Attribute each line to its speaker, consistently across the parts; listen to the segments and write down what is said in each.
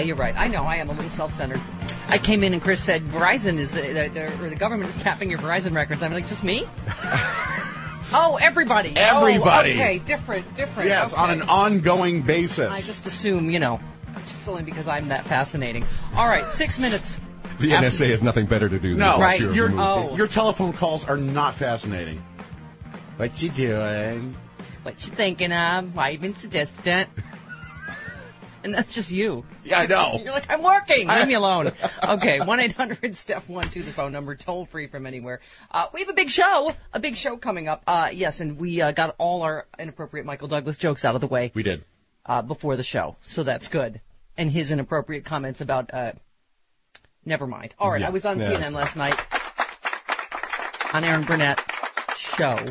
Speaker 1: you're right. I know. I am a little self-centered. I came in and Chris said, Verizon is, or the government is tapping your Verizon records. I'm like, just me? Oh, everybody.
Speaker 2: Everybody.
Speaker 1: Oh, okay, different.
Speaker 2: Yes,
Speaker 1: okay.
Speaker 2: on an ongoing basis.
Speaker 1: I just assume, just only because I'm that fascinating. All right, 6 minutes.
Speaker 3: The NSA has nothing better to do than
Speaker 1: right.
Speaker 2: Your telephone calls are not fascinating. What you doing?
Speaker 1: What you thinking of? Why you been so distant? And that's just you.
Speaker 2: Yeah, I know.
Speaker 1: You're like, I'm working. Leave me alone. Okay, 1-800-STEPH1, the phone number, toll free from anywhere. We have a big show coming up. Yes, and we got all our inappropriate Michael Douglas jokes out of the way.
Speaker 2: We did.
Speaker 1: Before the show, so that's good. And his inappropriate comments about, never mind. All right, I was on CNN last night on Aaron Burnett's show.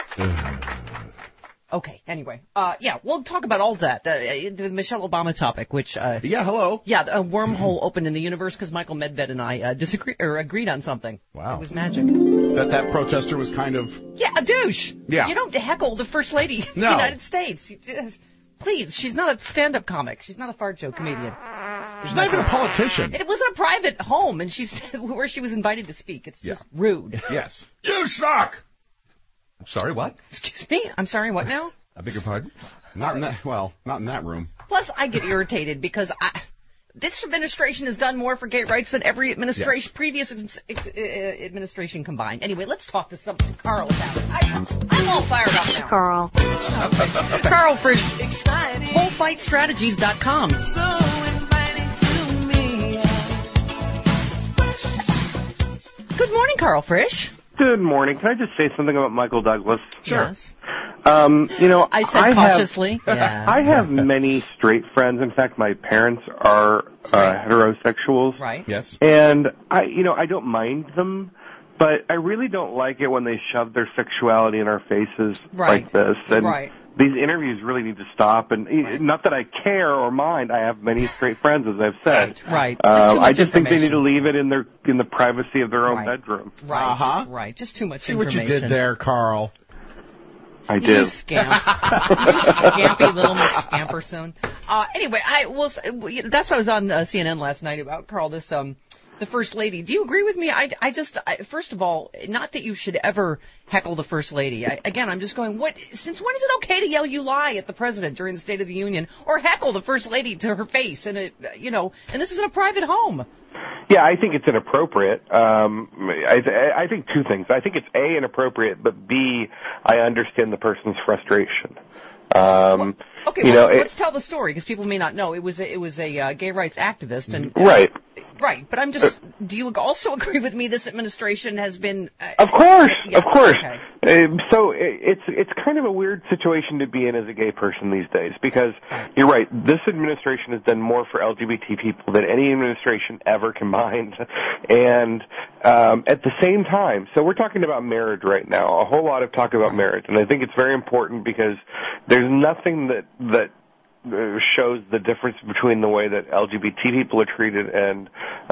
Speaker 1: Okay, anyway. We'll talk about all that. The Michelle Obama topic, which...
Speaker 2: hello.
Speaker 1: Yeah, a wormhole opened in the universe because Michael Medved and I agreed on something.
Speaker 3: Wow.
Speaker 1: It was magic.
Speaker 2: That protester was kind of...
Speaker 1: Yeah, a douche.
Speaker 2: Yeah.
Speaker 1: You don't heckle the First Lady of the United States. Please, she's not a stand-up comic. She's not a fart joke comedian.
Speaker 2: She's not even a politician.
Speaker 1: It was in a private home, and she said where she was invited to speak. It's just rude.
Speaker 2: Yes.
Speaker 3: You suck! I'm sorry, what?
Speaker 1: Excuse me? I'm sorry, what now?
Speaker 3: I beg your pardon?
Speaker 2: Not in that room.
Speaker 1: Plus, I get irritated because this administration has done more for gay rights than every administration, previous administration combined. Anyway, let's talk to Carl about it. I'm all fired up now.
Speaker 4: Carl.
Speaker 1: Okay. Carl Frisch, WholeFightStrategies.com. Good morning, Carl Frisch.
Speaker 5: Good morning. Can I just say something about Michael Douglas?
Speaker 1: Sure. Yes.
Speaker 5: I
Speaker 1: said cautiously.
Speaker 5: I have many straight friends. In fact, my parents are heterosexuals.
Speaker 1: Right.
Speaker 2: Yes.
Speaker 5: And I don't mind them, but I really don't like it when they shove their sexuality in our faces like this. And these interviews really need to stop. And not that I care or mind. I have many straight friends, as I've said.
Speaker 1: Right.
Speaker 5: I just think they need to leave it in the privacy of their own bedroom.
Speaker 1: Right. Right. Just too much information.
Speaker 2: See what you did there, Carl.
Speaker 5: I did.
Speaker 1: You scamp. You scampy little McScamperson. Anyway, that's why I was on CNN last night about Carl, the First Lady. Do you agree with me? I first of all, not that you should ever heckle the First Lady. I'm just going, since when is it okay to yell "you lie" at the President during the State of the Union or heckle the First Lady to her face? And this is in a private home.
Speaker 5: Yeah, I think it's inappropriate. I think two things. I think it's A, inappropriate, but B, I understand the person's frustration.
Speaker 1: Let's tell the story because people may not know. It was a gay rights activist, and
Speaker 5: right.
Speaker 1: But I'm just. Do you also agree with me? This administration has been.
Speaker 5: Of course.
Speaker 1: Okay.
Speaker 5: So it's kind of a weird situation to be in as a gay person these days because you're right. This administration has done more for LGBT people than any administration ever combined, and at the same time, so we're talking about marriage right now. A whole lot of talk about marriage, and I think it's very important because there's nothing that shows the difference between the way that LGBT people are treated and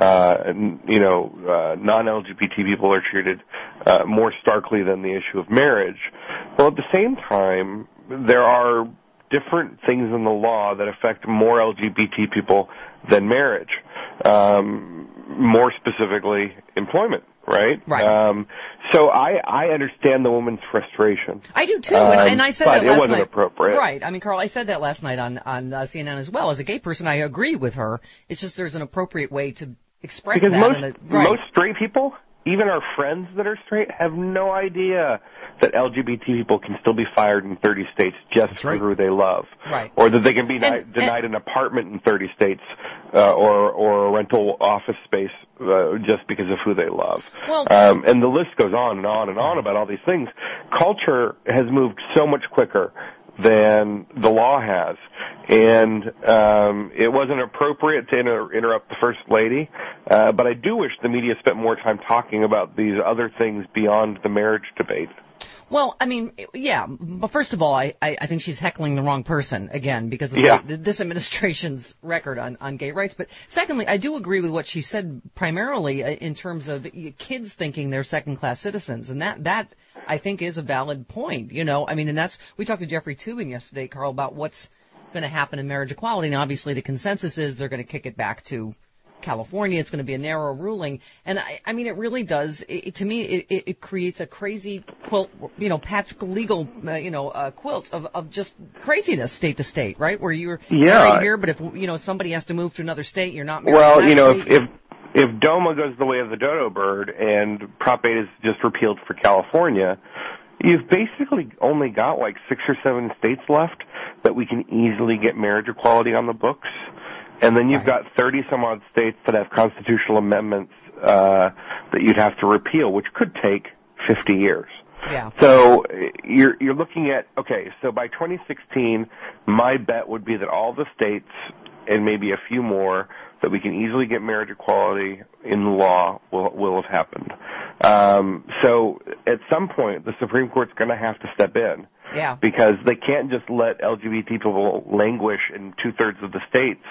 Speaker 5: non-LGBT people are treated more starkly than the issue of marriage. Well, at the same time, there are different things in the law that affect more LGBT people than marriage. More specifically, employment. Right. So I understand the woman's frustration.
Speaker 1: I do too, and I said that last night.
Speaker 5: But it wasn't appropriate.
Speaker 1: Right. I mean, Carl, I said that last night on CNN as well. As a gay person, I agree with her. It's just there's an appropriate way to express
Speaker 5: because
Speaker 1: that.
Speaker 5: Most straight people, even our friends that are straight, have no idea that LGBT people can still be fired in 30 states just for who they love.
Speaker 1: Right.
Speaker 5: Or that they can be denied an apartment in 30 states or a rental office space just because of who they love.
Speaker 1: Well,
Speaker 5: and the list goes on and on and on about all these things. Culture has moved so much quicker than the law has. And it wasn't appropriate to interrupt the First Lady, but I do wish the media spent more time talking about these other things beyond the marriage debate.
Speaker 1: Well, I mean, yeah, but first of all, I think she's heckling the wrong person, again, because of this administration's record on gay rights. But secondly, I do agree with what she said primarily in terms of kids thinking they're second-class citizens, and that I think is a valid point, I mean, and we talked to Jeffrey Toobin yesterday, Carl, about what's going to happen in marriage equality. And obviously the consensus is they're going to kick it back to California. It's going to be a narrow ruling. And I mean, it really does. To me, it creates a crazy quilt, legal, quilt of just craziness state to state, right? Where you're married here, but if, somebody has to move to another state, you're not married.
Speaker 5: Well, if DOMA goes the way of the dodo bird and Prop 8 is just repealed for California, you've basically only got like 6 or 7 states left that we can easily get marriage equality on the books. And then you've got 30-some-odd states that have constitutional amendments that you'd have to repeal, which could take 50 years.
Speaker 1: Yeah.
Speaker 5: So you're looking at, so by 2016, my bet would be that all the states and maybe a few more that we can easily get marriage equality in the law will have happened. So at some point, the Supreme Court's going to have to step in.
Speaker 1: Yeah.
Speaker 5: Because they can't just let LGBT people languish in 2/3 of the states.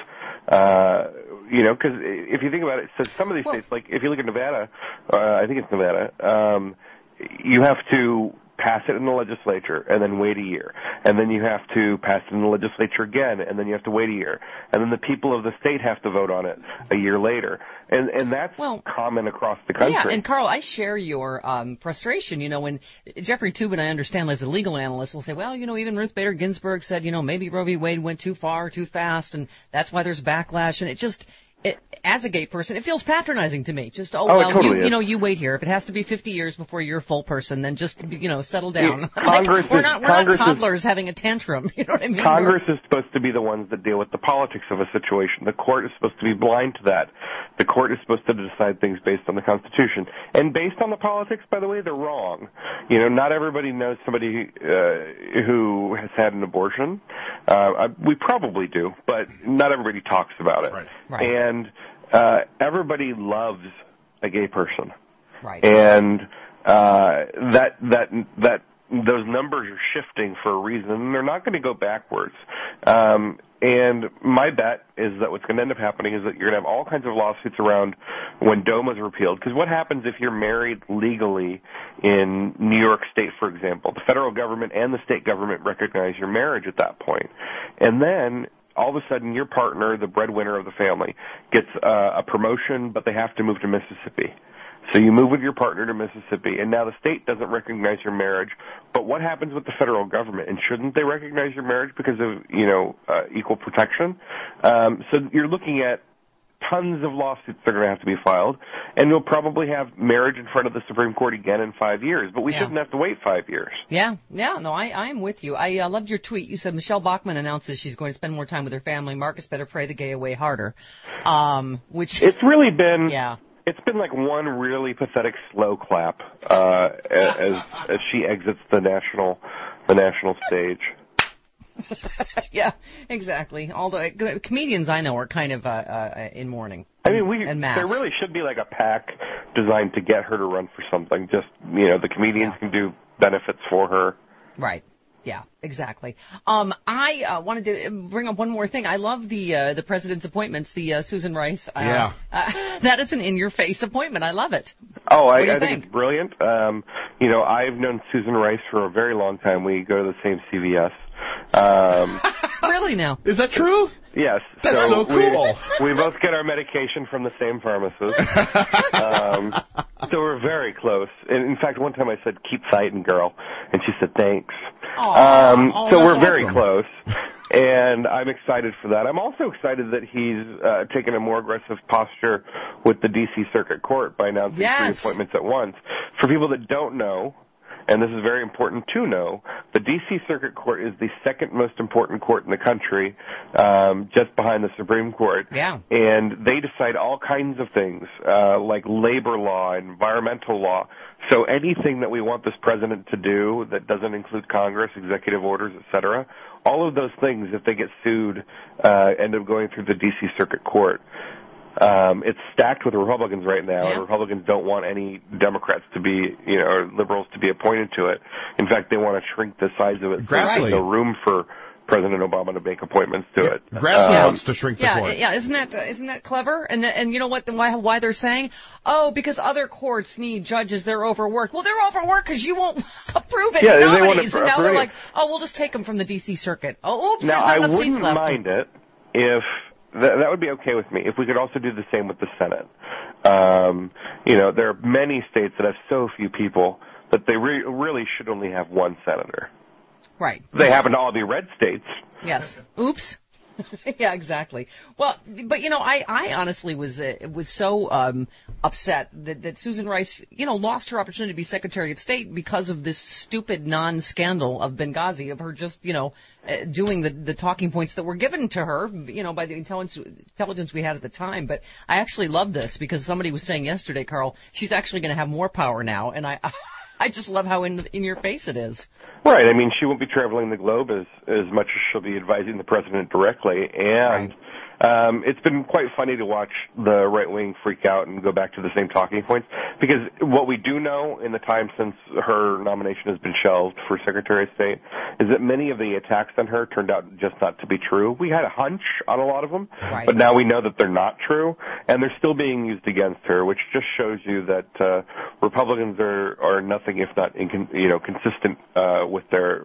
Speaker 5: Because if you think about it, so some of these states, like if you look at Nevada, I think it's Nevada, you have to pass it in the legislature and then wait a year. And then you have to pass it in the legislature again, and then you have to wait a year. And then the people of the state have to vote on it a year later. And that's common across the country.
Speaker 1: Yeah, and Carl, I share your frustration. When Jeffrey Toobin, I understand, as a legal analyst, will say, well, even Ruth Bader Ginsburg said, maybe Roe v. Wade went too far, too fast, and that's why there's backlash. And as a gay person, it feels patronizing to me. Just,
Speaker 5: totally
Speaker 1: you wait here. If it has to be 50 years before you're a full person, then just, settle down.
Speaker 5: Congress
Speaker 1: we're not toddlers having a tantrum. You know what I mean?
Speaker 5: Congress is supposed to be the ones that deal with the politics of a situation. The court is supposed to be blind to that. The court is supposed to decide things based on the Constitution. And based on the politics, by the way, they're wrong. Not everybody knows somebody who has had an abortion. We probably do, but not everybody talks about it.
Speaker 1: Right.
Speaker 5: And everybody loves a gay person.
Speaker 1: Right.
Speaker 5: And that those numbers are shifting for a reason, and they're not going to go backwards. And my bet is that what's going to end up happening is that you're going to have all kinds of lawsuits around when DOMA is repealed. Because what happens if you're married legally in New York State, for example? The federal government and the state government recognize your marriage at that point. And then all of a sudden your partner, the breadwinner of the family, gets a promotion, but they have to move to Mississippi. So you move with your partner to Mississippi, and now the state doesn't recognize your marriage. But what happens with the federal government? And shouldn't they recognize your marriage because of, equal protection? So you're looking at tons of lawsuits that are going to have to be filed, and you'll probably have marriage in front of the Supreme Court again in 5 years. But we shouldn't have to wait 5 years.
Speaker 1: Yeah, no, I am with you. I loved your tweet. You said Michelle Bachmann announces she's going to spend more time with her family. Marcus better pray the gay away harder. Which
Speaker 5: it's really been... Yeah. It's been like one really pathetic slow clap as she exits the national stage.
Speaker 1: Yeah, exactly. Although comedians I know are kind of in mourning.
Speaker 5: I mean, there really should be like a PAC designed to get her to run for something. Just the comedians can do benefits for her.
Speaker 1: Right. Yeah, exactly. I wanted to bring up one more thing. I love the president's appointments, the Susan Rice. That is an in-your-face appointment. I love it.
Speaker 5: Oh, I think it's brilliant. I've known Susan Rice for a very long time. We go to the same CVS.
Speaker 1: Really now?
Speaker 2: Is that true?
Speaker 5: Yes.
Speaker 2: That's so cool.
Speaker 5: We both get our medication from the same pharmacist. So we're very close. And in fact, one time I said, "Keep fighting, girl," and she said, "Thanks." So we're very close, and I'm excited for that. I'm also excited that he's taken a more aggressive posture with the D.C. Circuit Court by announcing 3 appointments at once. For people that don't know, and this is very important to know, the D.C. Circuit Court is the second most important court in the country, just behind the Supreme Court.
Speaker 1: Yeah.
Speaker 5: And they decide all kinds of things, like labor law, environmental law. So anything that we want this president to do that doesn't include Congress, executive orders, et cetera, all of those things, if they get sued, end up going through the D.C. Circuit Court. It's stacked with Republicans right now, and Republicans don't want any Democrats to be, or liberals to be appointed to it. In fact, they want to shrink the size of it.
Speaker 2: Grassley.
Speaker 5: There's no room for President Obama to make appointments to it.
Speaker 2: Grassroots to shrink the court.
Speaker 1: Yeah, isn't that clever? And you know what? Why they're saying? Oh, because other courts need judges. They're overworked. Well, they're overworked because you won't approve any nominees. And now they're like, oh, we'll just take them from the D.C. Circuit. Oh, oops,
Speaker 5: now,
Speaker 1: there's not enough seats left.
Speaker 5: Now, I wouldn't mind it if that would be okay with me if we could also do the same with the Senate. There are many states that have so few people that they really should only have one senator.
Speaker 1: Right.
Speaker 5: They happen to all be red states.
Speaker 1: Yes. Oops. Yeah, exactly. Well, but I honestly was so upset that Susan Rice, lost her opportunity to be Secretary of State because of this stupid non-scandal of Benghazi, of her just, doing the talking points that were given to her, by the intelligence we had at the time. But I actually love this because somebody was saying yesterday, Carl, she's actually going to have more power now, and I just love how in your face it is.
Speaker 5: Right. I mean, she won't be traveling the globe as much as she'll be advising the president directly. And it's been quite funny to watch the right wing freak out and go back to the same talking points. Because what we do know in the time since her nomination has been shelved for Secretary of State is that many of the attacks on her turned out just not to be true. We had a hunch on a lot of them, but now we know that they're not true, and they're still being used against her, which just shows you that Republicans are nothing if not consistent with their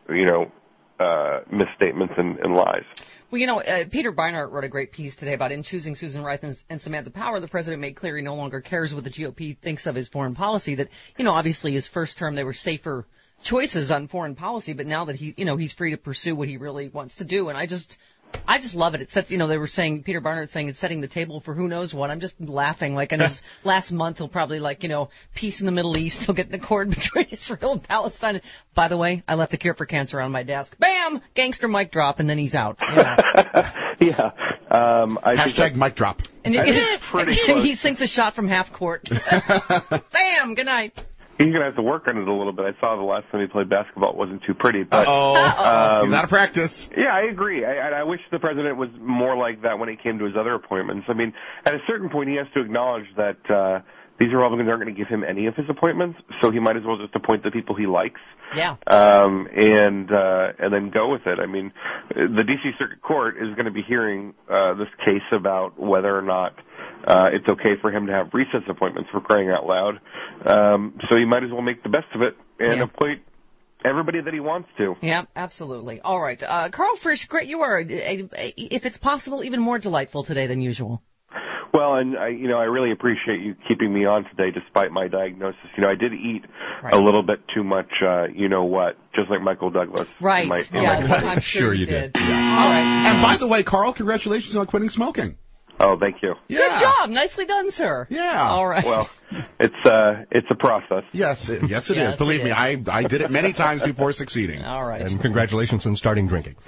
Speaker 5: misstatements and lies.
Speaker 1: Well, Peter Beinart wrote a great piece today about in choosing Susan Rice and Samantha Power, the president made clear he no longer cares what the GOP thinks of his foreign policy. That, obviously his first term they were safer choices on foreign policy, but now that he's free to pursue what he really wants to do. And I just love it. It sets, they were saying, Peter Barnard saying it's setting the table for who knows what. I'm just laughing. Like in his last month, he'll probably peace in the Middle East. He'll get an accord between Israel and Palestine. By the way, I left the cure for cancer on my desk. Bam! Gangster mic drop, and then he's out.
Speaker 5: Yeah.
Speaker 2: Hashtag mic drop.
Speaker 1: And he sinks a shot from half court. Bam! Good night.
Speaker 5: He's going to have to work on it a little bit. I saw the last time he played basketball, it wasn't too pretty. But
Speaker 2: he's out of practice.
Speaker 5: Yeah, I agree. I wish the president was more like that when it came to his other appointments. I mean, at a certain point, he has to acknowledge that these Republicans aren't going to give him any of his appointments, so he might as well just appoint the people he likes.
Speaker 1: Yeah.
Speaker 5: And then go with it. I mean, the D.C. Circuit Court is going to be hearing this case about whether or not it's okay for him to have recess appointments, for crying out loud. So he might as well make the best of it and appoint everybody that he wants to.
Speaker 1: Yeah, absolutely. All right. Carl Frisch, great. You are, if it's possible, even more delightful today than usual.
Speaker 5: Well, and I really appreciate you keeping me on today despite my diagnosis. I did eat a little bit too much, just like Michael Douglas.
Speaker 1: Right. I'm sure you did.
Speaker 2: Yeah.
Speaker 1: All right.
Speaker 2: And by the way, Carl, congratulations on quitting smoking.
Speaker 5: Oh, thank you.
Speaker 1: Yeah. Good job. Nicely done, sir.
Speaker 2: Yeah.
Speaker 1: All right.
Speaker 5: Well, it's a process.
Speaker 2: Yes, it is. Believe me, I did it many times before succeeding.
Speaker 1: All right.
Speaker 3: And congratulations on starting drinking.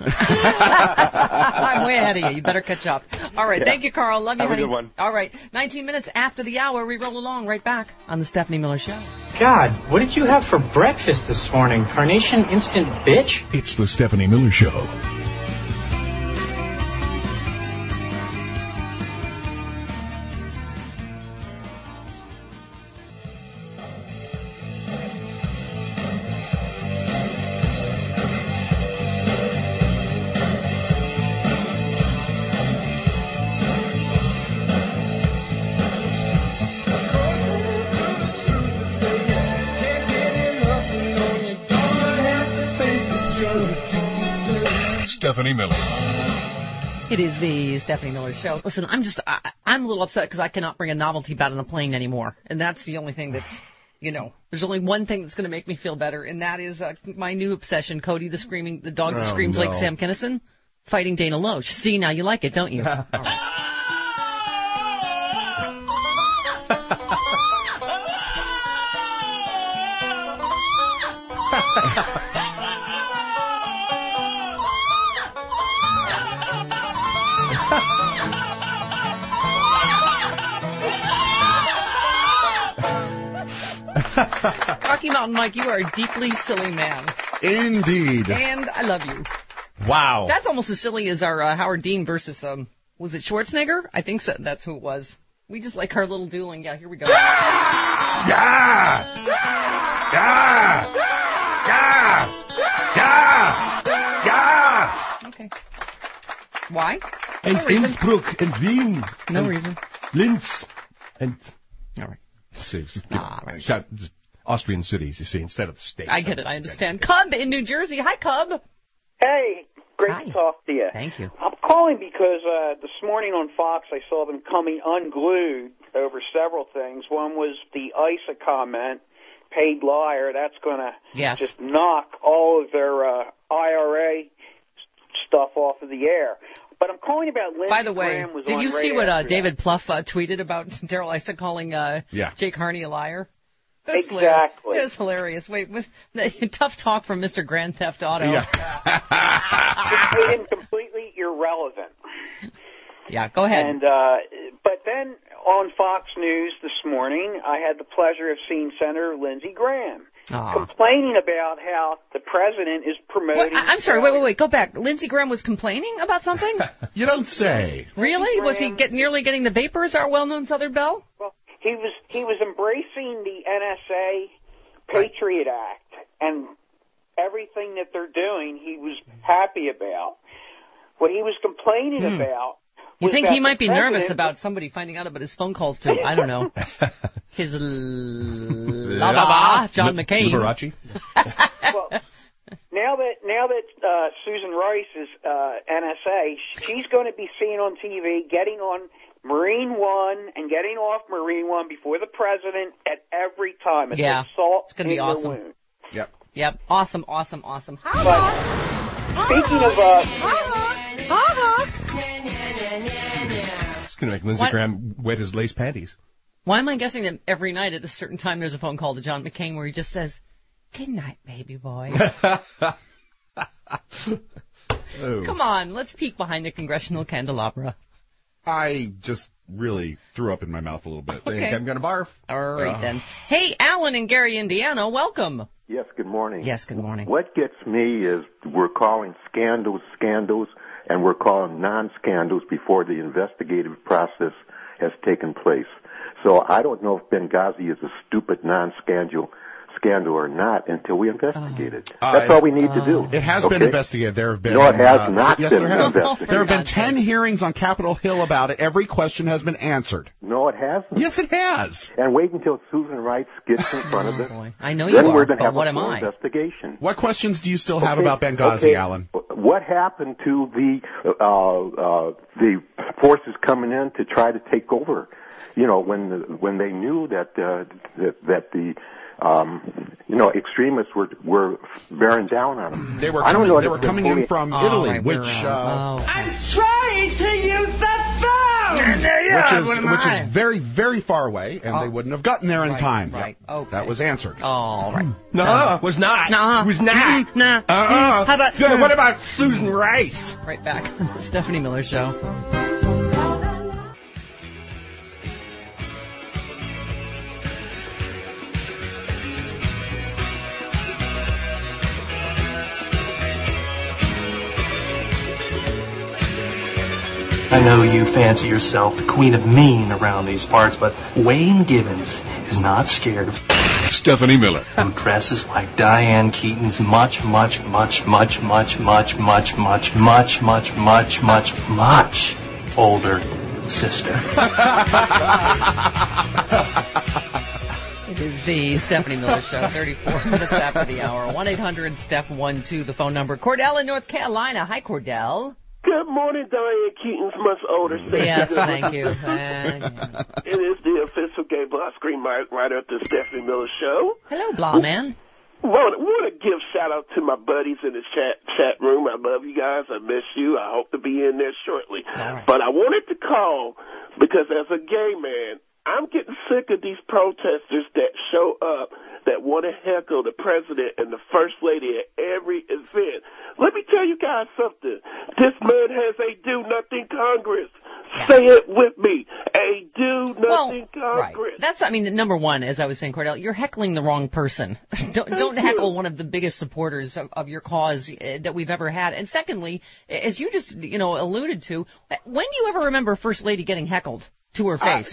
Speaker 1: I'm way ahead of you. You better catch up. All right. Yeah. Thank you, Carl. Love you,
Speaker 5: Have
Speaker 1: honey.
Speaker 5: A good one.
Speaker 1: All right. 19 minutes after the hour, we roll along right back on the Stephanie Miller Show.
Speaker 4: God, what did you have for breakfast this morning? Carnation Instant Bitch?
Speaker 3: It's the Stephanie Miller Show. Stephanie Miller.
Speaker 1: It is the Stephanie Miller Show. Listen, I'm a little upset because I cannot bring a novelty bat on a plane anymore. And that's the only thing that's, there's only one thing that's going to make me feel better, and that is my new obsession, Cody the dog that screams like Sam Kinison, fighting Dana Loesch. See, now you like it, don't you? All right. Rocky Mountain Mike, you are a deeply silly man.
Speaker 2: Indeed.
Speaker 1: And I love you.
Speaker 2: Wow.
Speaker 1: That's almost as silly as our Howard Dean versus, was it Schwarzenegger? I think so. That's who it was. We just like our little dueling. Yeah, here we go.
Speaker 2: Yeah! Yeah! Yeah! Yeah! Yeah!
Speaker 1: Why?
Speaker 3: And
Speaker 1: No reason.
Speaker 3: Innsbruck and Wien.
Speaker 1: No
Speaker 3: and
Speaker 1: reason.
Speaker 3: Linz. And
Speaker 1: All right. Right.
Speaker 3: Austrian cities, you see, instead of states.
Speaker 1: I get it. I understand. Cub in New Jersey. Hi, Cub.
Speaker 6: Hey, great
Speaker 1: Hi.
Speaker 6: to talk to you.
Speaker 1: Thank you.
Speaker 6: I'm calling because this morning on Fox I saw them coming unglued over several things. One was the ISA comment, paid liar. That's going to just knock all of their IRA stuff off of the air. But I'm calling about Lindsey
Speaker 1: By the way,
Speaker 6: Graham was
Speaker 1: did
Speaker 6: on
Speaker 1: you see
Speaker 6: right
Speaker 1: what
Speaker 6: after
Speaker 1: David
Speaker 6: that.
Speaker 1: Plouffe tweeted about Darrell Issa calling Jake Harney a liar?
Speaker 6: Exactly.
Speaker 1: It was hilarious. Wait, was tough talk from Mr. Grand Theft Auto.
Speaker 6: It made him completely irrelevant.
Speaker 1: Yeah, go ahead.
Speaker 6: And but then on Fox News this morning, I had the pleasure of seeing Senator Lindsey Graham complaining about how the president is promoting.
Speaker 1: I'm sorry. Wait. Go back. Lindsey Graham was complaining about something?
Speaker 2: You don't say.
Speaker 1: Really? Was he nearly getting the vapors? Our well-known Southern Belle?
Speaker 6: Well, he was embracing the NSA Patriot Act and everything that they're doing. He was happy about. What he was complaining about.
Speaker 1: You think he might be nervous about somebody finding out about his phone calls to, I don't know, his lover, John McCain.
Speaker 3: Liberace.
Speaker 6: Well, now that Susan Rice is NSA, she's going to be seen on TV getting on Marine One and getting off Marine One before the president at every time. It's like salt
Speaker 1: it's going to be awesome.
Speaker 6: wound.
Speaker 1: Yep. Awesome.
Speaker 6: But speaking of
Speaker 3: It's going to make Lindsey Graham wet his lace panties.
Speaker 1: Why am I guessing that every night at a certain time there's a phone call to John McCain where he just says, "Good night, baby boy." Come on, let's peek behind the congressional candelabra.
Speaker 2: I just really threw up in my mouth a little bit.
Speaker 1: Okay.
Speaker 3: I'm going to barf.
Speaker 1: All right, then. Hey, Alan in Gary, Indiana, welcome.
Speaker 7: Yes, good morning.
Speaker 1: Yes, good morning.
Speaker 7: What gets me is we're calling scandals, and we're calling non-scandals before the investigative process has taken place. So I don't know if Benghazi is a stupid non-scandal or not until we investigate it. That's all we need to do.
Speaker 2: It has been investigated. There have been.
Speaker 7: No, it has not
Speaker 2: yes,
Speaker 7: been
Speaker 2: there have.
Speaker 7: investigated.
Speaker 2: There have been 10 hearings on Capitol Hill about it. Every question has been answered.
Speaker 7: No, it hasn't.
Speaker 2: Yes, it has.
Speaker 7: And wait until Susan Rice gets in front of it.
Speaker 1: Boy. I know you
Speaker 7: then
Speaker 1: are,
Speaker 7: we're going to
Speaker 1: but
Speaker 7: have
Speaker 1: what
Speaker 7: a
Speaker 1: am
Speaker 7: full
Speaker 1: I?
Speaker 7: investigation.
Speaker 2: What questions do you still have about Benghazi, Alan?
Speaker 7: What happened to the forces coming in to try to take over? You know, when they knew that the extremists were bearing down on them.
Speaker 2: They were coming in from Italy, which
Speaker 8: I'm trying to use the phone.
Speaker 2: which is very, very far away, and they wouldn't have gotten there in time.
Speaker 1: Right. Okay.
Speaker 2: That was answered.
Speaker 1: All right.
Speaker 3: No, was not.
Speaker 1: No.
Speaker 3: Was not.
Speaker 1: No.
Speaker 3: How about? What about Susan Rice?
Speaker 1: Right back on the Stephanie Miller Show.
Speaker 9: I know you fancy yourself the queen of mean around these parts, but Wayne Gibbons is not scared of
Speaker 3: Stephanie Miller,
Speaker 9: who dresses like Diane Keaton's much older sister.
Speaker 1: It is the Stephanie Miller Show, 34 minutes after the hour. 1-800-STEPH-12, the phone number. Cordell in North Carolina. Hi, Cordell.
Speaker 10: Good morning, Diane Keaton's much older sister.
Speaker 1: Yes, thank you.
Speaker 10: It is the official gay blah screen right at the Stephanie Miller Show.
Speaker 1: Hello, blah man.
Speaker 10: Want to give shout out to my buddies in the chat room. I love you guys. I miss you. I hope to be in there shortly.
Speaker 1: Right.
Speaker 10: But I wanted to call because as a gay man, I'm getting sick of these protesters that show up that want to heckle the president and the first lady at every event. Let me tell you guys something. This man has a do-nothing Congress. Yeah. Say it with me. A do-nothing Congress.
Speaker 1: Right. That's, I mean, number one, as I was saying, Cordell, you're heckling the wrong person. Don't heckle one of the biggest supporters of your cause that we've ever had. And secondly, as you just, alluded to, when do you ever remember First Lady getting heckled to her face?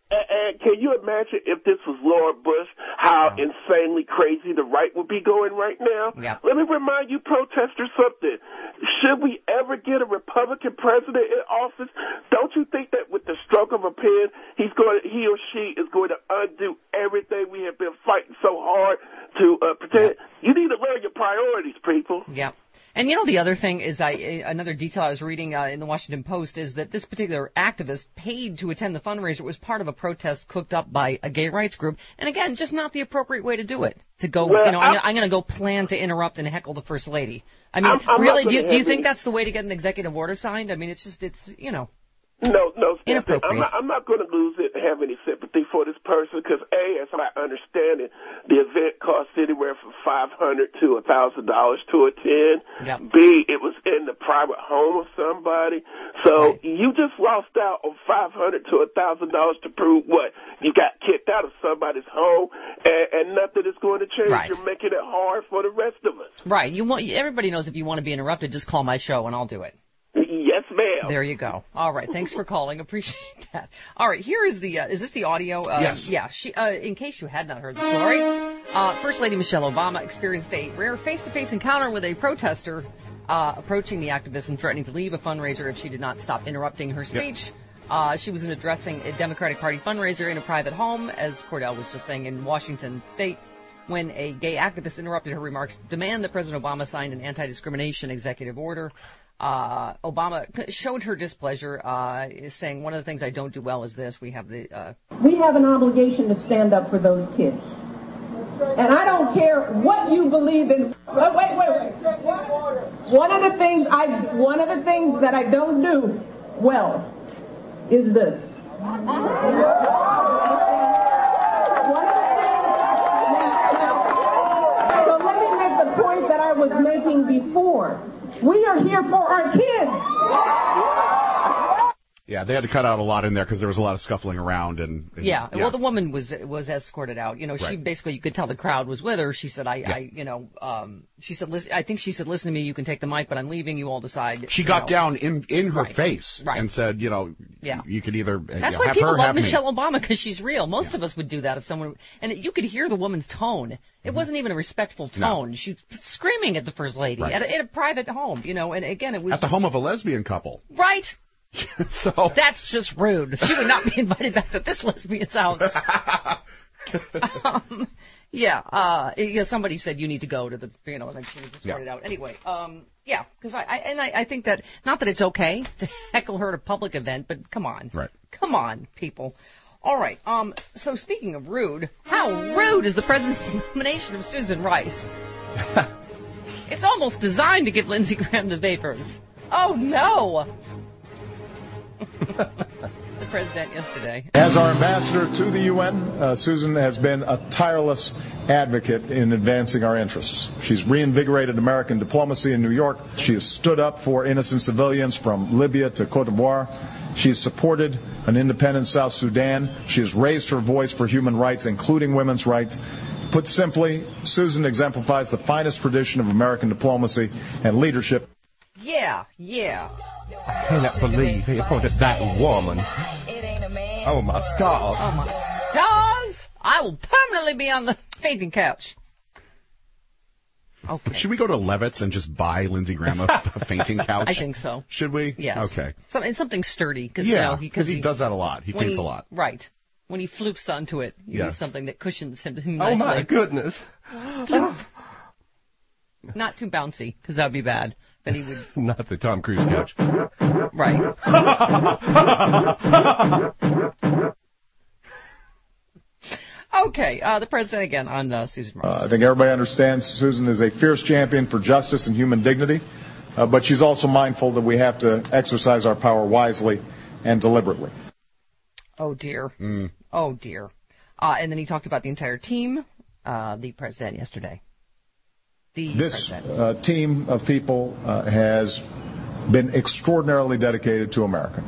Speaker 10: And can you imagine if this was Laura Bush, how insanely crazy the right would be going right now?
Speaker 1: Yep.
Speaker 10: Let me remind you protesters something. Should we ever get a Republican president in office, don't you think that with the stroke of a pen, he or she is going to undo everything we have been fighting so hard to protect? Yep. You need to learn your priorities, people.
Speaker 1: Yeah. And you know, the other thing is, another detail I was reading in the Washington Post is that this particular activist paid to attend the fundraiser was part of a protest cooked up by a gay rights group. And again, just not the appropriate way to do it. To go, well, I'm going to go plan to interrupt and heckle the First Lady. I mean, really, do you think that's the way to get an executive order signed? I mean, it's you know.
Speaker 10: No,
Speaker 1: inappropriate.
Speaker 10: I'm not going to lose it and have any sympathy for this person because, A, as I understand it, the event costs anywhere from $500 to $1,000 to attend.
Speaker 1: Yep.
Speaker 10: B, it was in the private home of somebody. So you just lost out on $500 to $1,000 to prove what? You got kicked out of somebody's home and nothing is going to change.
Speaker 1: Right.
Speaker 10: You're making it hard for the rest of us.
Speaker 1: Right. Everybody knows if you want to be interrupted, just call my show and I'll do it.
Speaker 10: Yes, ma'am.
Speaker 1: There you go. All right. Thanks for calling. Appreciate that. All right. Here is is this the audio?
Speaker 2: Yes.
Speaker 1: Yeah. In case you had not heard the story, First Lady Michelle Obama experienced a rare face-to-face encounter with a protester approaching the activist and threatening to leave a fundraiser if she did not stop interrupting her speech. Yep. She was addressing a Democratic Party fundraiser in a private home, as Cordell was just saying, in Washington State, when a gay activist interrupted her remarks, demand that President Obama sign an anti-discrimination executive order. Obama showed her displeasure, saying, one of the things I don't do well is this. We have
Speaker 11: an obligation to stand up for those kids. And I don't care what you believe in. Wait. One of the things that I don't do well is this. So let me make the point that I was making before. We are here for our kids.
Speaker 2: Yeah, they had to cut out a lot in there because there was a lot of scuffling around and
Speaker 1: well, the woman was escorted out. You know,
Speaker 2: right.
Speaker 1: She basically, you could tell the crowd was with her. She said, she said, listen, I think she said, listen to me, you can take the mic, but I'm leaving. You all decide.
Speaker 2: She got down in her face and said, you could either
Speaker 1: That's why
Speaker 2: have
Speaker 1: people
Speaker 2: her,
Speaker 1: love
Speaker 2: have
Speaker 1: Michelle
Speaker 2: me.
Speaker 1: Obama, because she's real. Most of us would do that if someone, and you could hear the woman's tone. It wasn't even a respectful tone. No. She was screaming at the First Lady at a private home, and again, it was
Speaker 2: at the home of a lesbian couple.
Speaker 1: Right.
Speaker 2: So
Speaker 1: that's just rude. She would not be invited back to this lesbian's house. Somebody said you need to go to the, and she was escorted out. Anyway, because I think that, not that it's okay to heckle her at a public event, but come on.
Speaker 2: Right.
Speaker 1: Come on, people. All right. So speaking of rude, how rude is the president's nomination of Susan Rice? It's almost designed to give Lindsey Graham the vapors. Oh, no. The president yesterday.
Speaker 12: As our ambassador to the UN, Susan has been a tireless advocate in advancing our interests. She's reinvigorated American diplomacy in New York. She has stood up for innocent civilians from Libya to Cote d'Ivoire. She has supported an independent South Sudan. She has raised her voice for human rights, including women's rights. Put simply, Susan exemplifies the finest tradition of American diplomacy and leadership.
Speaker 1: Yeah.
Speaker 3: I cannot believe he appointed that woman. Oh, my stars.
Speaker 1: Oh, my stars. I will permanently be on the fainting couch. Okay.
Speaker 2: Should we go to Levitt's and just buy Lindsey Graham a fainting couch?
Speaker 1: I think so.
Speaker 2: Should we?
Speaker 1: Yes.
Speaker 2: Okay.
Speaker 1: Something sturdy. Cause,
Speaker 2: because he does that a lot. He faints a lot.
Speaker 1: Right. When he floops onto it, you need something that cushions him nicely.
Speaker 3: Oh, my goodness.
Speaker 1: Not too bouncy, because that would be bad. Then he would.
Speaker 3: Not the Tom Cruise couch.
Speaker 1: Right. Okay, the president again on Susan Rice.
Speaker 12: I think everybody understands Susan is a fierce champion for justice and human dignity, but she's also mindful that we have to exercise our power wisely and deliberately.
Speaker 1: Oh, dear. Oh, dear. And then he talked about the entire team, the president yesterday.
Speaker 12: This team of people has been extraordinarily dedicated to America.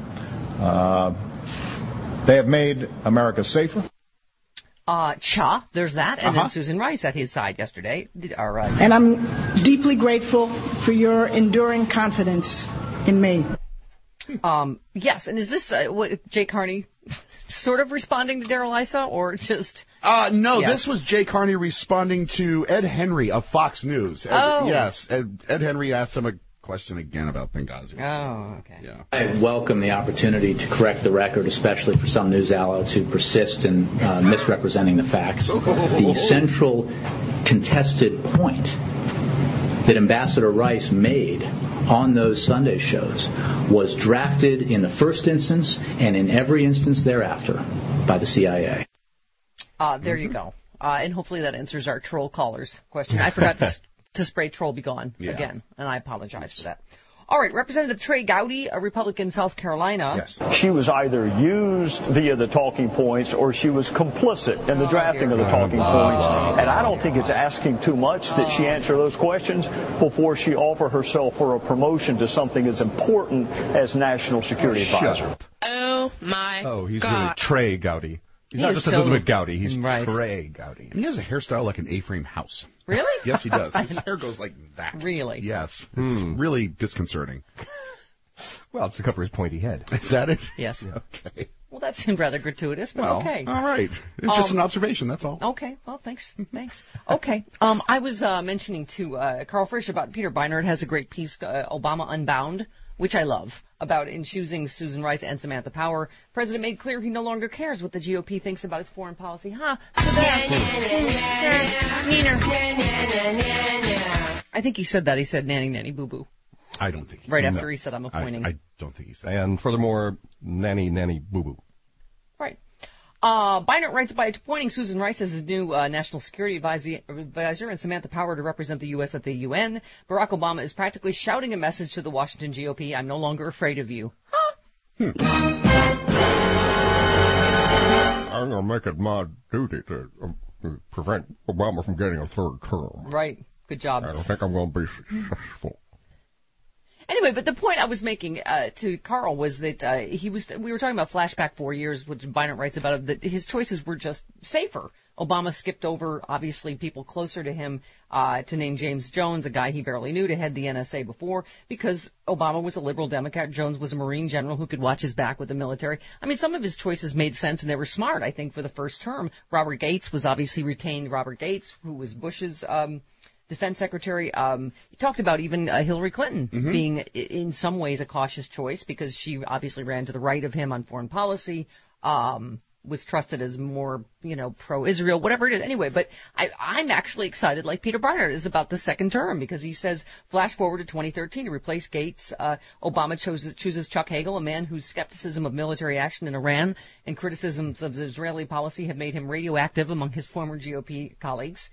Speaker 12: They have made America safer.
Speaker 1: There's that. And then Susan Rice at his side yesterday.
Speaker 13: And I'm deeply grateful for your enduring confidence in me.
Speaker 1: Yes, and is this what Jay Carney sort of responding to Darrell Issa, or just...
Speaker 2: No, this was Jay Carney responding to Ed Henry of Fox News. Yes, Ed Henry asked him a question again about Benghazi.
Speaker 1: Oh, okay.
Speaker 2: Yeah.
Speaker 14: I welcome the opportunity to correct the record, especially for some news outlets who persist in misrepresenting the facts. The central contested point that Ambassador Rice made on those Sunday shows was drafted in the first instance and in every instance thereafter by the CIA.
Speaker 1: There you go. And hopefully that answers our troll caller's question. I forgot to spray troll be gone again, and I apologize for that. All right, Representative Trey Gowdy, a Republican, South Carolina.
Speaker 15: Yes. She was either used via the talking points or she was complicit in the drafting of the talking points. And I don't think it's asking too much that she answer those questions before she offer herself for a promotion to something as important as National Security Advisor.
Speaker 16: Oh, my
Speaker 3: God. Oh, he's
Speaker 16: God.
Speaker 3: really Trey Gowdy. He's not just Elizabeth Gowdy. He's Trey Gowdy.
Speaker 2: And he has a hairstyle like an A-frame house.
Speaker 1: Really?
Speaker 2: Yes, he does. His hair goes like that.
Speaker 1: Really?
Speaker 2: Yes. It's really disconcerting.
Speaker 3: Well, it's to cover his pointy head.
Speaker 2: Is that it?
Speaker 1: Yes.
Speaker 2: Okay.
Speaker 1: Well, that seemed rather gratuitous, but okay.
Speaker 2: All right. It's just an observation, that's all.
Speaker 1: Okay. Well, thanks. Okay. I was mentioning to Carl Frisch about Peter Beinart has a great piece, Obama Unbound, which I love, about in choosing Susan Rice and Samantha Power. The president made clear he no longer cares what the GOP thinks about its foreign policy. So I think he said that. He said nanny, nanny, boo-boo.
Speaker 2: I don't think he
Speaker 1: Right after he said I'm appointing.
Speaker 2: I don't think he said.
Speaker 3: And furthermore, nanny, nanny, boo-boo.
Speaker 1: Right. Beinart writes, by appointing Susan Rice as his new national security advisor and Samantha Power to represent the U.S. at the UN, Barack Obama is practically shouting a message to the Washington GOP, I'm no longer afraid of you.
Speaker 3: I'm going to make it my duty to prevent Obama from getting a third term.
Speaker 1: Right. Good job.
Speaker 3: I don't think I'm going to be successful.
Speaker 1: Anyway, but the point I was making to Carl was that we were talking about flashback 4 years, which Beinart writes about, that his choices were just safer. Obama skipped over, obviously, people closer to him to name James Jones, a guy he barely knew, to head the NSA before, because Obama was a liberal Democrat. Jones was a Marine general who could watch his back with the military. I mean, some of his choices made sense, and they were smart, I think, for the first term. Robert Gates was obviously retained. Robert Gates, who was Bush's defense secretary. He talked about even Hillary Clinton being in some ways a cautious choice because she obviously ran to the right of him on foreign policy, was trusted as more, pro-Israel, whatever it is. Anyway, but I'm actually excited, like Peter Beinart is, about the second term because he says, flash forward to 2013 to replace Gates. Obama chooses Chuck Hagel, a man whose skepticism of military action in Iran and criticisms of Israeli policy have made him radioactive among his former GOP colleagues.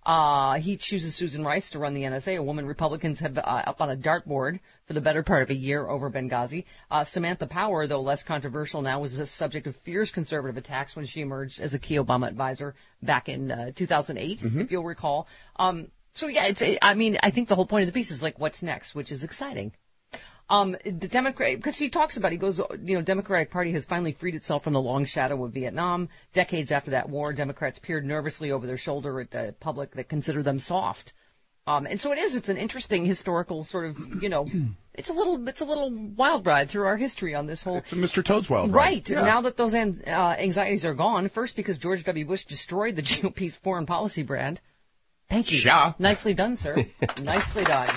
Speaker 1: He chooses Susan Rice to run the NSA, a woman Republicans have up on a dartboard for the better part of a year over Benghazi. Samantha Power, though less controversial now, was the subject of fierce conservative attacks when she emerged as a key Obama advisor back in 2008, if you'll recall. So, yeah, I think the whole point of the piece is, like, what's next, which is exciting. The Democrat, because he talks about, he goes, Democratic Party has finally freed itself from the long shadow of Vietnam. Decades after that war, Democrats peered nervously over their shoulder at the public that considered them soft. And so it's an interesting historical sort of, it's a little wild ride through our history on this whole.
Speaker 2: It's a Mr. Toad's wild ride.
Speaker 1: Right.
Speaker 2: Yeah.
Speaker 1: Now that those anxieties are gone, first because George W. Bush destroyed the GOP's foreign policy brand. Thank you.
Speaker 2: Yeah.
Speaker 1: Nicely done, sir. Nicely done.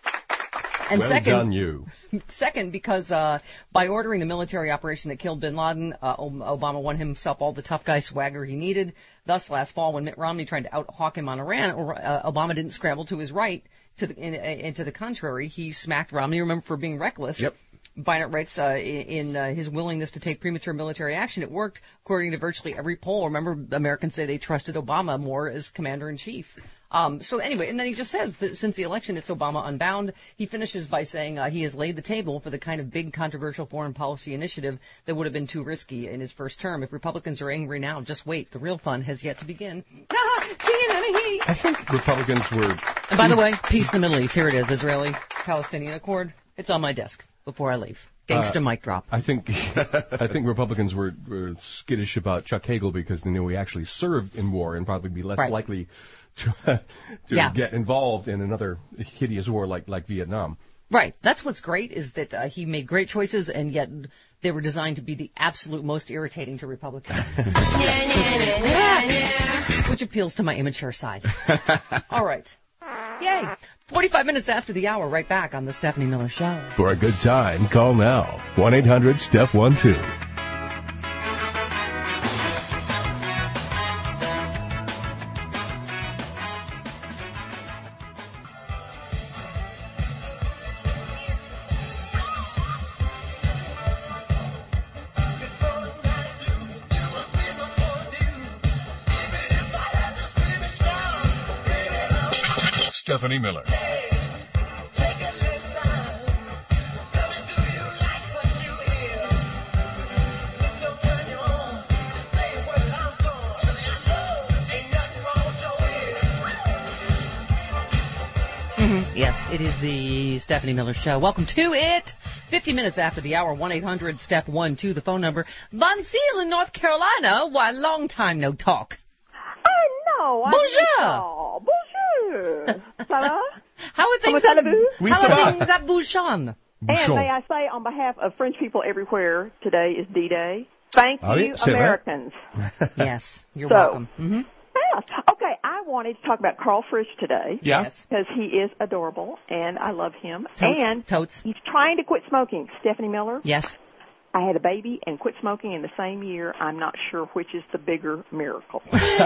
Speaker 1: And
Speaker 3: well done, you.
Speaker 1: Second, because by ordering the military operation that killed bin Laden, Obama won himself all the tough guy swagger he needed. Thus, last fall, when Mitt Romney tried to out-hawk him on Iran, Obama didn't scramble to his right. To the contrary, he smacked Romney, remember, for being reckless.
Speaker 2: Yep.
Speaker 1: Beinart writes in his willingness to take premature military action, it worked according to virtually every poll. Remember, Americans say they trusted Obama more as commander-in-chief. So anyway, and then he just says that since the election, it's Obama Unbound. He finishes by saying he has laid the table for the kind of big controversial foreign policy initiative that would have been too risky in his first term. If Republicans are angry now, just wait. The real fun has yet to begin.
Speaker 3: I think Republicans were...
Speaker 1: And by the way, peace in the Middle East. Here it is, Israeli-Palestinian Accord. It's on my desk before I leave. Gangster mic drop.
Speaker 3: I think Republicans were skittish about Chuck Hagel because they knew he actually served in war and probably be less likely to get involved in another hideous war like Vietnam.
Speaker 1: Right. That's what's great is that he made great choices, and yet They were designed to be the absolute most irritating to Republicans. Which appeals to my immature side. All right. Yay. 45 minutes after the hour, right back on The Stephanie Miller Show.
Speaker 3: For a good time, call now. 1-800-STEPH12.
Speaker 16: Stephanie Miller.
Speaker 1: Yes, it is the Stephanie Miller Show. Welcome to it. 50 minutes after the hour, 1-800-STEP12, the phone number. Von Seal in North Carolina. Why, long time no talk.
Speaker 17: No.
Speaker 1: Bonjour.
Speaker 17: Bonjour. Ça va?
Speaker 1: How are things at Bouchon?
Speaker 17: And may I say, on behalf of French people everywhere, today is D-Day. Thank you, Americans.
Speaker 1: Yes, you're welcome.
Speaker 17: Mm-hmm. Yeah. Okay, I wanted to talk about Carl Frisch today.
Speaker 2: Yes.
Speaker 17: Because he is adorable, and I love him.
Speaker 1: Totes.
Speaker 17: He's trying to quit smoking. Stephanie Miller?
Speaker 1: Yes.
Speaker 17: I had a baby and quit smoking in the same year. I'm not sure which is the bigger miracle.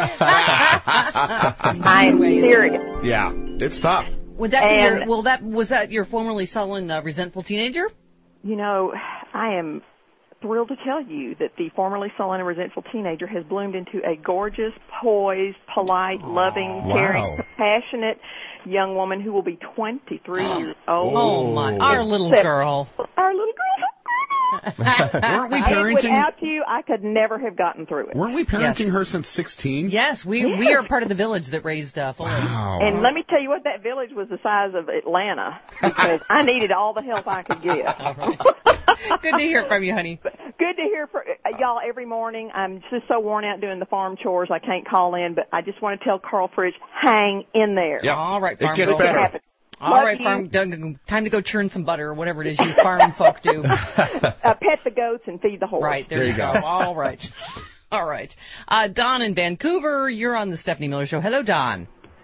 Speaker 17: I'm serious.
Speaker 2: Yeah, it's tough.
Speaker 1: Would that be was that your formerly sullen, resentful teenager?
Speaker 17: You know, I am thrilled to tell you that the formerly sullen and resentful teenager has bloomed into a gorgeous, poised, polite, loving, caring, compassionate young woman who will be 23 years old.
Speaker 1: Oh, my. Our little girl.
Speaker 17: Our little girl.
Speaker 2: Weren't we parenting?
Speaker 17: Without you, I could never have gotten through it.
Speaker 2: Weren't we parenting her since 16?
Speaker 1: Yes, we are part of the village that raised Fuller.
Speaker 2: Wow.
Speaker 17: And let me tell you what, that village was the size of Atlanta because I needed all the help I could get.
Speaker 1: Good to hear from you, honey.
Speaker 17: Good to hear from y'all every morning. I'm just so worn out doing the farm chores I can't call in, but I just want to tell Carl Frisch, hang in there.
Speaker 2: Yep.
Speaker 1: All right, farm
Speaker 2: It gets better.
Speaker 1: All right, farm. Time to go churn some butter or whatever it is you farm folk do.
Speaker 17: Pet the goats and feed the horse.
Speaker 1: Right, there you go. All right. All right. Don in Vancouver, you're on the Stephanie Miller Show. Hello, Don.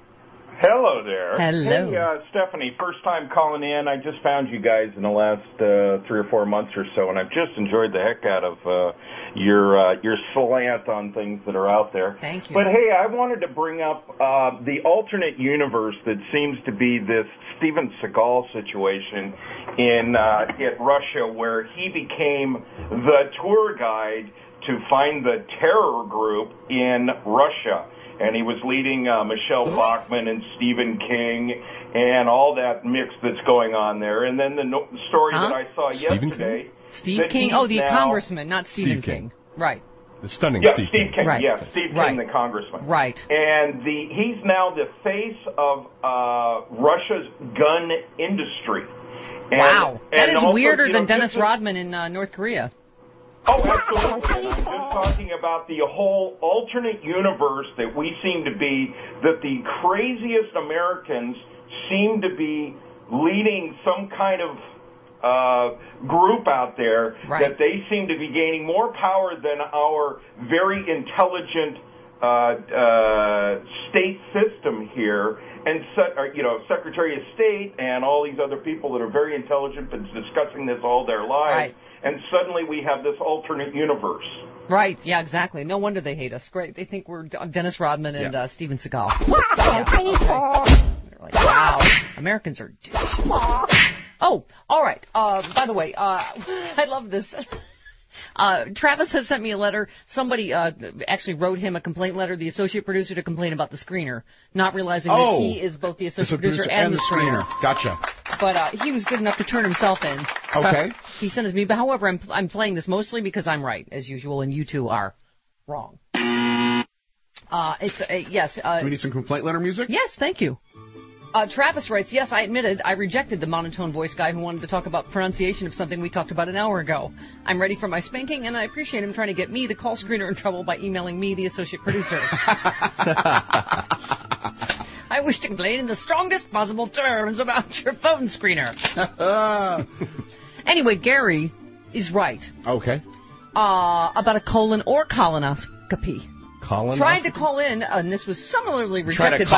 Speaker 18: Hello there.
Speaker 1: Hello.
Speaker 18: Hey, Stephanie, first time calling in. I just found you guys in the last 3 or 4 months or so, and I've just enjoyed the heck out of your slant on things that are out there.
Speaker 1: Thank you.
Speaker 18: But, hey, I wanted to bring up the alternate universe that seems to be this Steven Seagal situation in Russia, where he became the tour guide to find the terror group in Russia. And he was leading Michelle Bachmann and Stephen King and all that mix that's going on there. And then the story that I saw yesterday.
Speaker 1: Steve King? Oh, the congressman, not Stephen King. Right.
Speaker 3: The stunning
Speaker 18: Steve King.
Speaker 1: Right.
Speaker 18: Yeah, Steve King, the congressman.
Speaker 1: Right.
Speaker 18: And he's now the face of Russia's gun industry. And,
Speaker 1: wow. That is weirder than Dennis
Speaker 18: just
Speaker 1: Rodman in North Korea.
Speaker 18: Oh, absolutely. And I'm just talking about the whole alternate universe that we seem to be, that the craziest Americans seem to be leading some kind of group out there, that they seem to be gaining more power than our very intelligent state system here. And, Secretary of State and all these other people that are very intelligent but discussing this all their lives. Right. And suddenly we have this alternate universe.
Speaker 1: Right, yeah, exactly. No wonder they hate us. Great. They think we're Dennis Rodman and Steven Seagal. They're like, wow, Americans are Oh, all right. By the way, I love this. Travis has sent me a letter. Somebody actually wrote him a complaint letter, the associate producer, to complain about the screener, not realizing that he is both the associate producer and the screener.
Speaker 2: Gotcha.
Speaker 1: But he was good enough to turn himself in.
Speaker 2: Okay.
Speaker 1: He sent it to me. But however, I'm playing this mostly because I'm right, as usual, and you two are wrong. Yes.
Speaker 2: Do we need some complaint letter music?
Speaker 1: Yes, thank you. Travis writes, yes, I admitted I rejected the monotone voice guy who wanted to talk about pronunciation of something we talked about an hour ago. I'm ready for my spanking, and I appreciate him trying to get me, the call screener, in trouble by emailing me, the associate producer. I wish to complain in the strongest possible terms about your phone screener. Anyway, Gary is right.
Speaker 2: Okay.
Speaker 1: About a colon or colonoscopy.
Speaker 3: Colonoscopy?
Speaker 1: Tried to call in, and this was similarly rejected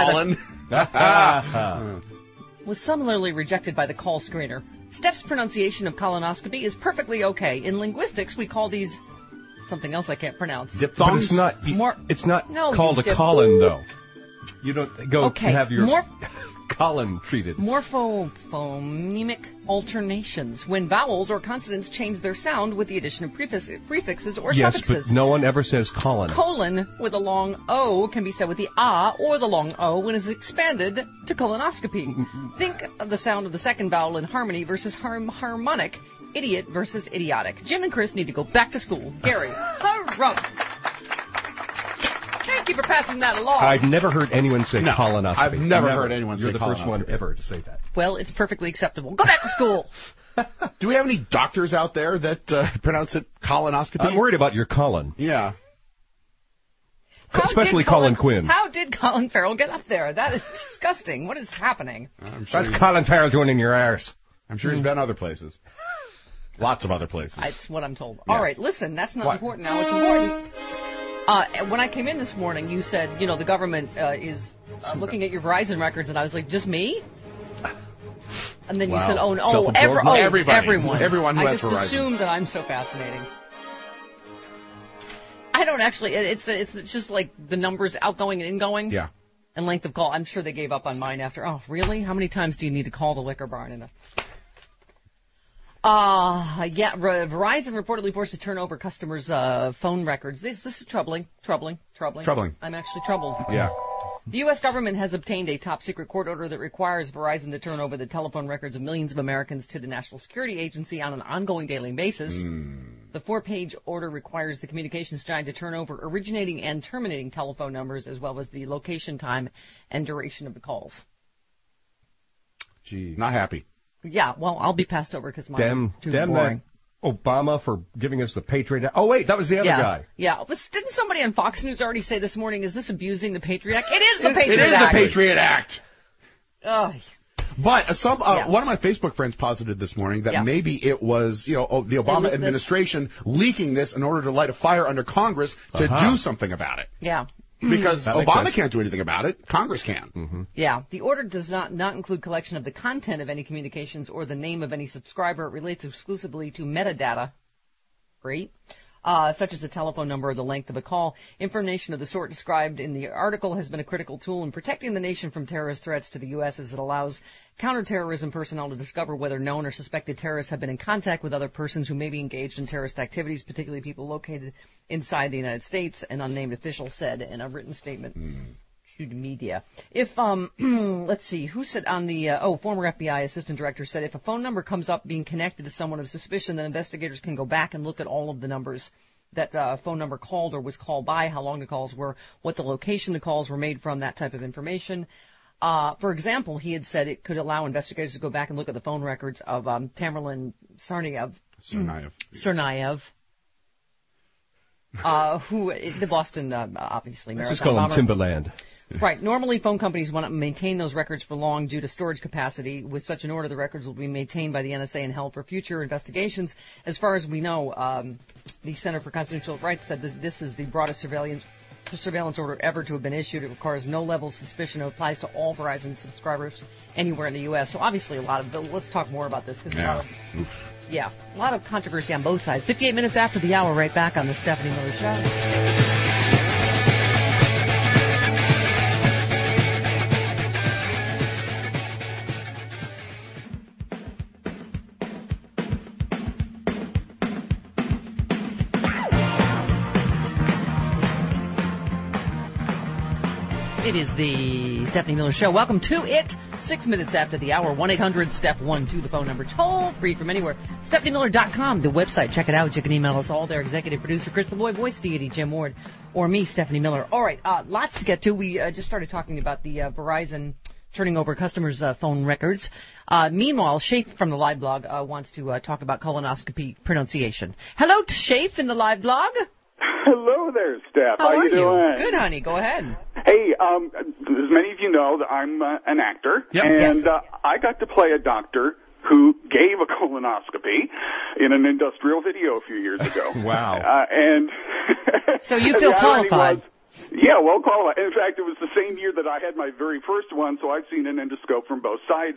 Speaker 1: was similarly rejected by the call screener. Steph's pronunciation of colonoscopy is perfectly okay. In linguistics, we call these something else I can't pronounce.
Speaker 3: Diphthongs? But it's not called a colon, though. You don't go have your colon treated.
Speaker 1: Morphophonemic alternations, when vowels or consonants change their sound with the addition of prefixes or suffixes.
Speaker 3: Yes, but no one ever says colon.
Speaker 1: Colon with a long O can be said with the ah or the long O when it's expanded to colonoscopy. Think of the sound of the second vowel in harmony versus harmonic, idiot versus idiotic. Jim and Chris need to go back to school. Gary, hurrah! Thank you for passing that along.
Speaker 3: I've never heard anyone say colonoscopy.
Speaker 2: I've never heard anyone say
Speaker 3: colonoscopy. You're the first one ever to say that.
Speaker 1: Well, it's perfectly acceptable. Go back to school.
Speaker 2: Do we have any doctors out there that pronounce it colonoscopy?
Speaker 3: I'm worried about your colon.
Speaker 2: Yeah.
Speaker 3: Especially Colin Quinn.
Speaker 1: How did Colin Farrell get up there? That is disgusting. What is happening?
Speaker 3: That's Colin Farrell doing in your arse.
Speaker 2: I'm sure he's been other places. Lots of other places.
Speaker 1: That's what I'm told. Yeah. All right, listen, that's not important now. It's important. When I came in this morning, you said, the government is looking at your Verizon records, and I was like, just me? And then you said, everyone.
Speaker 2: Everyone who has Verizon.
Speaker 1: I just assumed that I'm so fascinating. I don't actually. It's just like the numbers outgoing and ingoing.
Speaker 2: Yeah.
Speaker 1: And length of call. I'm sure they gave up on mine after. Oh, really? How many times do you need to call the liquor barn? Verizon reportedly forced to turn over customers' phone records. This is troubling. I'm actually troubled.
Speaker 2: Yeah.
Speaker 1: The U.S. government has obtained a top-secret court order that requires Verizon to turn over the telephone records of millions of Americans to the National Security Agency on an ongoing daily basis. The 4-page order requires the communications giant to turn over originating and terminating telephone numbers as well as the location, time, and duration of the calls.
Speaker 2: Gee, not happy.
Speaker 1: Yeah, well, I'll be passed over because mine too boring.
Speaker 3: Obama for giving us the Patriot Act. Oh, wait, that was the other guy.
Speaker 1: Yeah, but didn't somebody on Fox News already say this morning, is this abusing the Patriot Act? It is the Patriot Act.
Speaker 2: It is the Patriot Act.
Speaker 1: Oh.
Speaker 2: But one of my Facebook friends posited this morning that maybe it was, the Obama administration leaking this in order to light a fire under Congress to do something about it.
Speaker 1: Yeah.
Speaker 2: Because Obama can't do anything about it. Congress can.
Speaker 3: Mm-hmm.
Speaker 1: Yeah. The order does not include collection of the content of any communications or the name of any subscriber. It relates exclusively to metadata. Great. Such as the telephone number or the length of a call. Information of the sort described in the article has been a critical tool in protecting the nation from terrorist threats to the U.S. as it allows counterterrorism personnel to discover whether known or suspected terrorists have been in contact with other persons who may be engaged in terrorist activities, particularly people located inside the United States, an unnamed official said in a written statement to the media. If, let's see, who said on the, former FBI assistant director said if a phone number comes up being connected to someone of suspicion, then investigators can go back and look at all of the numbers that phone number called or was called by, how long the calls were, what the location the calls were made from, that type of information. For example, he had said it could allow investigators to go back and look at the phone records of Tamerlan Tsarnaev, who the Boston, obviously, marathon
Speaker 3: Let's just call him Timberland.
Speaker 1: Right. Normally, phone companies want to maintain those records for long due to storage capacity. With such an order, the records will be maintained by the NSA and held for future investigations. As far as we know, the Center for Constitutional Rights said that this is the broadest surveillance order ever to have been issued. It requires no level of suspicion. It applies to all Verizon subscribers anywhere in the U.S. So obviously let's talk more about this. A lot of controversy on both sides. 58 minutes after the hour, right back on the Stephanie Miller Show. It is the Stephanie Miller Show. Welcome to it. 6 minutes after the hour. 1-800-STEPH12, the phone number. Toll free from anywhere. StephanieMiller.com, the website. Check it out. You can email us all there. Executive producer Chris the Boy, voice deity Jim Ward, or me, Stephanie Miller. All right, lots to get to. We just started talking about the Verizon turning over customers' phone records. Meanwhile, Shafe from the Live Blog wants to talk about colonoscopy pronunciation. Hello, Shafe in the Live Blog.
Speaker 16: Hello there, Steph.
Speaker 1: How are
Speaker 16: you doing?
Speaker 1: Good, honey. Go ahead.
Speaker 16: Hey, as many of you know, I'm an actor, and I got to play a doctor who gave a colonoscopy in an industrial video a few years ago.
Speaker 3: Wow.
Speaker 16: And
Speaker 1: so you feel qualified.
Speaker 16: Yeah, well qualified. In fact, it was the same year that I had my very first one, so I've seen an endoscope from both sides.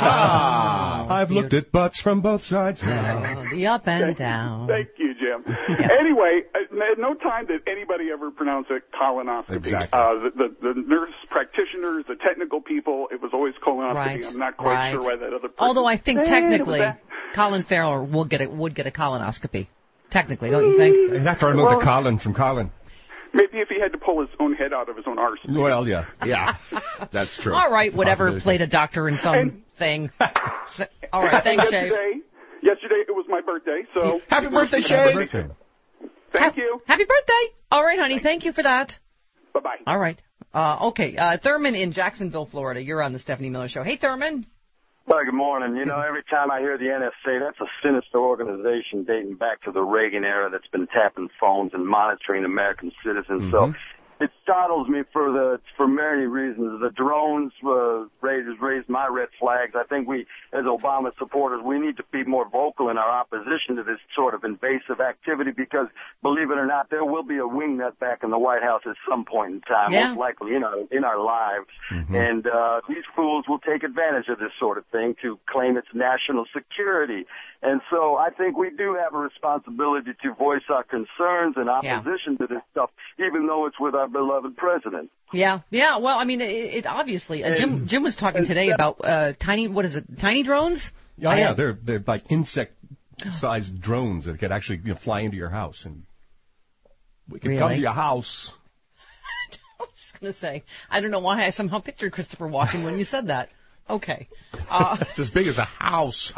Speaker 3: I've looked at butts from both sides.
Speaker 1: The up and down.
Speaker 16: Thank you, Jim.
Speaker 1: Yes.
Speaker 16: Anyway, at no time did anybody ever pronounce it colonoscopy.
Speaker 3: Exactly.
Speaker 16: The nurse practitioners, the technical people, it was always colonoscopy.
Speaker 1: Right.
Speaker 16: I'm not quite sure why that other person...
Speaker 1: Although I think technically Colin Farrell would get a colonoscopy. Technically, don't you think?
Speaker 3: He'd have to remove the Colin from Colin.
Speaker 16: Maybe if he had to pull his own head out of his own arse.
Speaker 3: Well, yeah.
Speaker 2: Yeah, that's true.
Speaker 1: All right, whatever, played a doctor in some thing. All right, thanks, Shay.
Speaker 16: Yesterday it was my birthday, so...
Speaker 2: Happy birthday, Shay!
Speaker 16: Thank you.
Speaker 1: Happy birthday! All right, honey, thank you for that.
Speaker 16: Bye-bye.
Speaker 1: All right. Okay, Thurman in Jacksonville, Florida. You're on the Stephanie Miller Show. Hey, Thurman.
Speaker 19: Well, good morning. You know, every time I hear the NSA, that's a sinister organization dating back to the Reagan era that's been tapping phones and monitoring American citizens. So it startles me for many reasons. The drones raised my red flags. I think we, as Obama supporters, we need to be more vocal in our opposition to this sort of invasive activity because, believe it or not, there will be a wingnut back in the White House at some point in time, most likely in our lives. And these fools will take advantage of this sort of thing to claim it's national security. And so I think we do have a responsibility to voice our concerns and opposition to this stuff, even though it's with our beloved president.
Speaker 1: Yeah. Well, I mean, it obviously. Jim was talking today about tiny drones.
Speaker 3: Oh, yeah, they're like insect-sized drones that could actually fly into your house, and we can come to your house.
Speaker 1: I was just going to say, I don't know why I somehow pictured Christopher Walken when you said that. Okay.
Speaker 2: It's as big as a house.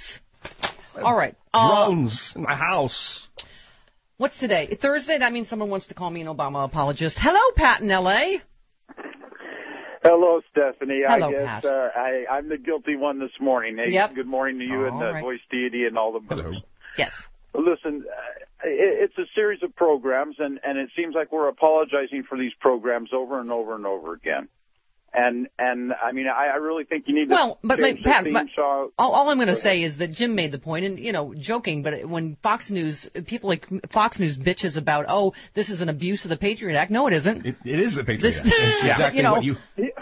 Speaker 1: All right.
Speaker 3: Drones in my house.
Speaker 1: What's today? Thursday? That means someone wants to call me an Obama apologist. Hello, Pat in L.A.
Speaker 20: Hello, Stephanie.
Speaker 1: Hello,
Speaker 20: I guess
Speaker 1: Pat.
Speaker 20: I'm the guilty one this morning. Hey, good morning to you and the voice deity and all the members.
Speaker 1: Yes.
Speaker 20: Listen, it's a series of programs, and it seems like we're apologizing for these programs over and over and over again. And I mean, I really think you need to change the theme song.
Speaker 1: All I'm going to say is that Jim made the point, and, joking, but when Fox News, people like Fox News bitches about, this is an abuse of the Patriot Act. No, it isn't.
Speaker 3: It is the Patriot Act. It's exactly what you...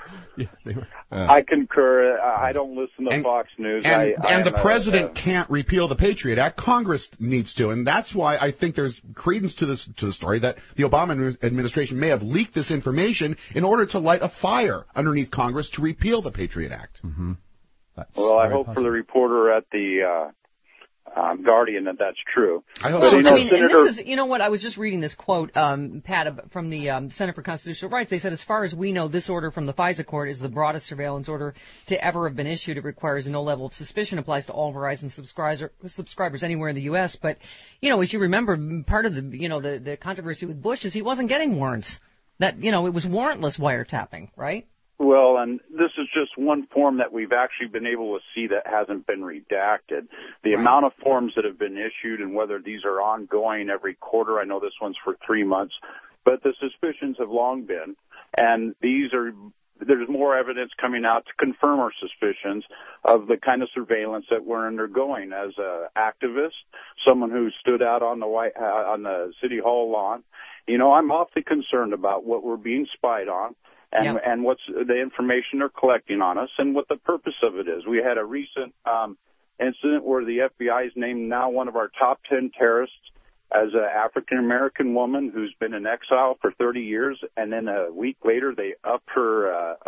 Speaker 20: I concur. I don't listen to Fox News.
Speaker 2: And the president can't repeal the Patriot Act. Congress needs to, and that's why I think there's credence to the story that the Obama administration may have leaked this information in order to light a fire underneath Congress to repeal the Patriot Act.
Speaker 20: Well, I hope for the reporter at the Guardian that's true.
Speaker 1: I hope so. And this is, what, I was just reading this quote, Pat, from the Center for Constitutional Rights. They said, as far as we know, this order from the FISA court is the broadest surveillance order to ever have been issued. It requires no level of suspicion, applies to all Verizon subscribers anywhere in the U.S. But, as you remember, part of the controversy with Bush is he wasn't getting warrants. That, it was warrantless wiretapping, right?
Speaker 20: Well, and this is just one form that we've actually been able to see that hasn't been redacted. The amount of forms that have been issued and whether these are ongoing every quarter, I know this one's for 3 months, but the suspicions have long been, and there's more evidence coming out to confirm our suspicions of the kind of surveillance that we're undergoing as an activist, someone who stood out on the City Hall lawn. I'm awfully concerned about what we're being spied on. And what's the information they're collecting on us and what the purpose of it is. We had a recent incident where the FBI has named now one of our top 10 terrorists as an African-American woman who's been in exile for 30 years, and then a week later they up her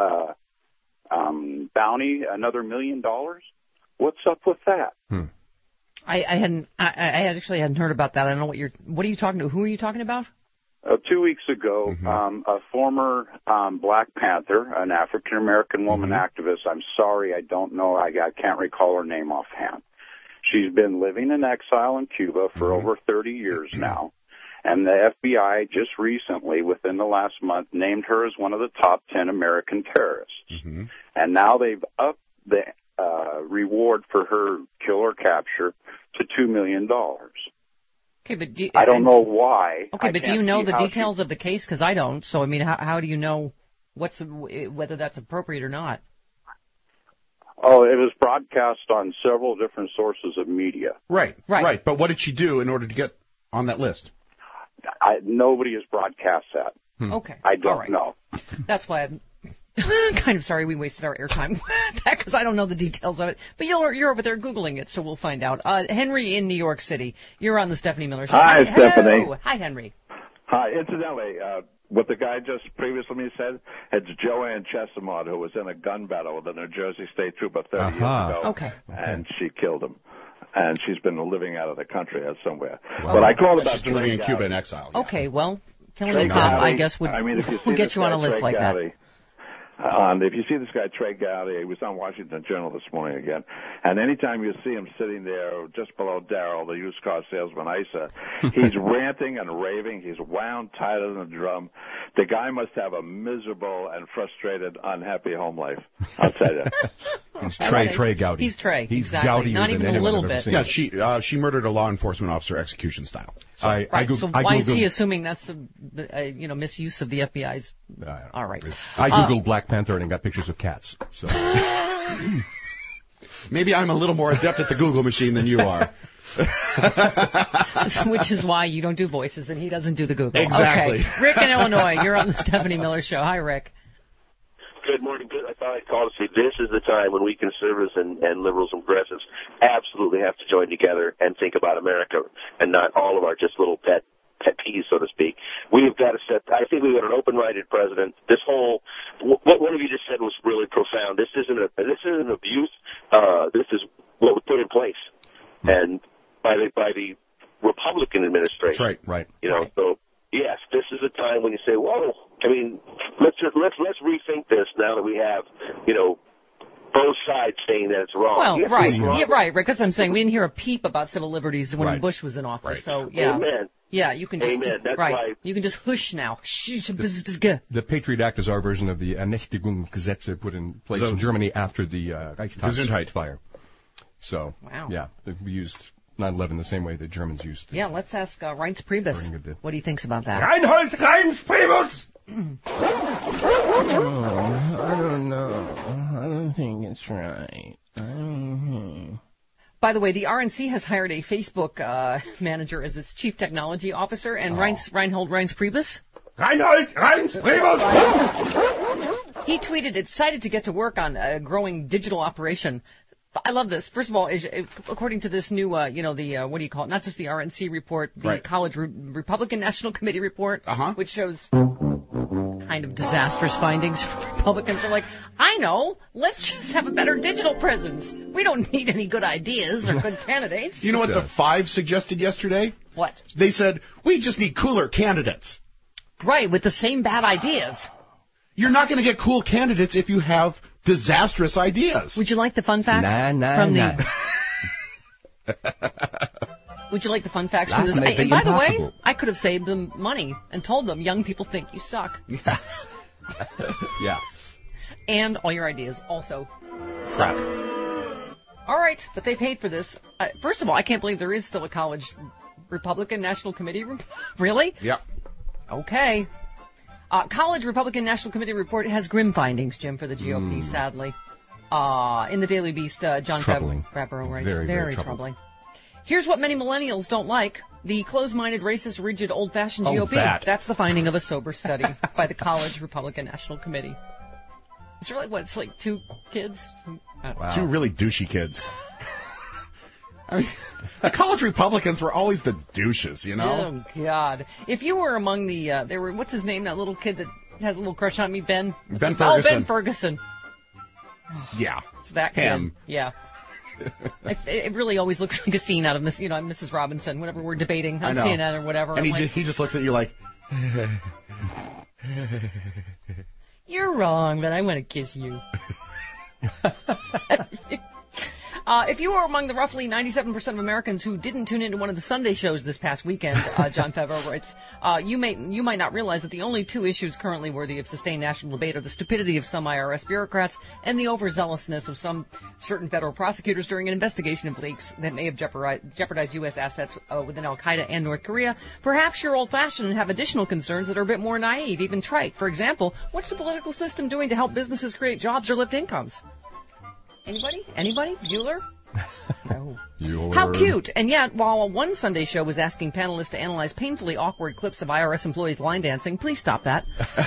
Speaker 20: bounty another $1 million. What's up with that?
Speaker 1: I actually hadn't heard about that. I don't know what are you talking to? Who are you talking about?
Speaker 20: 2 weeks ago, a former Black Panther, an African-American woman activist, I'm sorry, I don't know, I can't recall her name offhand. She's been living in exile in Cuba for over 30 years now, and the FBI just recently, within the last month, named her as one of the top 10 American terrorists. And now they've upped the reward for her kill or capture to $2 million.
Speaker 1: Okay, but
Speaker 20: I don't know why.
Speaker 1: Okay, but do you know the details of the case? Because I don't. So, I mean, how do you know whether that's appropriate or not?
Speaker 20: Oh, it was broadcast on several different sources of media.
Speaker 2: Right. But what did she do in order to get on that list?
Speaker 20: Nobody has broadcast that.
Speaker 1: Okay.
Speaker 20: I don't know.
Speaker 1: That's why I'm kind of sorry we wasted our airtime because I don't know the details of it. But you're over there Googling it, so we'll find out. Henry in New York City, you're on the Stephanie Miller Show.
Speaker 21: Hi, Stephanie.
Speaker 1: Hello. Hi, Henry.
Speaker 21: Hi. Incidentally, what the guy just previously said, it's Joanne Chesimard, who was in a gun battle with a New Jersey State Trooper 30 years ago.
Speaker 1: Okay.
Speaker 21: And she killed him. And she's been living out of the country somewhere. But I called about
Speaker 2: Trey living in Cuba in exile.
Speaker 1: Yeah. Okay, well, killing a cop, I guess, would get you on a list like that.
Speaker 21: If you see this guy, Trey Gowdy, he was on Washington Journal this morning again. And anytime you see him sitting there just below Darrell, the used car salesman, Isa, he's ranting and raving. He's wound tighter than a drum. The guy must have a miserable and frustrated, unhappy home life. I'll tell you.
Speaker 3: He's Trey Gowdy.
Speaker 1: He's Trey.
Speaker 3: He's
Speaker 1: exactly.
Speaker 3: Gowdy
Speaker 1: Not even a little bit.
Speaker 2: Yeah, she murdered a law enforcement officer execution style.
Speaker 1: So, so why is he assuming that's misuse of the FBI's? All right.
Speaker 3: I Googled Black Panther and got pictures of cats. So
Speaker 2: maybe I'm a little more adept at the Google machine than you are.
Speaker 1: Which is why you don't do voices and he doesn't do the Google.
Speaker 2: Exactly.
Speaker 1: Okay. Rick in Illinois, you're on the Stephanie Miller Show. Hi, Rick.
Speaker 22: Good morning. I thought I'd call to say this is the time when we conservatives and liberals and progressives absolutely have to join together and think about America and not all of our just little pet peeves, so to speak. We've got to I think we've got an open-minded president. This whole, what one of you just said was really profound. This isn't an abuse. This is what we put in place. And by the Republican administration.
Speaker 2: Right.
Speaker 22: So yes, this is a time when you say, whoa, I mean, let's rethink this now that we have, both sides saying that it's wrong.
Speaker 1: Well, right, because I'm saying we didn't hear a peep about civil liberties when Bush was in office.
Speaker 22: Right.
Speaker 1: So, yeah.
Speaker 22: Amen.
Speaker 1: Yeah, you can just
Speaker 22: That's why
Speaker 1: you can just hush now.
Speaker 3: The Patriot Act is our version of the Ermächtigungsgesetze put in place in Germany after the Reichstag fire. So, yeah, we used 9/11 the same way the Germans used.
Speaker 1: Yeah, let's ask Reince Priebus what he thinks about that.
Speaker 8: Reinhold Reince Priebus!
Speaker 23: I don't know. I don't think it's right.
Speaker 1: By the way, the RNC has hired a Facebook manager as its chief technology officer, and Reinhold Reince Priebus.
Speaker 8: Reinhold Reince Priebus!
Speaker 1: He tweeted, excited to get to work on a growing digital operation. I love this. First of all, according to this new, what do you call it? Not just the RNC report, the College Republican National Committee report, which shows kind of disastrous findings. Republicans are like, I know, let's just have a better digital presence. We don't need any good ideas or good candidates.
Speaker 2: You know what the Five suggested yesterday?
Speaker 1: What?
Speaker 2: They said, we just need cooler candidates.
Speaker 1: Right, with the same bad ideas.
Speaker 2: You're not going to get cool candidates if you have disastrous ideas.
Speaker 1: Would you like the fun facts from the... Would you like the fun facts from this? And by the way, I could have saved them money and told them young people think you suck.
Speaker 2: Yes.
Speaker 3: Yeah.
Speaker 1: And all your ideas also suck. All right, but they paid for this. First of all, I can't believe there is still a college Republican National Committee. Really?
Speaker 2: Yep.
Speaker 1: Okay. College Republican National Committee report has grim findings, Jim, for the GOP, sadly. In the Daily Beast, John Favreau writes. Very troubling. Here's what many millennials don't like. The closed-minded, racist, rigid, old-fashioned GOP. That's the finding of a sober study by the College Republican National Committee. It's really, it's like two kids?
Speaker 2: Wow. Two really douchey kids. I mean, the college Republicans were always the douches,
Speaker 1: Oh, God. If you were among the, what's his name, that little kid that has a little crush on me, Ben?
Speaker 2: Ben Ferguson.
Speaker 1: Oh, Ben Ferguson.
Speaker 2: Yeah.
Speaker 1: It's that kid. Yeah. It really always looks like a scene out of Mrs. Robinson, whenever we're debating on CNN or whatever.
Speaker 2: And he just looks at you like...
Speaker 1: You're wrong, but I want to kiss you. If you were among the roughly 97% of Americans who didn't tune into one of the Sunday shows this past weekend, John Favreau writes, you might not realize that the only two issues currently worthy of sustained national debate are the stupidity of some IRS bureaucrats and the overzealousness of some certain federal prosecutors during an investigation of leaks that may have jeopardized U.S. assets within Al-Qaeda and North Korea. Perhaps you're old-fashioned and have additional concerns that are a bit more naive, even trite. For example, what's the political system doing to help businesses create jobs or lift incomes? Anybody? Bueller? No. How cute! And yet, while one Sunday show was asking panelists to analyze painfully awkward clips of IRS employees line dancing, please stop that.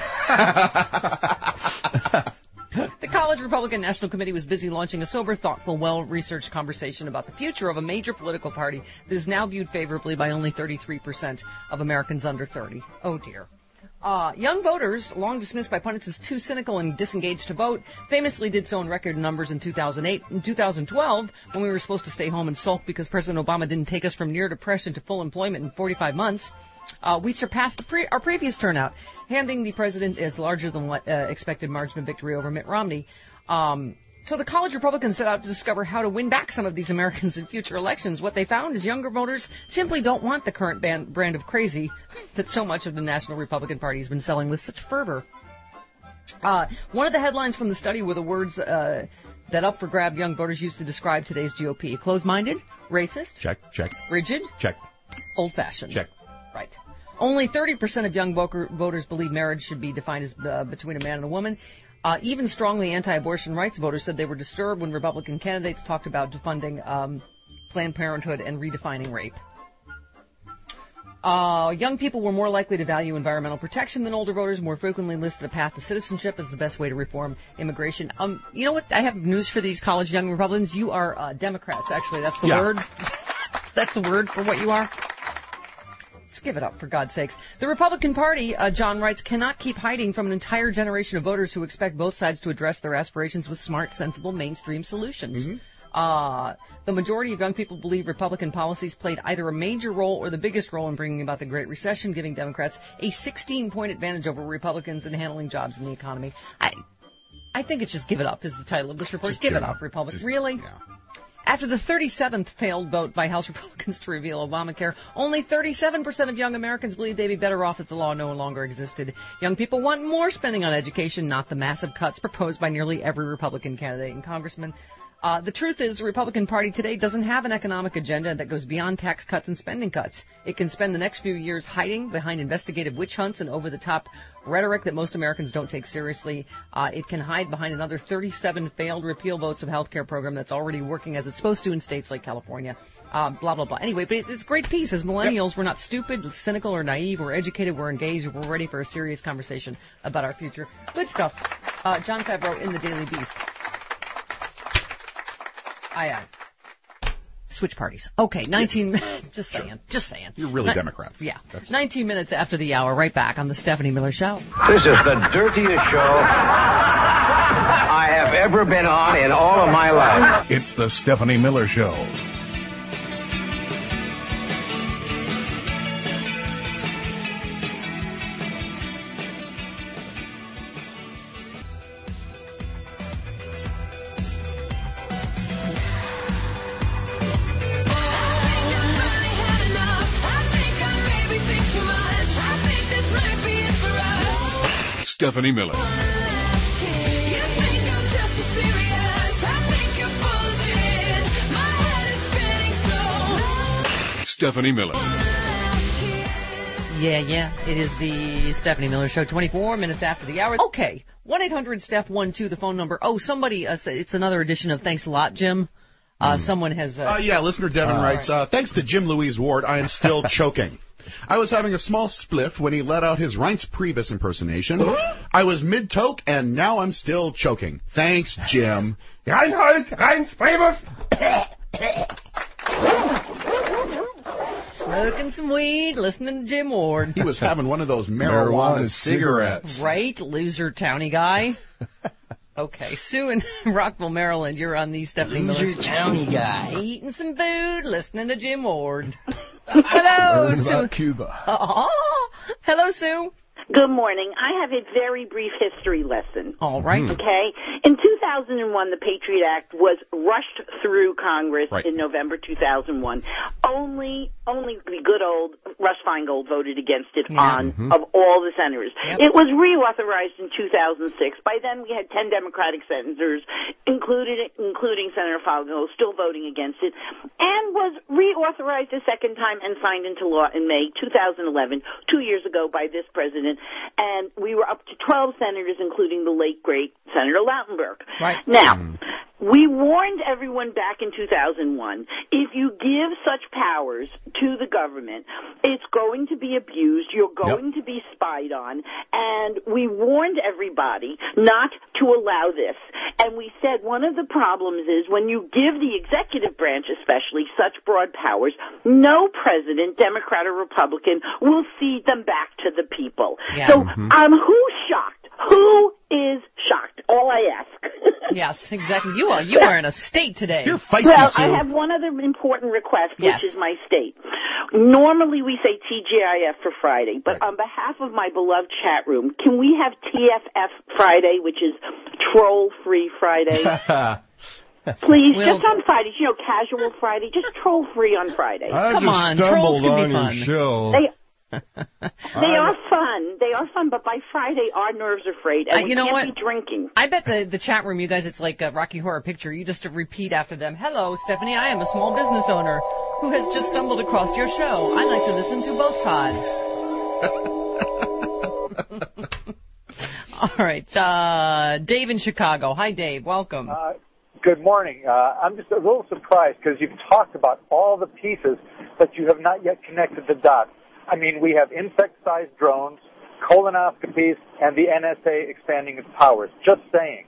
Speaker 1: The College Republican National Committee was busy launching a sober, thoughtful, well-researched conversation about the future of a major political party that is now viewed favorably by only 33% of Americans under 30. Oh, dear. Young voters, long dismissed by pundits as too cynical and disengaged to vote, famously did so in record numbers in 2008. In 2012, when we were supposed to stay home and sulk because President Obama didn't take us from near depression to full employment in 45 months, we surpassed our previous turnout, handing the president as larger than expected margin of victory over Mitt Romney. So the college Republicans set out to discover how to win back some of these Americans in future elections. What they found is younger voters simply don't want the current brand of crazy that so much of the National Republican Party has been selling with such fervor. One of the headlines from the study were the words that up for grab young voters used to describe today's GOP. Closed-minded, racist,
Speaker 3: check,
Speaker 1: rigid,
Speaker 3: check,
Speaker 1: old-fashioned,
Speaker 3: check.
Speaker 1: Right. Only 30% of young voters believe marriage should be defined as between a man and a woman. Even strongly anti-abortion rights voters said they were disturbed when Republican candidates talked about defunding Planned Parenthood and redefining rape. Young people were more likely to value environmental protection than older voters, more frequently listed a path to citizenship as the best way to reform immigration. You know what? I have news for these college young Republicans. You are Democrats, actually. That's the word. That's the word for what you are. Just give it up, for God's sakes. The Republican Party, John writes, cannot keep hiding from an entire generation of voters who expect both sides to address their aspirations with smart, sensible, mainstream solutions. Mm-hmm. The majority of young people believe Republican policies played either a major role or the biggest role in bringing about the Great Recession, giving Democrats a 16-point advantage over Republicans in handling jobs in the economy. I think it's just give it up is the title of this report. Just give it up, Republicans. Really? Yeah. After the 37th failed vote by House Republicans to reveal Obamacare, only 37% of young Americans believe they'd be better off if the law no longer existed. Young people want more spending on education, not the massive cuts proposed by nearly every Republican candidate and congressman. The truth is the Republican Party today doesn't have an economic agenda that goes beyond tax cuts and spending cuts. It can spend the next few years hiding behind investigative witch hunts and over-the-top rhetoric that most Americans don't take seriously. It can hide behind another 37 failed repeal votes of health care program that's already working as it's supposed to in states like California. Blah, blah, blah. Anyway, but it's a great piece. As millennials, we're not stupid, cynical, or naive. We're educated, we're engaged, we're ready for a serious conversation about our future. Good stuff. John Favreau in the Daily Beast. Switch parties. Okay, 19 just saying.
Speaker 2: You're really Democrats.
Speaker 1: Yeah. 19 minutes after the hour, right back on the Stephanie Miller Show.
Speaker 4: This is the dirtiest show I have ever been on in all of my life.
Speaker 2: It's the Stephanie Miller Show. Stephanie Miller. Stephanie Miller.
Speaker 1: Yeah. It is the Stephanie Miller Show, 24 minutes after the hour. Okay. 1-800-STEPH-12, the phone number. Oh, somebody, it's another edition of Thanks a Lot, Jim. Someone has...
Speaker 2: listener Devin writes, thanks to Jim Louise Ward, I am still choking. I was having a small spliff when he let out his Reince Priebus impersonation. I was mid-toke, and now I'm still choking. Thanks, Jim.
Speaker 23: Reinhold, Reince Priebus.
Speaker 1: Smoking some weed, listening to Jim Ward.
Speaker 2: He was having one of those marijuana cigarettes.
Speaker 1: Right, loser towny guy. Okay, Sue in Rockville, Maryland, you're on the Stephanie Miller.
Speaker 23: Loser towny guy.
Speaker 1: Eating some food, listening to Jim Ward. Hello, Sue.
Speaker 23: About Cuba.
Speaker 1: Hello, Sue.
Speaker 5: Good morning. I have a very brief history lesson.
Speaker 1: All right.
Speaker 5: Okay. In 2001, the Patriot Act was rushed through Congress in November 2001. Only the good old Russ Feingold voted against it of all the senators. It was reauthorized in 2006. By then, we had 10 Democratic senators, including Senator Feingold, still voting against it, and was reauthorized a second time and signed into law in May 2011, 2 years ago, by this president. And we were up to 12 senators, including the late, great Senator Lautenberg.
Speaker 1: Right.
Speaker 5: Now, We warned everyone back in 2001, if you give such powers to the government, it's going to be abused, you're going to be spied on, and we warned everybody not to allow this. And we said one of the problems is when you give the executive branch especially such broad powers, no president, Democrat or Republican, will cede them back to the people.
Speaker 1: Yeah.
Speaker 5: So who's shocked? Who is shocked? All I ask.
Speaker 1: Yes, exactly. You are in a state today.
Speaker 2: You're feisty,
Speaker 5: Well,
Speaker 2: Sue.
Speaker 5: I have one other important request, which is my state. Normally we say TGIF for Friday, but on behalf of my beloved chat room, can we have TFF Friday, which is Troll-Free Friday? Please, just on Fridays, casual Friday, just troll-free on Friday.
Speaker 3: Come on, trolls can be fun. Show.
Speaker 5: They are fun. They are fun, but by Friday our nerves are frayed, and we can't be drinking.
Speaker 1: I bet the chat room, you guys, it's like a Rocky Horror Picture. You just repeat after them. Hello, Stephanie. I am a small business owner who has just stumbled across your show. I like to listen to both sides. All right, Dave in Chicago. Hi, Dave. Welcome.
Speaker 6: Good morning. I'm just a little surprised because you've talked about all the pieces, but you have not yet connected the dots. I mean, we have insect-sized drones, colonoscopies, and the NSA expanding its powers. Just saying.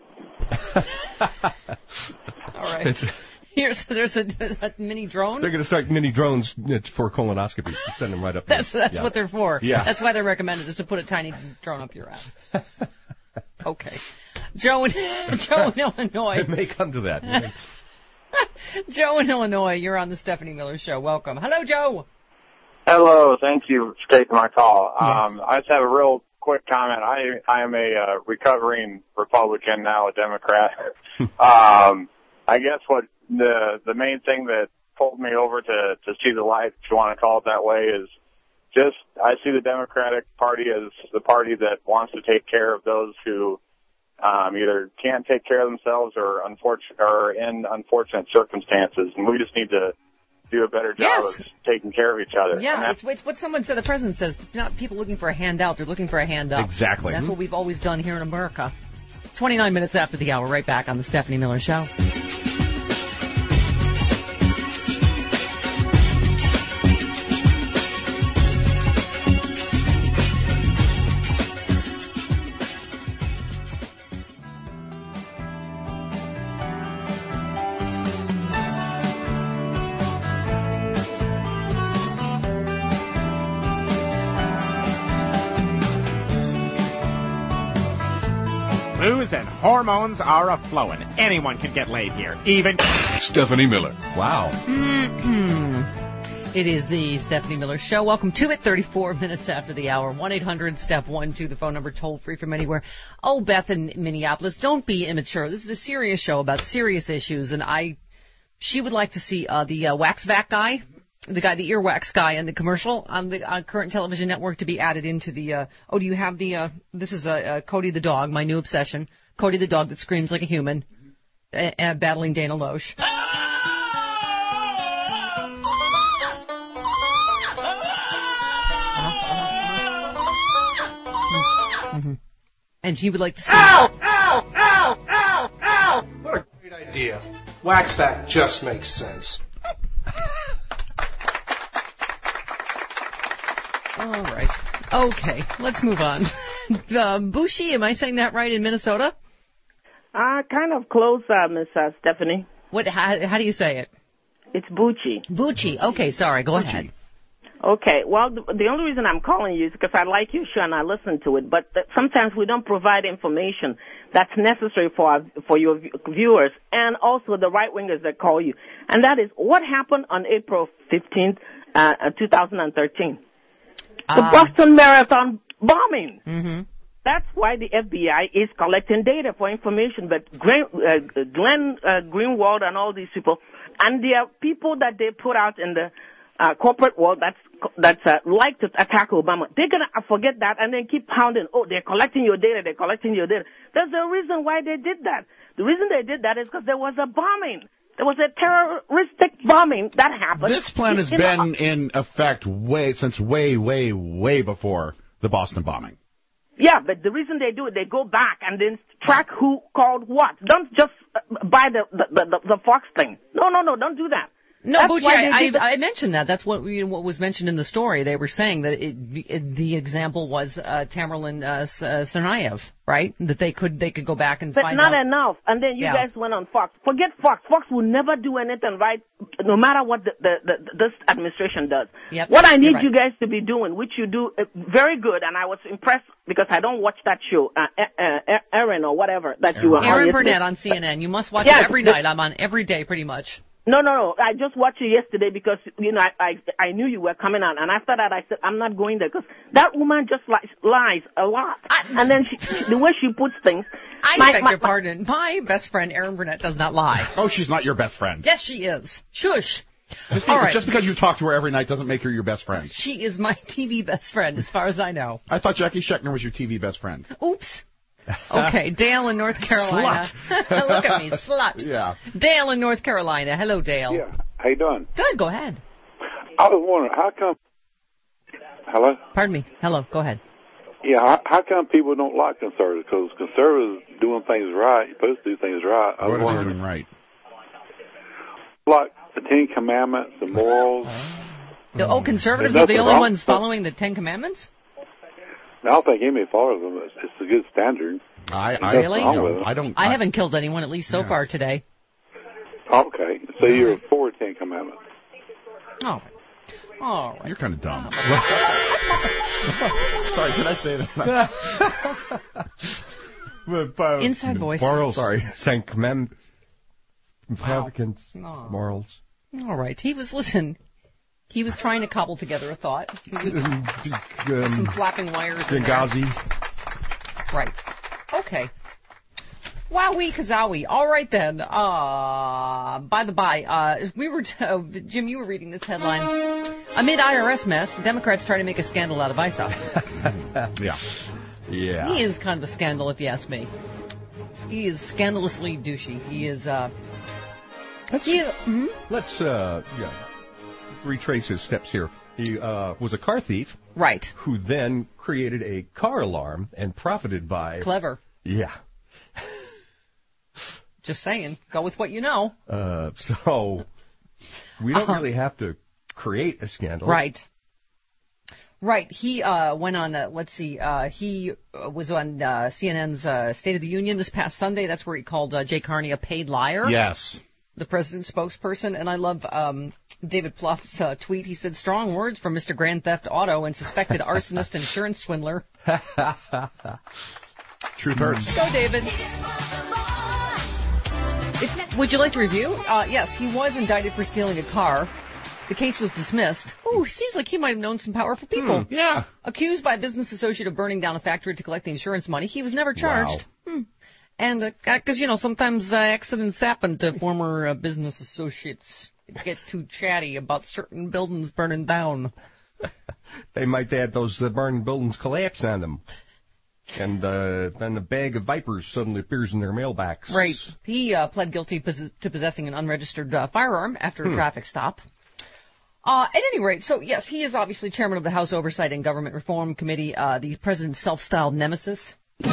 Speaker 1: All right. There's a mini drone.
Speaker 3: They're going to start mini drones for colonoscopies. Send them right up there.
Speaker 1: That's what they're for.
Speaker 3: Yeah.
Speaker 1: That's why they're recommended, is to put a tiny drone up your ass. Okay. Joe in Illinois.
Speaker 3: It may come to that.
Speaker 1: Joe in Illinois, you're on the Stephanie Miller Show. Welcome. Hello, Joe.
Speaker 7: Hello, thank you for taking my call. I just have a real quick comment. I am a recovering Republican, now a Democrat. I guess what the main thing that pulled me over to see the light, if you want to call it that way, is just I see the Democratic Party as the party that wants to take care of those who either can't take care of themselves or in unfortunate circumstances, and we just need to do a better job of taking care of each other.
Speaker 1: Yeah, it's what someone said. The president says, not people looking for a handout, they're looking for a hand up.
Speaker 2: Exactly.
Speaker 1: That's what we've always done here in America. 29 minutes after the hour, right back on the Stephanie Miller Show.
Speaker 9: Booze and hormones are a-flowing. Anyone can get laid here, even
Speaker 3: Stephanie Miller. Wow.
Speaker 1: It is the Stephanie Miller Show. Welcome to it. 34 minutes after the hour. 1-800-STEPH-12, the phone number, toll free from anywhere. Oh, Beth in Minneapolis, don't be immature. This is a serious show about serious issues, and she would like to see the wax vac guy, the earwax guy in the commercial on the current television network to be added into the, do you have the, this is Cody the dog, my new obsession. Cody the dog that screams like a human, battling Dana Loesch. And he would like to see...
Speaker 24: Ow! Ow! Ow! Ow! Ow! What a great idea. Wax vac just makes sense.
Speaker 1: All right. Okay, let's move on. Bushi, am I saying that right, in Minnesota?
Speaker 25: Kind of close, Miss Stephanie.
Speaker 1: How do you say it?
Speaker 25: It's Bucci.
Speaker 1: Bucci. Okay, sorry. Go ahead.
Speaker 25: Okay. Well, the only reason I'm calling you is because I like your show and I listen to it, but sometimes we don't provide information that's necessary for your viewers and also the right-wingers that call you. And that is, what happened on April 15th, 2013? The Boston Marathon bombing.
Speaker 1: Mm-hmm.
Speaker 25: That's why the FBI is collecting data for information. But Glenn Greenwald and all these people, and there are people that they put out in the corporate world that's like to attack Obama. They're gonna forget that and then keep pounding. Oh, they're collecting your data. They're collecting your data. There's a reason why they did that. The reason they did that is because there was a bombing. There was a terroristic bombing that happened.
Speaker 2: This plan has been in effect since way before the Boston bombing.
Speaker 25: Yeah, but the reason they do it, they go back and then track who called what. Don't just buy the Fox thing. No, don't do that.
Speaker 1: No, Bucci, I mentioned that. That's what was mentioned in the story. They were saying that the example was Tamerlan Tsarnaev, right? That they could go back and find out.
Speaker 25: But not enough. And then you guys went on Fox. Forget Fox. Fox will never do anything right, no matter what this administration does.
Speaker 1: Yep.
Speaker 25: What I need you guys to be doing, which you do very good, and I was impressed because I don't watch that show, Aaron or whatever that you are.
Speaker 1: Aaron Burnett on CNN. You must watch it every night. I'm on every day, pretty much.
Speaker 25: No. I just watched it yesterday because, I knew you were coming on. And after that, I said, I'm not going there because that woman just lies a lot. And then the way she puts things.
Speaker 1: I beg your pardon. My best friend, Erin Burnett, does not lie.
Speaker 2: Oh, she's not your best friend.
Speaker 1: Yes, she is. Shush.
Speaker 2: Just because you talk to her every night doesn't make her your best friend.
Speaker 1: She is my TV best friend, as far as I know.
Speaker 2: I thought Jackie Schechtner was your TV best friend.
Speaker 1: Oops. Okay, Dale in North Carolina. Look at me, slut.
Speaker 2: Yeah.
Speaker 1: Dale in North Carolina. Hello, Dale.
Speaker 10: Yeah. How you doing?
Speaker 1: Good. Go ahead.
Speaker 10: I was wondering, how come... Hello?
Speaker 1: Pardon me. Hello. Go ahead.
Speaker 10: Yeah, how come people don't like conservatives? Because conservatives doing things right, you're supposed to do things right.
Speaker 2: What are they doing right?
Speaker 10: Like the Ten Commandments, the morals.
Speaker 1: Conservatives are the only ones following the Ten Commandments?
Speaker 10: I don't think anybody follows them. It's a good standard.
Speaker 1: Really? I haven't killed anyone, at least so far today.
Speaker 10: Okay. So you're for 10 Commandments.
Speaker 1: Oh. All right.
Speaker 2: You're kind of dumb. Sorry, did I say
Speaker 1: that? Inside voice.
Speaker 3: Morals.
Speaker 2: Sorry.
Speaker 3: Saint Commandments. Republicans. Morals.
Speaker 1: All right. He was trying to cobble together a thought. He was some flapping wires.
Speaker 3: Benghazi.
Speaker 1: Right. Okay. Wowee kazowie. All right then. By the by, Jim, you were reading this headline. Amid IRS mess, Democrats try to make a scandal out of ISOP.
Speaker 2: Yeah.
Speaker 1: He is kind of a scandal, if you ask me. He is scandalously douchey. He is.
Speaker 3: Let's retrace his steps here. He was a car thief.
Speaker 1: Right.
Speaker 3: Who then created a car alarm and profited by...
Speaker 1: Clever.
Speaker 3: Yeah.
Speaker 1: Just saying. Go with what you know.
Speaker 3: So we don't really have to create a scandal.
Speaker 1: Right. Right. He went on, he was on CNN's State of the Union this past Sunday. That's where he called Jay Carney a paid liar.
Speaker 2: Yes.
Speaker 1: The president's spokesperson. And I love David Pluff's tweet. He said, strong words from Mr. Grand Theft Auto and suspected arsonist insurance swindler.
Speaker 2: Truth hurts.
Speaker 1: Go, David. Would you like to review? Yes, he was indicted for stealing a car. The case was dismissed. Ooh, seems like he might have known some powerful people.
Speaker 2: Yeah.
Speaker 1: Accused by a business associate of burning down a factory to collect the insurance money. He was never charged.
Speaker 3: Wow.
Speaker 1: And, because, sometimes accidents happen to former business associates. They get too chatty about certain buildings burning down.
Speaker 3: They might have those burned buildings collapse on them. And then a bag of vipers suddenly appears in their mailbox.
Speaker 1: Right. He pled guilty to possessing an unregistered firearm after a traffic stop. At any rate, so yes, he is obviously chairman of the House Oversight and Government Reform Committee, the president's self-styled nemesis. As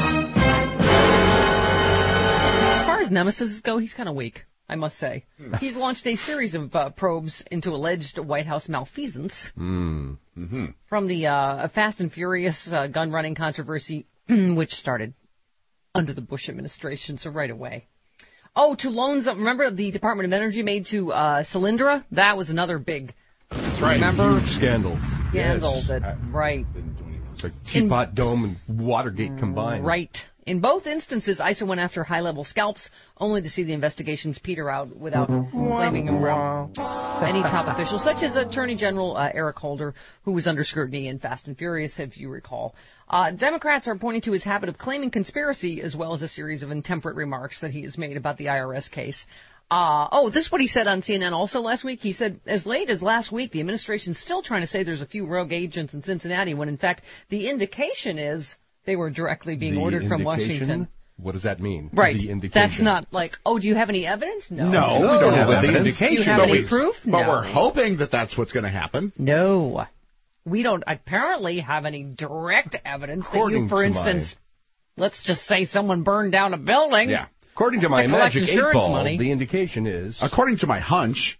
Speaker 1: far as nemesis go, he's kind of weak, I must say. He's launched a series of probes into alleged White House malfeasance from the Fast and Furious gun running controversy, which started under the Bush administration, so right away. Oh, to loans, remember the Department of Energy made to Solyndra? That was another big...
Speaker 2: That's right.
Speaker 1: Remember?
Speaker 3: Huge scandal.
Speaker 1: Scandal,
Speaker 3: yes.
Speaker 1: Right.
Speaker 3: It's like Teapot Dome and Watergate combined.
Speaker 1: Right. In both instances, ISO went after high-level scalps, only to see the investigations peter out without claiming any top officials, such as Attorney General Eric Holder, who was under scrutiny in Fast and Furious, if you recall. Democrats are pointing to his habit of claiming conspiracy, as well as a series of intemperate remarks that he has made about the IRS case. This is what he said on CNN also last week. He said, as late as last week, the administration's still trying to say there's a few rogue agents in Cincinnati, when in fact the indication is they were directly being ordered from Washington.
Speaker 3: What does that mean?
Speaker 1: Right.
Speaker 3: The indication.
Speaker 1: That's not like, do you have any evidence? No.
Speaker 2: We don't have evidence.
Speaker 1: Do you have any proof? No.
Speaker 2: But we're hoping that that's what's going to happen.
Speaker 1: No. We don't apparently have any direct evidence that you, for instance, let's just say someone burned down a building.
Speaker 2: Yeah.
Speaker 3: According to my magic 8-ball,
Speaker 1: money.
Speaker 3: the indication is...
Speaker 2: According to my hunch...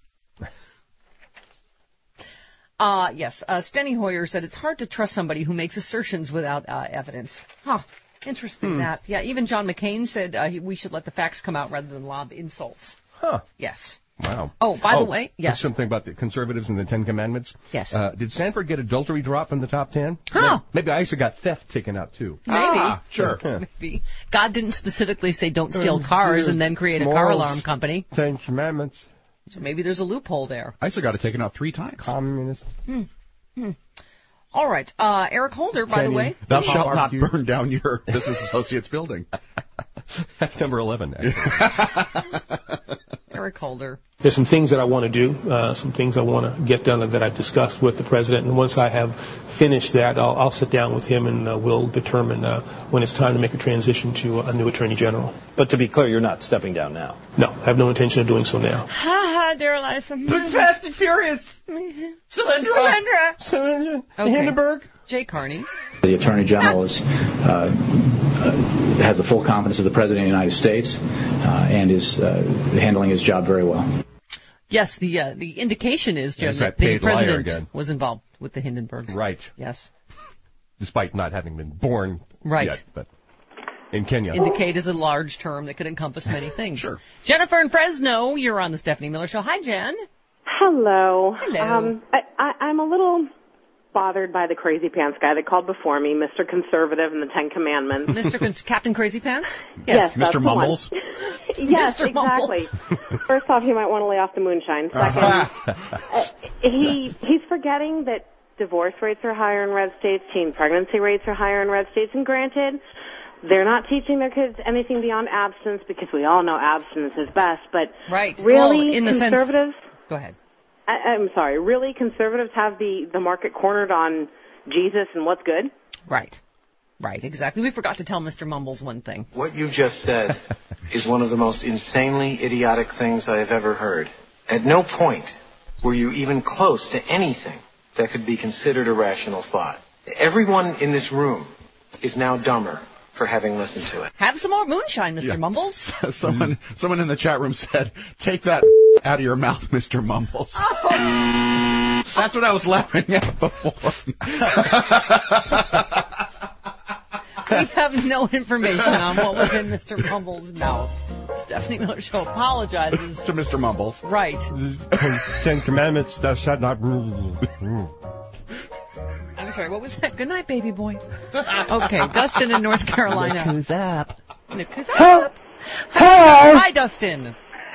Speaker 1: Yes, Steny Hoyer said it's hard to trust somebody who makes assertions without evidence. Huh. Interesting that. Yeah, even John McCain said we should let the facts come out rather than lob insults.
Speaker 3: Huh.
Speaker 1: Yes.
Speaker 3: Wow.
Speaker 1: Oh, by the way, yes.
Speaker 3: Something about the conservatives and the Ten Commandments.
Speaker 1: Yes.
Speaker 3: Did Sanford get adultery dropped from the top 10?
Speaker 1: Huh.
Speaker 3: Maybe Isa got theft taken out, too.
Speaker 1: Maybe.
Speaker 2: Sure.
Speaker 1: Maybe. God didn't specifically say don't steal cars and then create a car alarm company.
Speaker 3: Ten Commandments.
Speaker 1: So maybe there's a loophole there.
Speaker 2: Isa got it taken out 3 times.
Speaker 3: Communist.
Speaker 1: All right. Eric Holder, by the way.
Speaker 2: Thou shalt not burn down your business associate's building.
Speaker 3: That's number 11, actually.
Speaker 1: Eric Holder.
Speaker 11: There's some things that I want to do, some things I want to get done that I've discussed with the president. And once I have finished that, I'll sit down with him and we'll determine when it's time to make a transition to a new attorney general.
Speaker 12: But to be clear, you're not stepping down now.
Speaker 11: No, I have no intention of doing so now.
Speaker 8: Ha ha, Daryl Ison.
Speaker 1: Fast and Furious.
Speaker 11: Cylindra.
Speaker 1: Okay.
Speaker 11: Hindenburg.
Speaker 1: Jay Carney.
Speaker 13: The attorney general has the full confidence of the president of the United States and is handling his job very well.
Speaker 1: Yes, the indication is, Jim, that the president was involved with the Hindenburg.
Speaker 3: Right.
Speaker 1: Yes.
Speaker 3: Despite not having been born yet, but in Kenya.
Speaker 1: Indicate is a large term that could encompass many things.
Speaker 2: Sure.
Speaker 1: Jennifer in Fresno, you're on the Stephanie Miller Show. Hi, Jen.
Speaker 14: Hello.
Speaker 1: Hello.
Speaker 14: I'm a little bothered by the crazy pants guy that called before me, Mr. Conservative and the Ten Commandments.
Speaker 1: Captain Crazy Pants?
Speaker 14: Yes,
Speaker 2: Mr. Mumbles?
Speaker 14: Yes,
Speaker 1: Mr.
Speaker 14: exactly. First off, he might want to lay off the moonshine. Second, he's forgetting that divorce rates are higher in red states, teen pregnancy rates are higher in red states, and granted, they're not teaching their kids anything beyond abstinence because we all know abstinence is best, but really,
Speaker 1: in the
Speaker 14: conservatives...
Speaker 1: Go ahead.
Speaker 14: I'm sorry, really, conservatives have the market cornered on Jesus and what's good?
Speaker 1: Right, exactly. We forgot to tell Mr. Mumbles one thing.
Speaker 15: What you just said is one of the most insanely idiotic things I have ever heard. At no point were you even close to anything that could be considered a rational thought. Everyone in this room is now dumber for having listened to it.
Speaker 1: Have some more moonshine, Mr. Mumbles.
Speaker 2: Someone in the chat room said, take that out of your mouth, Mr. Mumbles.
Speaker 1: Oh.
Speaker 2: That's what I was laughing at before.
Speaker 1: We have no information on what was in Mr. Mumbles' mouth. Stephanie Miller Show apologizes.
Speaker 2: To Mr. Mumbles.
Speaker 1: Right.
Speaker 3: 10 Commandments, thou shalt not rule.
Speaker 1: I'm sorry, what was that? Good night, baby boy. Okay, Dustin in North Carolina.
Speaker 23: Look who's up.
Speaker 1: Look who's up. Hi, Dustin.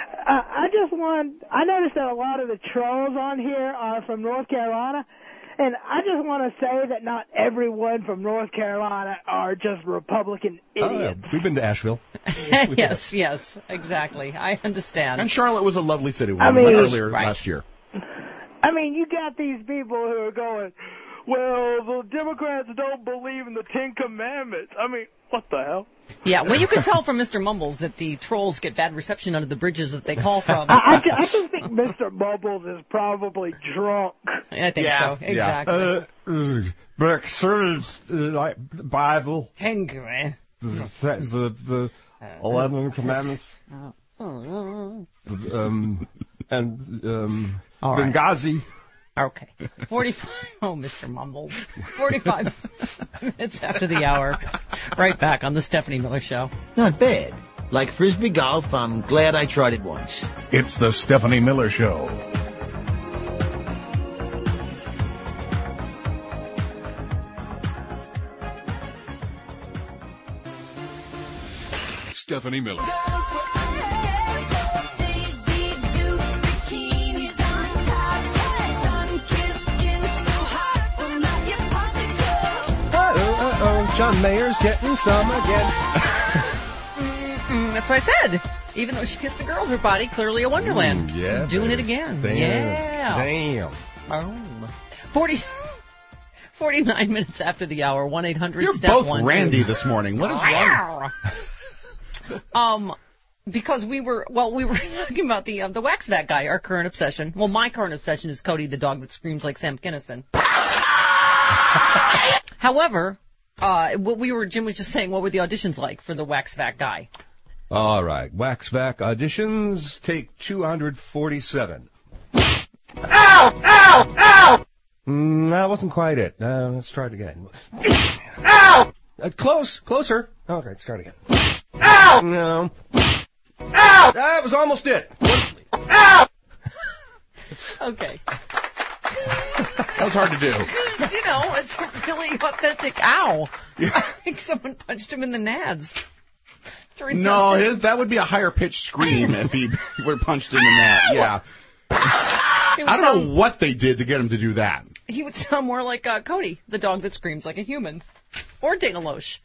Speaker 26: I noticed that a lot of the trolls on here are from North Carolina, and I just want to say that not everyone from North Carolina are just Republican idiots.
Speaker 3: We've been to Asheville.
Speaker 1: Yes, exactly. I understand.
Speaker 2: And Charlotte was a lovely city when we went earlier last year.
Speaker 26: I mean, you got these people who are going, well, the Democrats don't believe in the Ten Commandments. I mean, what the hell?
Speaker 1: Yeah, well, you can tell from Mr. Mumbles that the trolls get bad reception under the bridges that they call from.
Speaker 26: I just think Mr. Mumbles is probably drunk.
Speaker 1: I think so, exactly.
Speaker 3: But conservatives like the Bible.
Speaker 1: The
Speaker 3: 11 Commandments. Benghazi.
Speaker 1: Okay. 45. Oh, Mr. Mumbles. 45 minutes after the hour. Right back on the Stephanie Miller Show.
Speaker 27: Not bad. Like Frisbee golf, I'm glad I tried it once.
Speaker 28: It's the Stephanie Miller Show.
Speaker 29: Stephanie Miller.
Speaker 3: John Mayer's getting some again.
Speaker 1: That's what I said. Even though she kissed a girl, her body clearly a wonderland.
Speaker 3: Yeah,
Speaker 1: doing it again.
Speaker 3: Damn.
Speaker 1: Boom. 49 minutes after the hour. 1-800.
Speaker 2: You're both randy this morning. What is wrong?
Speaker 1: Because we were talking about the Waxvac guy, our current obsession. Well, my current obsession is Cody, the dog that screams like Sam Kinison. However, Jim was just saying, what were the auditions like for the Waxvac guy?
Speaker 3: All right. Wax Vac auditions, take 247.
Speaker 8: Ow! Ow! Ow!
Speaker 3: That wasn't quite it. Let's try it again.
Speaker 8: Ow!
Speaker 3: Closer. Okay, let's start again.
Speaker 8: Ow!
Speaker 3: No.
Speaker 8: Ow!
Speaker 3: That was almost it.
Speaker 8: Ow!
Speaker 1: Okay.
Speaker 2: That was hard to do.
Speaker 1: You know, it's a really authentic ow. Yeah. I think someone punched him in the nads.
Speaker 2: No, that would be a higher pitched scream if he were punched in the nads. Yeah. I don't know what they did to get him to do that.
Speaker 1: He would sound more like Cody, the dog that screams like a human. Or Dana Loesch.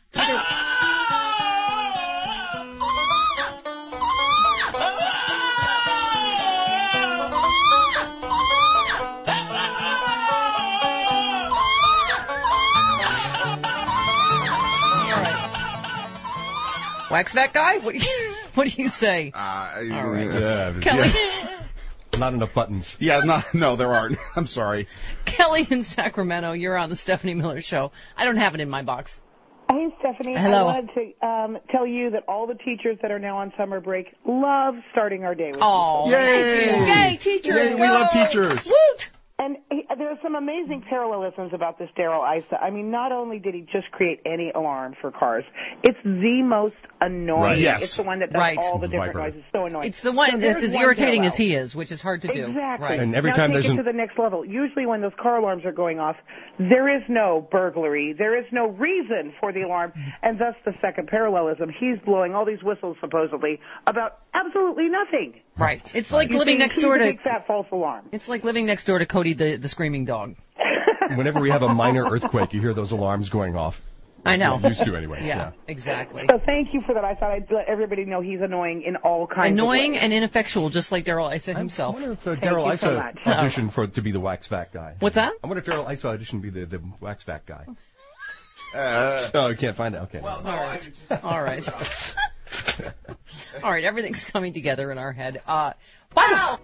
Speaker 1: Wax that guy? What do you say? All right. Kelly?
Speaker 3: Not enough buttons.
Speaker 2: Yeah, no, there aren't. I'm sorry.
Speaker 1: Kelly in Sacramento, you're on the Stephanie Miller Show. I don't have it in my box.
Speaker 4: Hey, Stephanie.
Speaker 1: Hello.
Speaker 4: I wanted to tell you that all the teachers that are now on summer break love starting our day with
Speaker 1: you.
Speaker 2: Yay!
Speaker 1: Yay, teachers!
Speaker 2: Yay, we love teachers.
Speaker 1: Woot!
Speaker 4: And there are some amazing parallelisms about this Darrell Issa. I mean, not only did he just create any alarm for cars, it's the most annoying.
Speaker 2: Right. Yes.
Speaker 4: It's the one that does all the different noises. So annoying.
Speaker 1: It's the one that's as irritating as he is, which is hard to do.
Speaker 4: Exactly.
Speaker 1: Right.
Speaker 3: And every
Speaker 4: now
Speaker 3: time
Speaker 4: take
Speaker 3: there's
Speaker 4: it to the next level. Usually when those car alarms are going off, there is no burglary. There is no reason for the alarm. And thus the second parallelism. He's blowing all these whistles, supposedly, about absolutely nothing.
Speaker 1: Right. It's like living next door to...
Speaker 4: Big fat false alarm.
Speaker 1: It's like living next door to Cody the screaming dog.
Speaker 3: Whenever we have a minor earthquake, you hear those alarms going off.
Speaker 1: I know.
Speaker 3: Well, used to anyway.
Speaker 1: Yeah, exactly.
Speaker 4: So thank you for that. I thought I'd let everybody know he's annoying in all kinds of ways.
Speaker 1: Annoying and ineffectual, just like Darrell Issa himself.
Speaker 3: I wonder if Darrell Issa auditioned to be the Wax Vac guy.
Speaker 1: What's that?
Speaker 3: I wonder if Darrell Issa auditioned to be the Wax Vac guy. Oh, you can't find it? Okay.
Speaker 1: Well, no, all right. All right, everything's coming together in our head. Pardon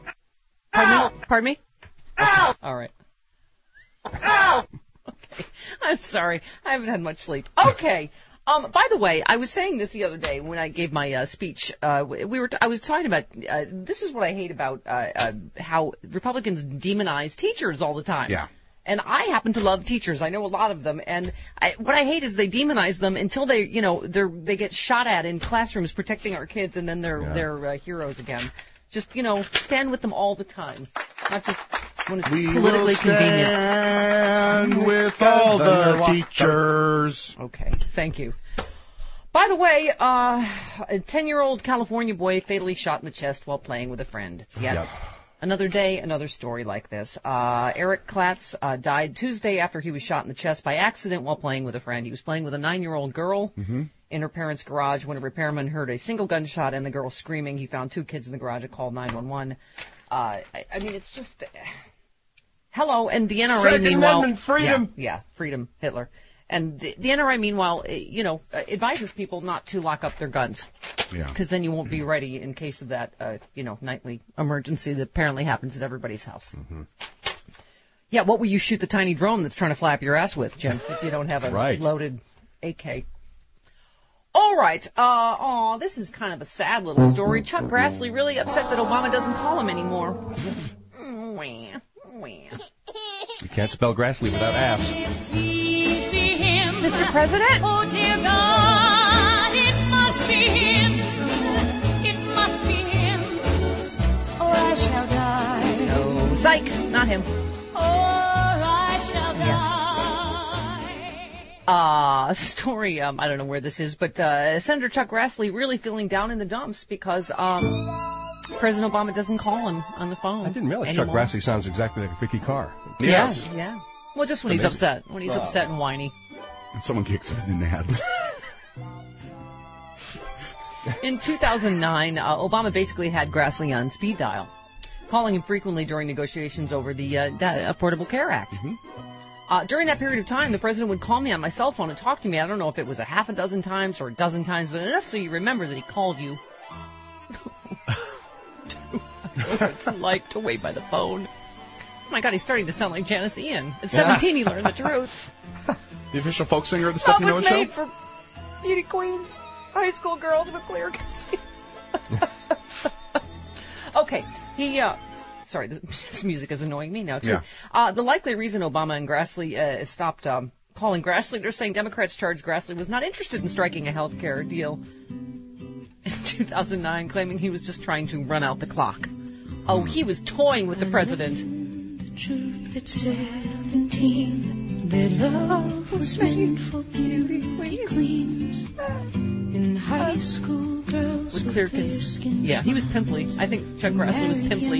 Speaker 1: me?
Speaker 8: Ow!
Speaker 1: All right.
Speaker 8: Ow!
Speaker 1: Okay. I'm sorry. I haven't had much sleep. Okay. By the way, I was saying this the other day when I gave my speech. I was talking about this is what I hate about how Republicans demonize teachers all the time.
Speaker 2: Yeah.
Speaker 1: And I happen to love teachers. I know a lot of them. And what I hate is they demonize them until they they get shot at in classrooms protecting our kids, and then they're heroes again. Just, stand with them all the time. Not just when it's politically convenient.
Speaker 2: Stand with all the teachers.
Speaker 1: Okay, thank you. By the way, a 10-year-old California boy fatally shot in the chest while playing with a friend. It's yet another day, another story like this. Eric Klatz died Tuesday after he was shot in the chest by accident while playing with a friend. He was playing with a 9-year-old girl in her parents' garage when a repairman heard a single gunshot and the girl screaming. He found 2 kids in the garage and called 911. I mean, it's just... hello, and the NRA,
Speaker 3: Second
Speaker 1: meanwhile...
Speaker 3: Amendment freedom!
Speaker 1: Yeah, freedom, Hitler. And the NRA, meanwhile, advises people not to lock up their guns.
Speaker 2: Yeah.
Speaker 1: Because then you won't be ready in case of that, nightly emergency that apparently happens at everybody's house. Mm-hmm. Yeah, what will you shoot the tiny drone that's trying to flap your ass with, Jim, if you don't have a loaded AK? All right. This is kind of a sad little story. Chuck Grassley really upset that Obama doesn't call him anymore.
Speaker 3: You can't spell Grassley without ass.
Speaker 1: Mr. President?
Speaker 8: Oh, dear God, it must be him. It must be him. Or I shall die.
Speaker 1: No, psych, not him.
Speaker 8: Or I shall die.
Speaker 1: Story, I don't know where this is, but Senator Chuck Grassley really feeling down in the dumps because President Obama doesn't call him on the phone.
Speaker 3: I didn't realize anymore. Chuck Grassley sounds exactly like Vicky Carr.
Speaker 1: Yes. Yeah. Well, just when he's upset. When he's upset and whiny.
Speaker 2: And someone kicks him in the nads.
Speaker 1: In 2009, Obama basically had Grassley on speed dial, calling him frequently during negotiations over the Affordable Care Act. Mm-hmm. During that period of time, the president would call me on my cell phone and talk to me. I don't know if it was a half a dozen times or a dozen times, but enough so you remember that he called you. It's like to wait by the phone. Oh my God, he's starting to sound like Janice Ian. At 17, he learned the truth.
Speaker 2: The official folk singer of the Stephanie Miller Show?
Speaker 1: Love was made for beauty queens, high school girls with clear Okay, sorry, this music is annoying me now, too. Yeah. The likely reason Obama and Grassley stopped calling Grassley, they're saying Democrats charged Grassley was not interested in striking a health care deal in 2009, claiming he was just trying to run out the clock. Oh, he was toying with the president.
Speaker 8: The truth at 17, that love was meant for beauty queens. In high school, girls
Speaker 1: with clear skin. Yeah, he was pimply. I think Chuck Grassley was pimply.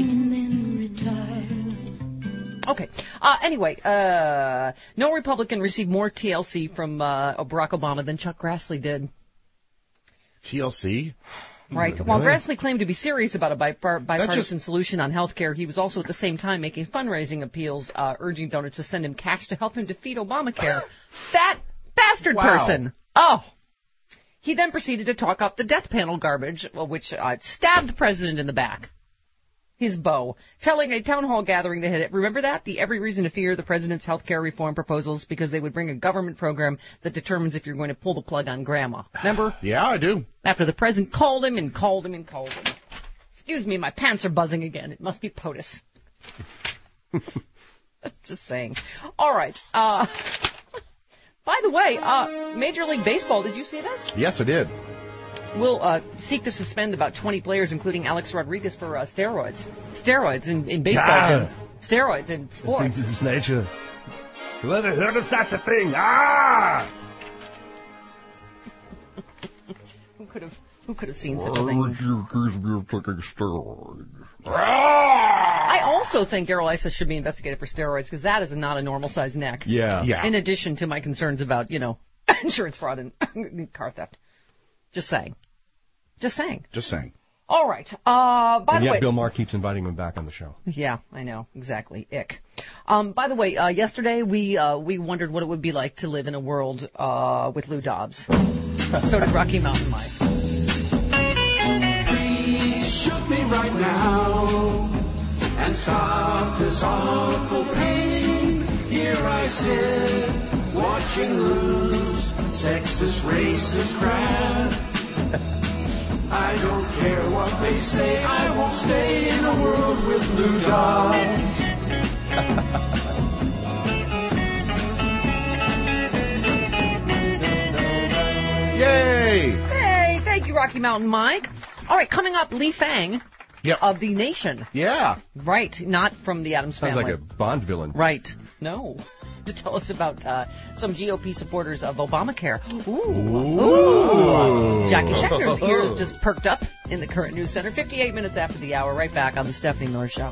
Speaker 1: Okay. Anyway, no Republican received more TLC from Barack Obama than Chuck Grassley did.
Speaker 2: TLC?
Speaker 1: Right. While Grassley claimed to be serious about a bipartisan solution on health care, he was also at the same time making fundraising appeals, urging donors to send him cash to help him defeat Obamacare. That bastard person. Oh. He then proceeded to talk up the death panel garbage, which stabbed the president in the back. His bow, telling a town hall gathering to hit it. Remember that? The every reason to fear the president's health care reform proposals because they would bring a government program that determines if you're going to pull the plug on grandma. Remember?
Speaker 2: Yeah, I do.
Speaker 1: After the president called him and called him and called him. Excuse me, my pants are buzzing again. It must be POTUS. Just saying. All right. By the way, Major League Baseball, did you see this?
Speaker 2: Yes, I did.
Speaker 1: Will seek to suspend about 20 players, including Alex Rodriguez, for steroids. Steroids in baseball.
Speaker 28: God.
Speaker 1: Steroids in sports.
Speaker 28: This is nature. You ever heard of such a thing? Ah!
Speaker 1: Who could have seen such a thing? I also think Darrell Issa should be investigated for steroids because that is not a normal-sized neck.
Speaker 3: Yeah.
Speaker 1: In addition to my concerns about, insurance fraud and car theft. Just saying. All right. By the way,
Speaker 3: Bill Maher keeps inviting him back on the show.
Speaker 1: Yeah, I know exactly. Ick. By the way, yesterday we wondered what it would be like to live in a world with Lou Dobbs. So did Rocky Mountain Mike.
Speaker 8: Please shoot me right now and stop this awful pain. Here I sit watching Lou's sexist, racist crap. I don't care what they say, I won't stay in a world with Lou Dobbs.
Speaker 2: Yay!
Speaker 1: Hey, thank you, Rocky Mountain Mike. All right, coming up, Lee Fang of The Nation.
Speaker 2: Yeah.
Speaker 1: Right, not from the Addams Family.
Speaker 3: Sounds like a Bond villain.
Speaker 1: Right. No. To tell us about some GOP supporters of Obamacare. Ooh. Jackie Schechter's ears just perked up in the Current News Center. 58 minutes after the hour, right back on the Stephanie Miller Show.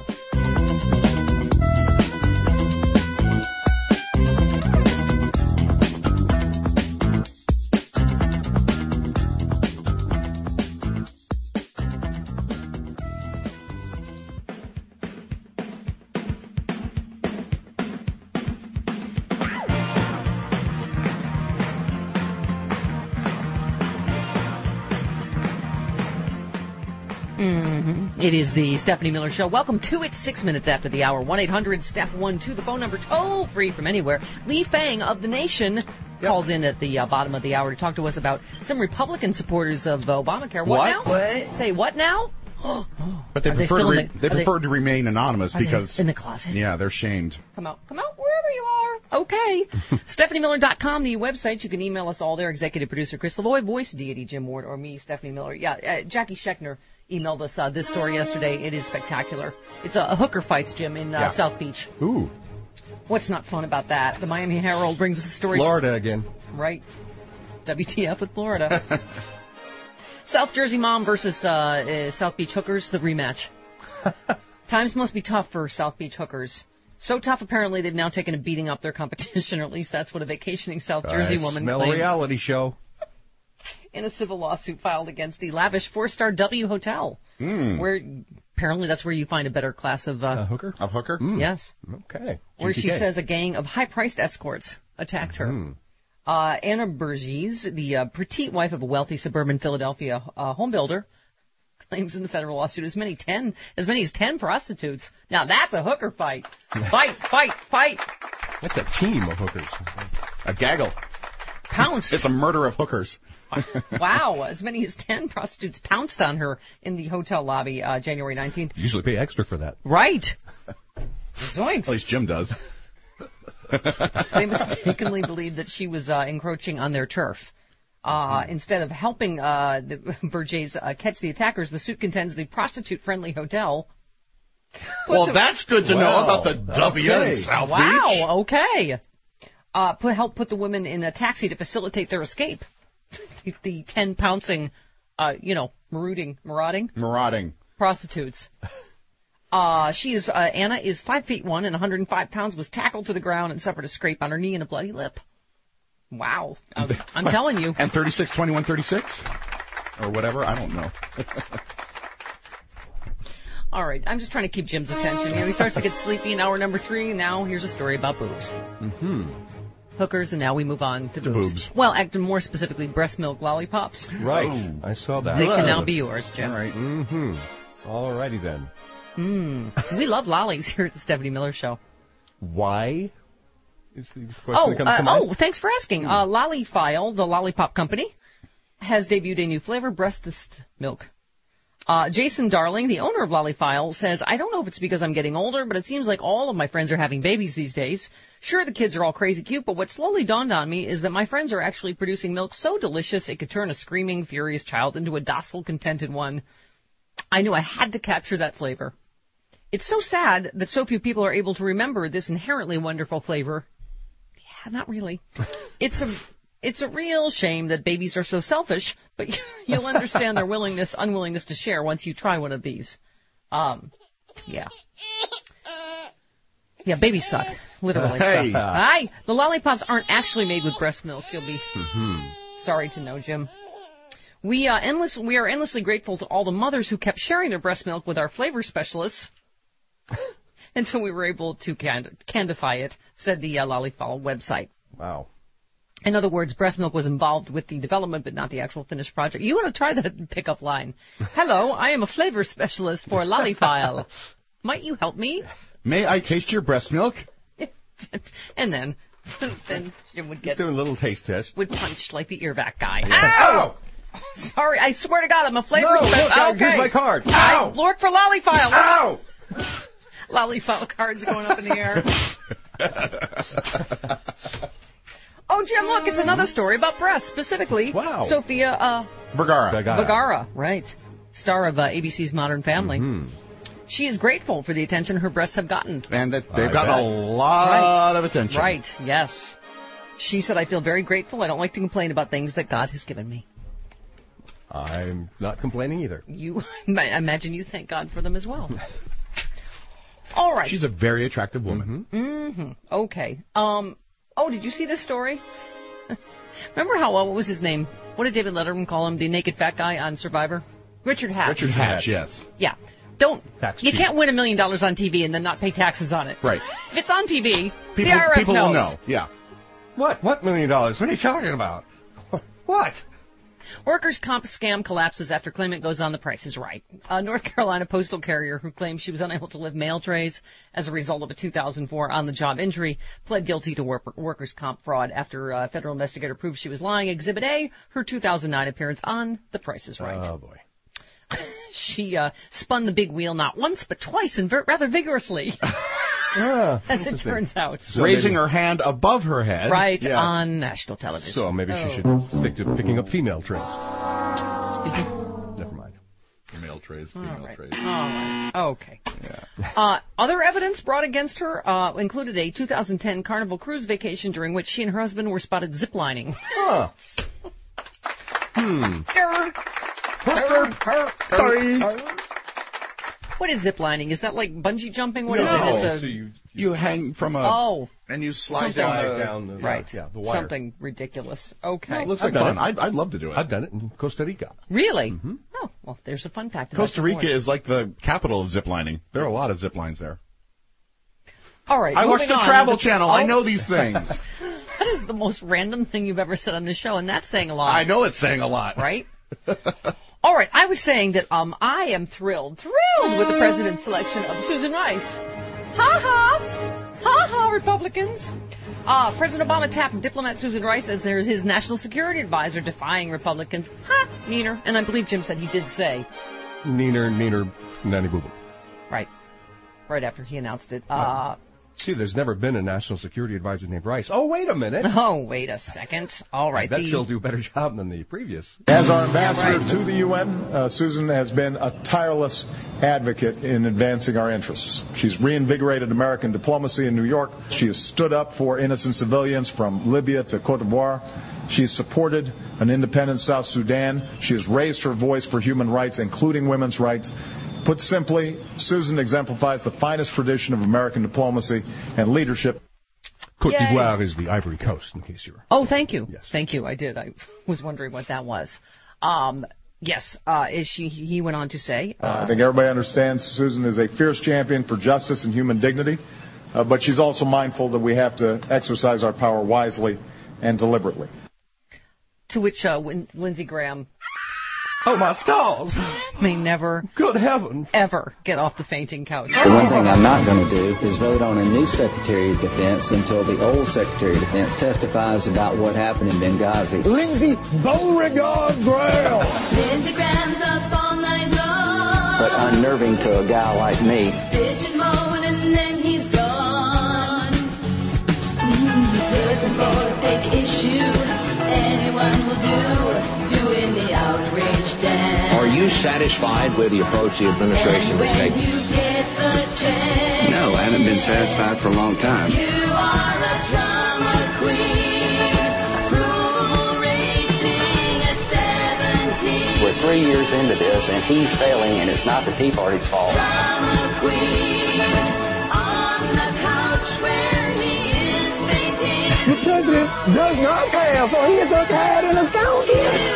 Speaker 1: It is the Stephanie Miller Show. Welcome to it. 6 minutes after the hour. 1-800-STEPH-12, the phone number, toll free from anywhere. Lee Fang of The Nation calls in at the bottom of the hour to talk to us about some Republican supporters of Obamacare. What now? What? Say what now?
Speaker 2: But they prefer to remain anonymous because
Speaker 1: in the closet.
Speaker 2: Yeah, they're shamed.
Speaker 1: Come out wherever you are. Okay. StephanieMiller.com, the website. You can email us all there. Executive producer Chris Lavoie, voice deity Jim Ward, or me, Stephanie Miller. Yeah, Jackie Schechter emailed us this story yesterday. It is spectacular. It's a hooker fights, Jim, in South Beach.
Speaker 3: Ooh.
Speaker 1: What's not fun about that? The Miami Herald brings us a story.
Speaker 3: Florida again.
Speaker 1: Right. WTF with Florida. South Jersey mom versus South Beach hookers, the rematch. Times must be tough for South Beach hookers. So tough, apparently, they've now taken a beating up their competition, or at least that's what a vacationing South Jersey woman
Speaker 3: claims.
Speaker 1: Smell
Speaker 3: a reality show.
Speaker 1: In a civil lawsuit filed against the lavish 4-star W Hotel, where apparently that's where you find a better class of
Speaker 3: hooker.
Speaker 2: Of hooker?
Speaker 1: Yes.
Speaker 3: Okay.
Speaker 1: Where she says a gang of high-priced escorts attacked her. Anna Burgess, the petite wife of a wealthy suburban Philadelphia home builder, claims in the federal lawsuit as many as 10 prostitutes. Now that's a hooker fight. Fight.
Speaker 3: That's a team of hookers.
Speaker 2: A gaggle.
Speaker 1: pounced.
Speaker 2: It's a murder of hookers.
Speaker 1: Wow, as many as 10 prostitutes pounced on her in the hotel lobby January 19th.
Speaker 3: You usually pay extra for that.
Speaker 1: Right. Zoinks.
Speaker 2: At least Jim does.
Speaker 1: They mistakenly believed that she was encroaching on their turf. Instead of helping the Bergers catch the attackers, the suit contends the prostitute-friendly hotel.
Speaker 2: Well, that's good to know about the W in South Beach.
Speaker 1: Wow, okay. Help put the women in a taxi to facilitate their escape. The 10 pouncing, marauding prostitutes. Anna is 5'1" and 105 pounds, was tackled to the ground and suffered a scrape on her knee and a bloody lip. Wow. I'm telling you.
Speaker 2: And 36-21-36? Or whatever, I don't know.
Speaker 1: All right, I'm just trying to keep Jim's attention. He starts to get sleepy in hour number 3, and now here's a story about boobs.
Speaker 3: Mm-hmm.
Speaker 1: Hookers, and now we move on to boobs. Well, more specifically, breast milk lollipops.
Speaker 3: Right. Oh. I saw that.
Speaker 1: They can now be yours, Jim.
Speaker 2: All right.
Speaker 3: Mm-hmm. All righty then.
Speaker 1: We love lollies here at the Stephanie Miller Show.
Speaker 3: Why? Is the question that comes to mind?
Speaker 1: Thanks for asking. Lollyfile, the lollipop company, has debuted a new flavor, breastest milk. Jason Darling, the owner of Lollyfile, says, I don't know if it's because I'm getting older, but it seems like all of my friends are having babies these days. Sure, the kids are all crazy cute, but what slowly dawned on me is that my friends are actually producing milk so delicious it could turn a screaming, furious child into a docile, contented one. I knew I had to capture that flavor. It's so sad that so few people are able to remember this inherently wonderful flavor. Yeah, not really. It's a real shame that babies are so selfish, but you'll understand their unwillingness to share once you try one of these. Yeah. Yeah, babies suck, literally.
Speaker 2: Hey.
Speaker 1: The lollipops aren't actually made with breast milk. You'll be sorry to know, Jim. We are endlessly grateful to all the mothers who kept sharing their breast milk with our flavor specialists until we were able to candify it, said the Lollyfile website.
Speaker 3: Wow.
Speaker 1: In other words, breast milk was involved with the development, but not the actual finished project. You want to try that pickup line? Hello, I am a flavor specialist for Lollyfile. Might you help me?
Speaker 2: May I taste your breast milk?
Speaker 1: And then Jim would get...
Speaker 3: Just doing a little taste test.
Speaker 1: Would punch like the earvac guy.
Speaker 3: Yeah.
Speaker 1: Ow! Sorry, I swear to God, I'm a flavor specialist.
Speaker 3: Look, here's my card.
Speaker 1: Ow! Look for Lollyfile.
Speaker 3: Ow!
Speaker 1: Lollyfile cards are going up in the air. Oh, Jim, look, it's another story about breasts, specifically Sofia Vergara, right, star of ABC's Modern Family. Mm-hmm. She is grateful for the attention her breasts have gotten.
Speaker 2: And that they've gotten a lot of attention.
Speaker 1: Right, yes. She said, I feel very grateful. I don't like to complain about things that God has given me.
Speaker 3: I'm not complaining either.
Speaker 1: I imagine you thank God for them as well. All right.
Speaker 2: She's a very attractive woman.
Speaker 1: Mm-hmm. Okay. Did you see this story? Remember how, what was his name? What did David Letterman call him? The naked fat guy on Survivor? Richard Hatch.
Speaker 2: Richard Hatch, yes.
Speaker 1: Yeah. You can't win $1 million on TV and then not pay taxes on it.
Speaker 2: Right.
Speaker 1: If it's on TV, the IRS
Speaker 2: people
Speaker 1: knows.
Speaker 2: will know. Yeah.
Speaker 3: What $1 million? What are you talking about? What?
Speaker 1: Workers' comp scam collapses after claimant goes on The Price is Right. A North Carolina postal carrier who claimed she was unable to lift mail trays as a result of a 2004 on-the-job injury pled guilty to workers' comp fraud after a federal investigator proved she was lying. Exhibit A, her 2009 appearance on The Price is Right.
Speaker 3: Oh, boy.
Speaker 1: She spun the big wheel not once but twice and rather vigorously. As it turns out.
Speaker 2: So raising her hand above her head.
Speaker 1: Right, yes. On national television.
Speaker 3: So maybe she should stick to picking up female trays. Never mind.
Speaker 2: Male trays, female trays.
Speaker 1: All right. Okay. Yeah. Other evidence brought against her included a 2010 Carnival cruise vacation during which she and her husband were spotted ziplining.
Speaker 3: Huh.
Speaker 1: What is ziplining? Is that like bungee jumping? What is it?
Speaker 2: So you hang from a... and you slide down the...
Speaker 1: Right.
Speaker 3: Yeah, the wire.
Speaker 1: Something ridiculous. Okay.
Speaker 2: No, it looks like fun. I'd love to do it.
Speaker 3: I've done it in Costa Rica.
Speaker 1: Really?
Speaker 3: Mm-hmm.
Speaker 1: Oh, well, there's a fun fact.
Speaker 2: Costa Rica is like the capital of ziplining. There are a lot of zip lines there.
Speaker 1: All right.
Speaker 2: I watch the Travel Channel. I know these things.
Speaker 1: That is the most random thing you've ever said on this show, and that's saying a lot.
Speaker 2: I know it's saying a lot.
Speaker 1: Right? All right, I was saying that I am thrilled with the president's selection of Susan Rice. Ha ha! Ha ha! Republicans. President Obama tapped diplomat Susan Rice as his national security advisor, defying Republicans. Ha! Neener. And I believe Jim said he did say.
Speaker 3: Neener, nanny boo boo.
Speaker 1: Right. Right after he announced it.
Speaker 3: See, there's never been a national security advisor named Rice. Oh, wait a minute.
Speaker 1: Oh, wait a second. All right.
Speaker 3: I bet she'll do a better job than the previous.
Speaker 5: As our ambassador to the UN, Susan has been a tireless advocate in advancing our interests. She's reinvigorated American diplomacy in New York. She has stood up for innocent civilians from Libya to Cote d'Ivoire. She has supported an independent South Sudan. She has raised her voice for human rights, including women's rights. Put simply, Susan exemplifies the finest tradition of American diplomacy and leadership.
Speaker 3: Cote d'Ivoire is the Ivory Coast, in case you're...
Speaker 1: Oh, thank you.
Speaker 3: Yes.
Speaker 1: Thank you. I did. I was wondering what that was. Yes. He went on to say...
Speaker 5: I think everybody understands Susan is a fierce champion for justice and human dignity, but she's also mindful that we have to exercise our power wisely and deliberately.
Speaker 1: To which Lindsey Graham...
Speaker 3: Oh, my stars!
Speaker 1: May never,
Speaker 3: good heavens,
Speaker 1: ever get off the fainting couch.
Speaker 16: The one thing I'm not going to do is vote on a new Secretary of Defense until the old Secretary of Defense testifies about what happened in Benghazi.
Speaker 28: Lindsey Beauregard Graham!
Speaker 8: Lindsey Graham's up all night long.
Speaker 16: But unnerving to a guy like me.
Speaker 8: Bitch and moan and then he's gone. Looking for a fake issue. Anyone will do in the outrage dance.
Speaker 16: Are you satisfied with the approach the administration is taking?
Speaker 8: You get the chance.
Speaker 16: No, I haven't been satisfied for a long time.
Speaker 8: You are the drama queen. Approval rating at 17.
Speaker 16: We're 3 years into this, and he's failing, and it's not the Tea Party's fault.
Speaker 8: Drama queen. On the couch where he is fainting.
Speaker 28: The president does not have, for he is a cat in a stone.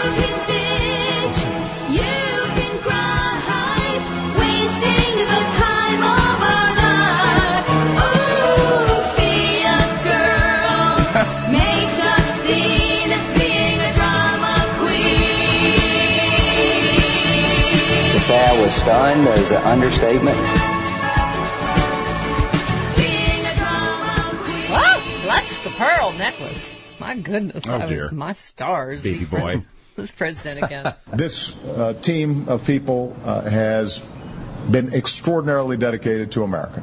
Speaker 8: You can cry, wasting the time of our life. Ooh, be a girl, make a scene, being a drama queen.
Speaker 16: To say I was stunned is an understatement.
Speaker 1: Oh, that's the pearl necklace. My goodness.
Speaker 2: Oh, dear.
Speaker 1: My stars.
Speaker 2: Baby boy.
Speaker 1: This president again.
Speaker 5: This team of people has been extraordinarily dedicated to America.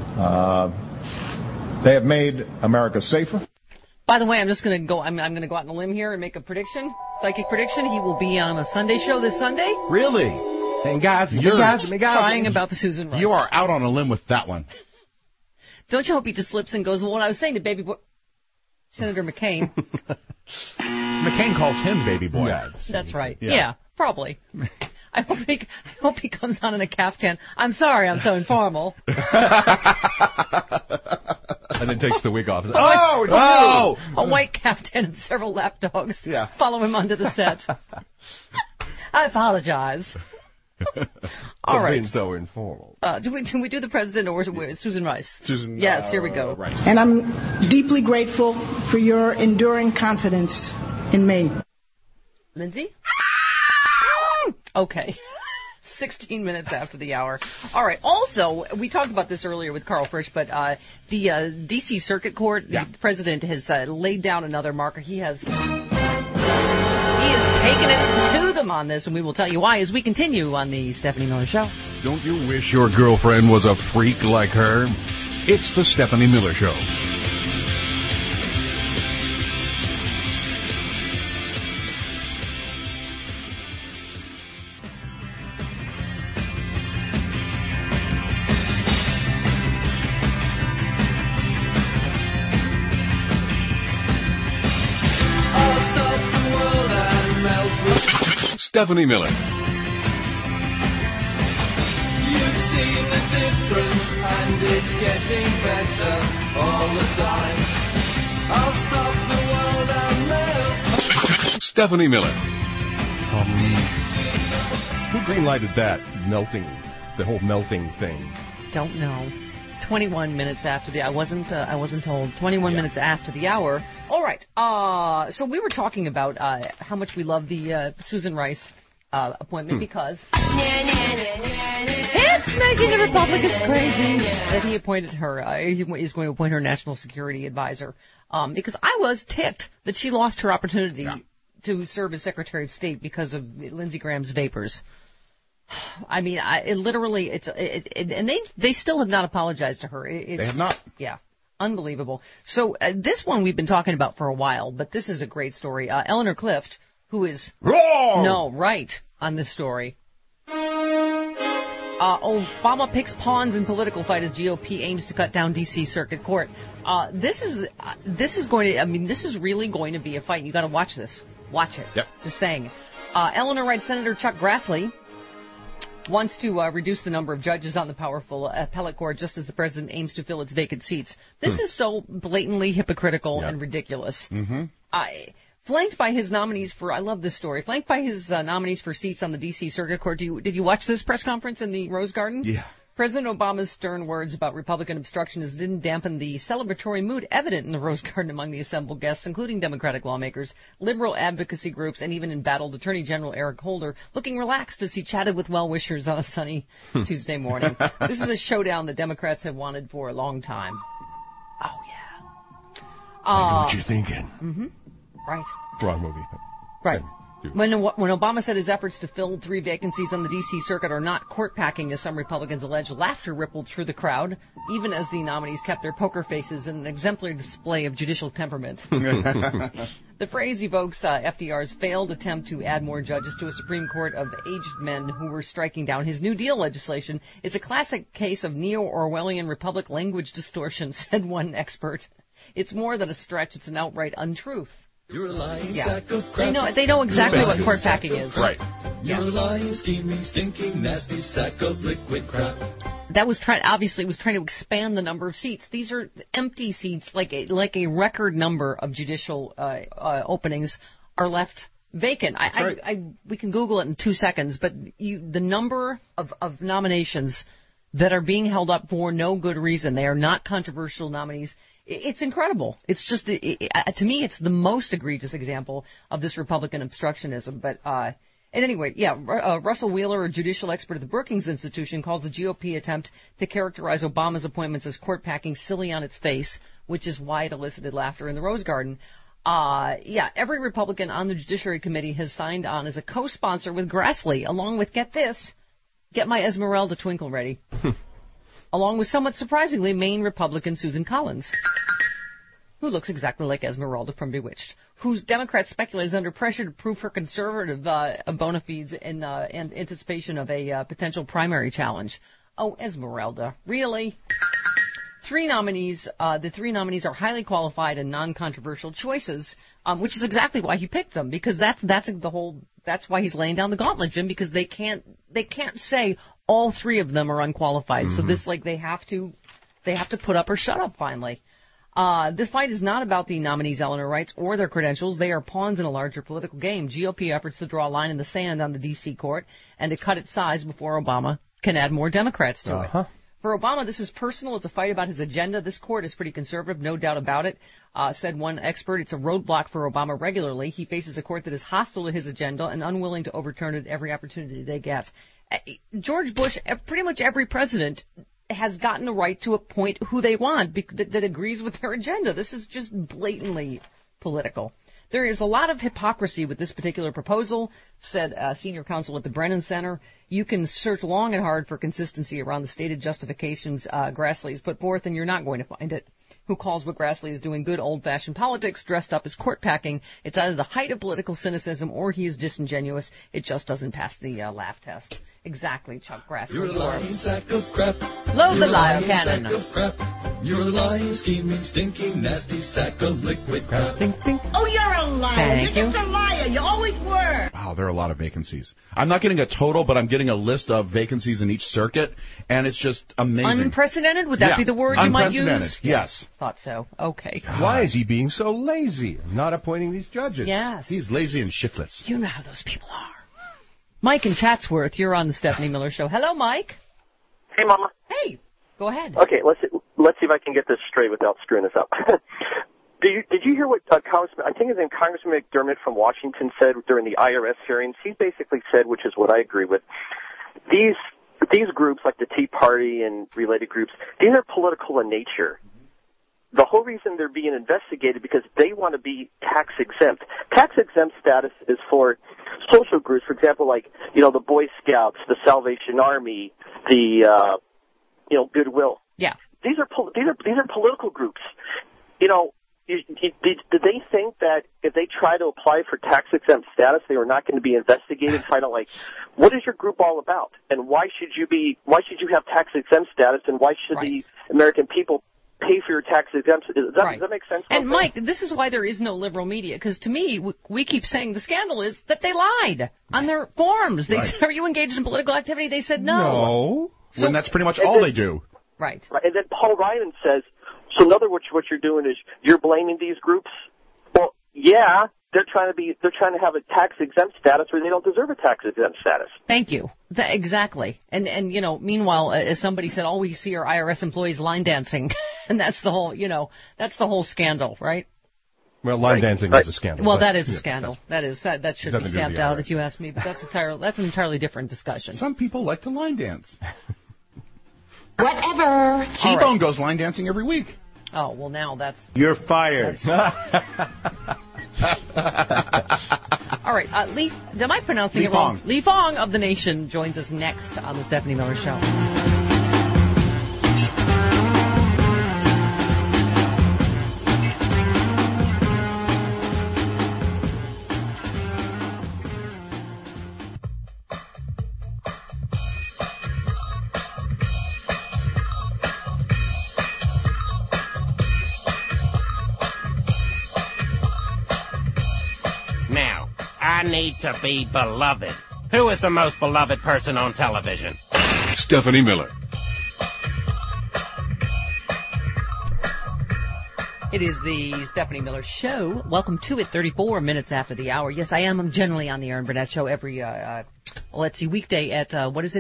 Speaker 5: They have made America safer.
Speaker 1: By the way, I'm just going to go. I'm going to go out on a limb here and make a prediction, psychic prediction. He will be on a Sunday show this Sunday.
Speaker 2: Really?
Speaker 1: You're crying about the Susan Rice.
Speaker 2: You are out on a limb with that one.
Speaker 1: Don't you hope he just slips and goes, well, what I was saying to baby boy, Senator McCain.
Speaker 2: McCain calls him baby boy.
Speaker 1: Yeah, that's right. Yeah, probably. I hope he comes on in a caftan. I'm sorry, I'm so informal.
Speaker 3: And then takes the wig off.
Speaker 1: Oh! A white caftan and several lapdogs follow him onto the set. I apologize.
Speaker 3: All right. Being so informal.
Speaker 1: Do we do the president or Susan Rice?
Speaker 2: Susan.
Speaker 1: Yes, here we go.
Speaker 2: Rice.
Speaker 17: And I'm deeply grateful for your enduring confidence in me.
Speaker 1: Lindsay? Okay. 16 minutes after the hour. All right. Also, we talked about this earlier with Carl Frisch, but the D.C. Circuit Court, the president has laid down another marker. He has taken it to them on this, and we will tell you why as we continue on the Stephanie Miller Show.
Speaker 2: Don't you wish your girlfriend was a freak like her? It's the Stephanie Miller Show.
Speaker 3: Stephanie Miller.
Speaker 8: You've seen the difference and it's getting better all the time. I'll stop the world and melt.
Speaker 3: Stephanie Miller. Who greenlighted that the whole melting thing?
Speaker 1: Don't know. 21 minutes after the I wasn't told. 21 minutes after the hour. All right. So we were talking about how much we love the Susan Rice appointment because it's making the Republicans crazy that he appointed her. He's going to appoint her national security advisor. Because I was ticked that she lost her opportunity to serve as Secretary of State because of Lindsey Graham's vapors. I mean, and they still have not apologized to her. They have not. Yeah. Unbelievable. So this one we've been talking about for a while, but this is a great story. Eleanor Clift, who is
Speaker 28: wrong.
Speaker 1: No, right on this story. Obama picks pawns in political fight as GOP aims to cut down D.C. Circuit Court. This is really going to be a fight. You got to watch this. Watch it. Yep. Just saying. Eleanor writes Senator Chuck Grassley wants to reduce the number of judges on the powerful appellate court just as the president aims to fill its vacant seats. This is so blatantly hypocritical and ridiculous. Mm-hmm. Flanked by his nominees for, I love this story, flanked by his nominees for seats on the D.C. Circuit Court. Did you watch this press conference in the Rose Garden? Yeah. President Obama's stern words about Republican obstructionists didn't dampen the celebratory mood evident in the Rose Garden among the assembled guests, including Democratic lawmakers, liberal advocacy groups, and even embattled Attorney General Eric Holder, looking relaxed as he chatted with well-wishers on a sunny Tuesday morning. This is a showdown the Democrats have wanted for a long time. Oh, yeah.
Speaker 28: I know what you're thinking.
Speaker 1: Mm-hmm. Right.
Speaker 3: Wrong movie.
Speaker 1: Right. When Obama said his efforts to fill 3 vacancies on the D.C. Circuit are not court-packing, as some Republicans allege, laughter rippled through the crowd, even as the nominees kept their poker faces in an exemplary display of judicial temperament. The phrase evokes FDR's failed attempt to add more judges to a Supreme Court of aged men who were striking down his New Deal legislation. It's a classic case of neo-Orwellian Republic language distortion, said one expert. It's more than a stretch, it's an outright untruth.
Speaker 8: You're a lying sack of crap.
Speaker 1: They know exactly what court packing is.
Speaker 8: Right. You're a lying, scheming, stinking, nasty sack of liquid crap.
Speaker 1: That was trying to expand the number of seats. These are empty seats, like a record number of judicial openings are left vacant. We can Google it in 2 seconds, but the number of nominations that are being held up for no good reason, they are not controversial nominees. It's incredible. It's just, to me, it's the most egregious example of this Republican obstructionism. But and anyway, Russell Wheeler, a judicial expert at the Brookings Institution, calls the GOP attempt to characterize Obama's appointments as court-packing silly on its face, which is why it elicited laughter in the Rose Garden. Every Republican on the Judiciary Committee has signed on as a co-sponsor with Grassley, along with, get this, get my Esmeralda twinkle ready. Along with somewhat surprisingly Maine Republican Susan Collins, who looks exactly like Esmeralda from Bewitched, whose Democrats speculate is under pressure to prove her conservative bona fides in anticipation of a potential primary challenge. Oh, Esmeralda, really? The 3 nominees are highly qualified and non-controversial choices, which is exactly why he picked them, because that's why he's laying down the gauntlet, Jim, because they can't say all 3 of them are unqualified. Mm-hmm. So this, they have to put up or shut up finally. This fight is not about the nominees, Eleanor writes, or their credentials. They are pawns in a larger political game. GOP efforts to draw a line in the sand on the D.C. court and to cut its size before Obama can add more Democrats to it. For Obama, this is personal. It's a fight about his agenda. This court is pretty conservative, no doubt about it, said one expert. It's a roadblock for Obama regularly. He faces a court that is hostile to his agenda and unwilling to overturn it every opportunity they get. George Bush, pretty much every president, has gotten the right to appoint who they want that agrees with their agenda. This is just blatantly political. There is a lot of hypocrisy with this particular proposal, said senior counsel at the Brennan Center. You can search long and hard for consistency around the stated justifications Grassley has put forth, and you're not going to find it. Who calls what Grassley is doing good old-fashioned politics dressed up as court-packing. It's either the height of political cynicism or he is disingenuous. It just doesn't pass the laugh test. Exactly, Chuck Grassley.
Speaker 8: You're a lying sack of crap.
Speaker 1: Load the liar cannon.
Speaker 8: Sack of crap. You're a lying, scheming, stinking, nasty sack of liquid crap.
Speaker 1: Ding, ding.
Speaker 17: Oh, you're a liar.
Speaker 1: Thank
Speaker 17: You're just a liar. You always were.
Speaker 2: Wow, there are a lot of vacancies. I'm not getting a total, but I'm getting a list of vacancies in each circuit, and it's just amazing.
Speaker 1: Unprecedented? Would that be the word you might use?
Speaker 2: Unprecedented, yes.
Speaker 1: Thought so. Okay.
Speaker 3: Why is he being so lazy, not appointing these judges?
Speaker 1: Yes.
Speaker 2: He's lazy and shiftless.
Speaker 1: You know how those people are. Mike in Chatsworth, you're on the Stephanie Miller Show. Hello, Mike.
Speaker 6: Hey, Mama.
Speaker 1: Hey, go ahead.
Speaker 6: Okay, let's see if I can get this straight without screwing this up. Did you hear what Congressman, I think his name Congressman McDermott from Washington said during the IRS hearings? He basically said, which is what I agree with, these these groups, like the Tea Party and related groups, these are political in nature. The whole reason they're being investigated because they want to be tax exempt. Tax exempt status is for social groups, for example, like, the Boy Scouts, the Salvation Army, the, Goodwill.
Speaker 1: Yeah.
Speaker 6: These are political groups. Did they think that if they try to apply for tax exempt status, they were not going to be investigated? Find out, what is your group all about, and why should you have tax exempt status, and why should the American people pay for your tax exemption? Does that make sense?
Speaker 1: And Mike, this is why there is no liberal media, because to me, we keep saying the scandal is that they lied on their forms. They said, "Are you engaged in political activity?" They said no.
Speaker 2: No. So, and that's pretty much all they do.
Speaker 1: Right.
Speaker 6: And then Paul Ryan says, so in other words, what you're doing is you're blaming these groups. Well, yeah, they're trying to have a tax exempt status where they don't deserve a tax exempt status.
Speaker 1: Thank you. Exactly. And meanwhile, as somebody said, all we see are IRS employees line dancing, and that's the whole scandal, right?
Speaker 3: Well, line dancing is a scandal.
Speaker 1: Well, that is a scandal. That should be stamped out, if you ask me. But that's an entirely different discussion.
Speaker 2: Some people like to line dance.
Speaker 1: Whatever.
Speaker 2: T-Bone goes line dancing every week.
Speaker 1: Oh, well, now that's...
Speaker 28: You're fired.
Speaker 1: All right, am I pronouncing it wrong? Lee Fong of The Nation joins us next on The Stephanie Miller Show.
Speaker 7: I need to be beloved. Who is the most beloved person on television?
Speaker 9: Stephanie Miller.
Speaker 1: It is the Stephanie Miller Show. Welcome to it, 34 minutes after the hour. Yes, I am. I'm generally on the Aaron Burnett Show every, weekday at,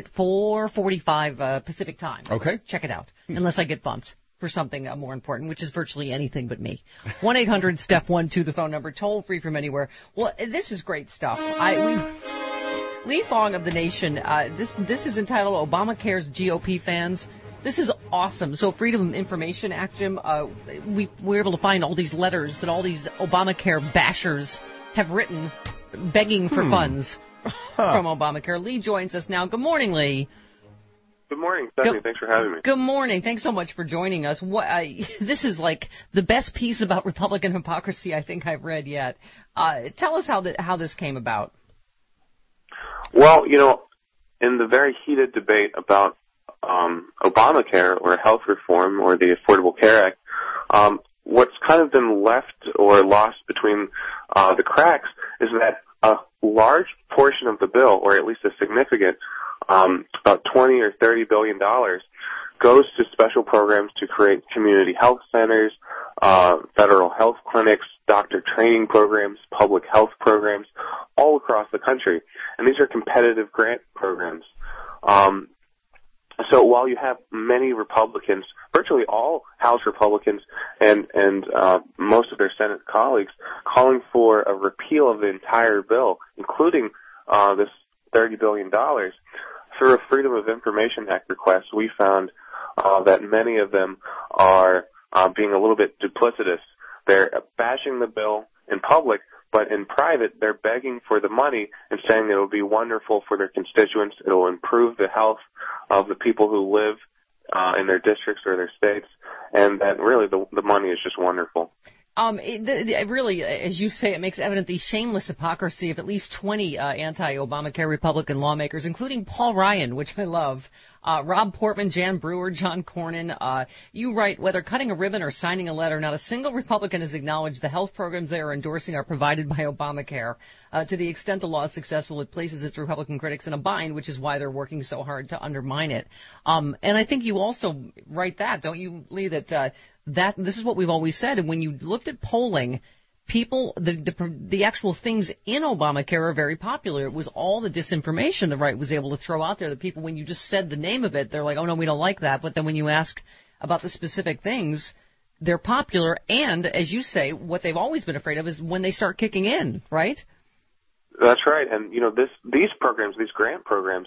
Speaker 1: 4:45 Pacific Time.
Speaker 2: Okay.
Speaker 1: Check it out, unless I get bumped for something more important, which is virtually anything but me. 1-800-STEP-12, the phone number, toll free from anywhere. Well, this is great stuff. Lee Fong of The Nation, this is entitled Obamacare's GOP Fans. This is awesome. So Freedom of Information Act, Jim, we were able to find all these letters that all these Obamacare bashers have written begging for funds from Obamacare. Lee joins us now. Good morning, Lee.
Speaker 18: Good morning, Stephanie. Thanks for having me.
Speaker 1: Good morning. Thanks so much for joining us. This is like the best piece about Republican hypocrisy I think I've read yet. Tell us how this came about.
Speaker 18: Well, in the very heated debate about Obamacare or health reform or the Affordable Care Act, what's kind of been left or lost between the cracks is that a large portion of the bill, or at least a significant, about $20 or $30 billion, goes to special programs to create community health centers, federal health clinics, doctor training programs, public health programs, all across the country. And these are competitive grant programs. So while you have many Republicans, virtually all House Republicans and most of their Senate colleagues calling for a repeal of the entire bill, including this $30 billion, through a Freedom of Information Act request, we found that many of them are being a little bit duplicitous. They're bashing the bill in public, but in private, they're begging for the money and saying that it will be wonderful for their constituents. It will improve the health of the people who live in their districts or their states, and that really the money is just wonderful.
Speaker 1: Really, as you say, it makes evident the shameless hypocrisy of at least 20 anti-Obamacare Republican lawmakers, including Paul Ryan, which I love, Rob Portman, Jan Brewer, John Cornyn. You write, whether cutting a ribbon or signing a letter, not a single Republican has acknowledged the health programs they are endorsing are provided by Obamacare. To the extent the law is successful, it places its Republican critics in a bind, which is why they're working so hard to undermine it. And I think you also write that, don't you, Lee, that this is what we've always said. And when you looked at polling, people, the actual things in Obamacare are very popular. It was all the disinformation the right was able to throw out there. The people, when you just said the name of it, they're like, oh, no, we don't like that. But then when you ask about the specific things, they're popular. And, as you say, what they've always been afraid of is when they start kicking in, right?
Speaker 18: That's right. And, these programs, these grant programs,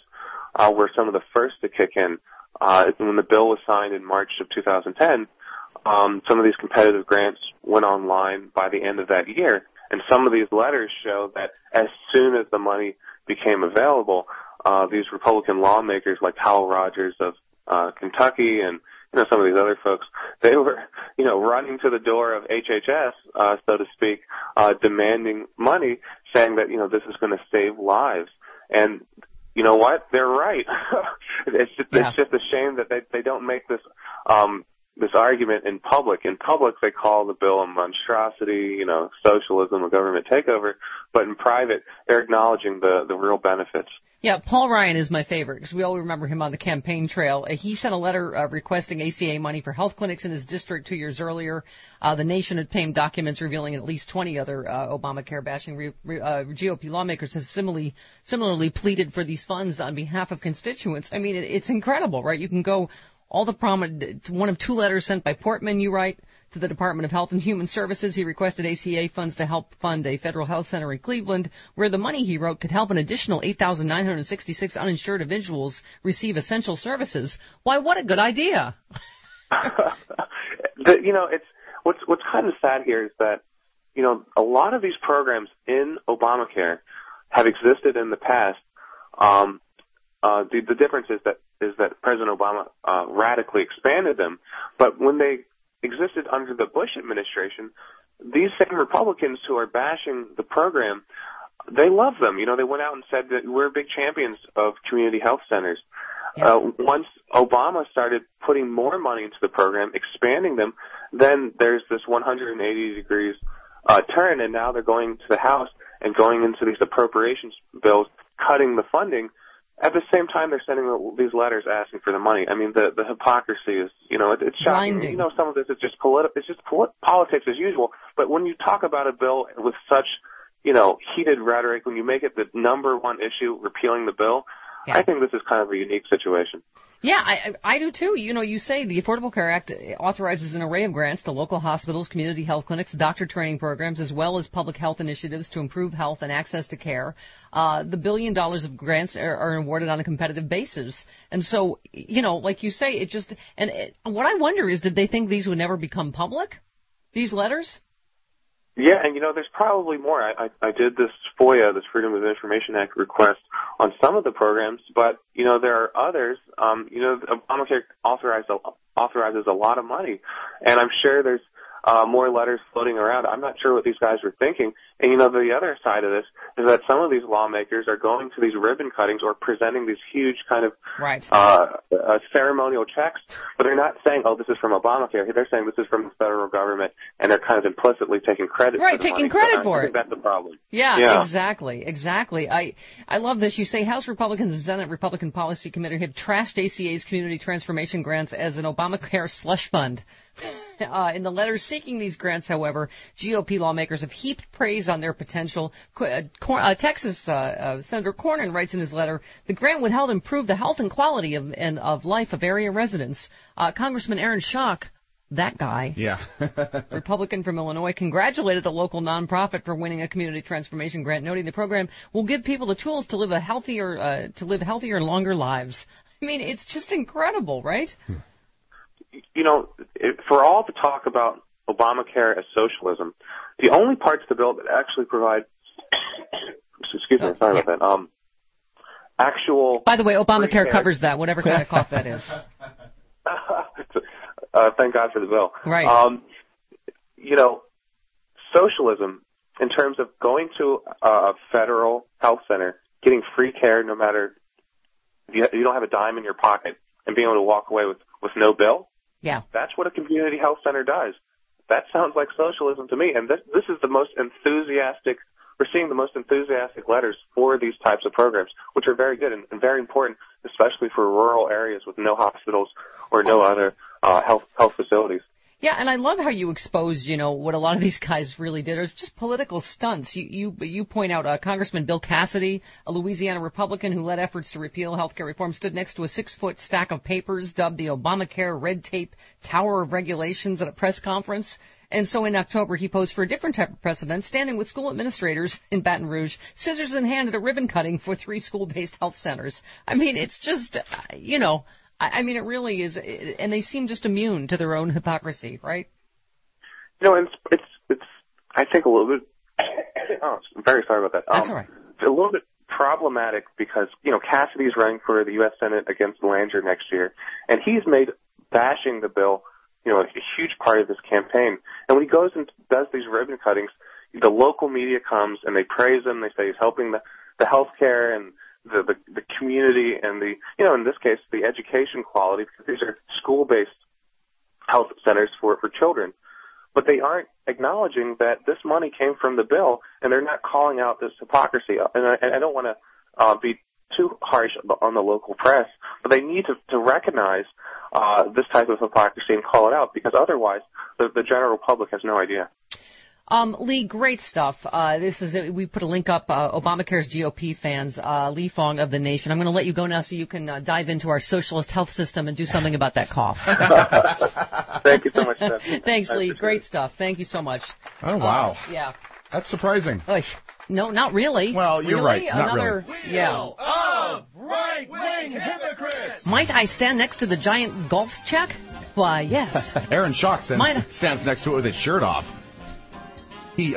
Speaker 18: were some of the first to kick in. When the bill was signed in March of 2010, some of these competitive grants went online by the end of that year, and some of these letters show that as soon as the money became available, these Republican lawmakers like Howell Rogers of Kentucky and some of these other folks, they were running to the door of HHS, so to speak, demanding money, saying that this is going to save lives. And you know what? They're right. It's just a shame that they don't make this argument in public. In public, they call the bill a monstrosity, socialism, a government takeover. But in private, they're acknowledging the real benefits.
Speaker 1: Yeah, Paul Ryan is my favorite because we all remember him on the campaign trail. He sent a letter requesting ACA money for health clinics in his district 2 years earlier. The Nation had obtained documents revealing at least 20 other Obamacare-bashing GOP lawmakers have similarly pleaded for these funds on behalf of constituents. I mean, it's incredible, right? You can go all the prominent, one of two letters sent by Portman, you write, to the Department of Health and Human Services. He requested ACA funds to help fund a federal health center in Cleveland, where the money, he wrote, could help an additional 8,966 uninsured individuals receive essential services. Why, what a good idea.
Speaker 18: It's what's kind of sad here is that, a lot of these programs in Obamacare have existed in the past. The difference is that President Obama radically expanded them, but when they existed under the Bush administration, these same Republicans who are bashing the program, they love them. They went out and said that we're big champions of community health centers. Yeah. Once Obama started putting more money into the program, expanding them, then there's this 180 degrees turn, and now they're going to the House and going into these appropriations bills, cutting the funding. At the same time, they're sending these letters asking for the money. I mean, the hypocrisy is, it's shocking.
Speaker 1: Blinding.
Speaker 18: Some of this is just politics as usual. But when you talk about a bill with such, heated rhetoric, when you make it the number one issue, repealing the bill, yeah. I think this is kind of a unique situation.
Speaker 1: Yeah, I do too. You say the Affordable Care Act authorizes an array of grants to local hospitals, community health clinics, doctor training programs, as well as public health initiatives to improve health and access to care. The $1 billion of grants are awarded on a competitive basis. And so, like you say, what I wonder is, did they think these would never become public? These letters?
Speaker 18: Yeah, and there's probably more. I did this FOIA, this Freedom of Information Act request on some of the programs, but there are others. Obamacare authorizes a lot of money, and I'm sure there's more letters floating around. I'm not sure what these guys were thinking. And the other side of this is that some of these lawmakers are going to these ribbon cuttings or presenting these huge kind of ceremonial checks, but they're not saying, "Oh, this is from Obamacare." They're saying this is from the federal government, and they're kind of implicitly taking credit.
Speaker 1: Right,
Speaker 18: for the
Speaker 1: taking
Speaker 18: money.
Speaker 1: credit
Speaker 18: So
Speaker 1: for
Speaker 18: I
Speaker 1: it.
Speaker 18: think that's the problem.
Speaker 1: Yeah, exactly. I love this. You say House Republicans and Senate Republican Policy Committee have trashed ACA's community transformation grants as an Obamacare slush fund. In the letters seeking these grants, however, GOP lawmakers have heaped praise on their potential. Texas Senator Cornyn writes in his letter, the grant would help improve the health and quality of life of area residents. Congressman Aaron Schock, that guy, Republican from Illinois, congratulated the local nonprofit for winning a community transformation grant, noting the program will give people the tools to live healthier and longer lives. I mean, it's just incredible, right?
Speaker 18: For all the talk about Obamacare as socialism, the only parts of the bill that actually provide, sorry about that, actual...
Speaker 1: By the way, Obamacare covers that, whatever kind of cough that is.
Speaker 18: Thank God for the bill.
Speaker 1: Right.
Speaker 18: Socialism, in terms of going to a federal health center, getting free care no matter if you don't have a dime in your pocket, and being able to walk away with no bill.
Speaker 1: Yeah.
Speaker 18: That's what a community health center does. That sounds like socialism to me. And this is the most enthusiastic, we're seeing the most enthusiastic letters for these types of programs, which are very good and very important, especially for rural areas with no hospitals or no other health facilities.
Speaker 1: Yeah, and I love how you expose, what a lot of these guys really did. It was just political stunts. You point out Congressman Bill Cassidy, a Louisiana Republican who led efforts to repeal health care reform, stood next to a 6-foot stack of papers dubbed the Obamacare Red Tape Tower of Regulations at a press conference. And so in October, he posed for a different type of press event, standing with school administrators in Baton Rouge, scissors in hand at a ribbon cutting for 3 school-based health centers. I mean, it's just, I mean, it really is, and they seem just immune to their own hypocrisy, right?
Speaker 18: It's I think a little bit, I'm very sorry about that.
Speaker 1: That's all right.
Speaker 18: It's a little bit problematic because, Cassidy's running for the U.S. Senate against Belanger next year, and he's made bashing the bill, a huge part of his campaign. And when he goes and does these ribbon cuttings, the local media comes and they praise him. They say he's helping the healthcare and the community and in this case, the education quality, because these are school-based health centers for children. But they aren't acknowledging that this money came from the bill, and they're not calling out this hypocrisy. And I don't want to be too harsh on the local press, but they need to recognize this type of hypocrisy and call it out, because otherwise the general public has no idea.
Speaker 1: Lee, great stuff. We put a link up, Obamacare's GOP fans, Lee Fong of The Nation. I'm going to let you go now so you can dive into our socialist health system and do something about that cough.
Speaker 18: Thank you so much, Stephanie.
Speaker 1: Thanks, Lee. Great stuff. Thank you so much.
Speaker 2: Oh, wow.
Speaker 1: Yeah.
Speaker 2: That's surprising.
Speaker 1: No, not really.
Speaker 2: Well, you're
Speaker 1: really?
Speaker 2: right. Not really.
Speaker 1: Yeah.
Speaker 8: Of right-wing hypocrites.
Speaker 1: Might I stand next to the giant golf check? Why, yes.
Speaker 2: Aaron Schock stands next to it with his shirt off. He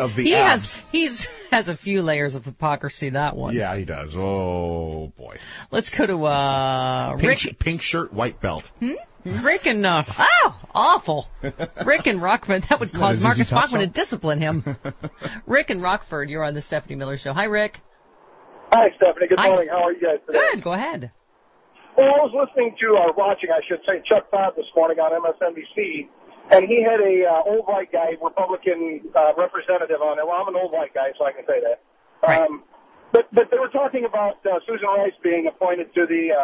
Speaker 2: has a few layers of hypocrisy, that one. Yeah, he does. Oh, boy.
Speaker 1: Let's go to Rick.
Speaker 2: Pink shirt, white belt.
Speaker 1: Rick and, awful. Rick and Rockford. That would cause Marcus Bachman to discipline him. Rick and Rockford, you're on the Stephanie Miller Show. Hi, Rick.
Speaker 9: Hi, Stephanie. Good morning. How are you guys today?
Speaker 1: Good. Go ahead.
Speaker 9: Well, I was listening to, or watching, I should say, Chuck Todd this morning on MSNBC. And he had a old white guy, Republican representative on it. Well, I'm an old white guy, so I can say that.
Speaker 1: Right.
Speaker 9: But they were talking about Susan Rice being appointed to the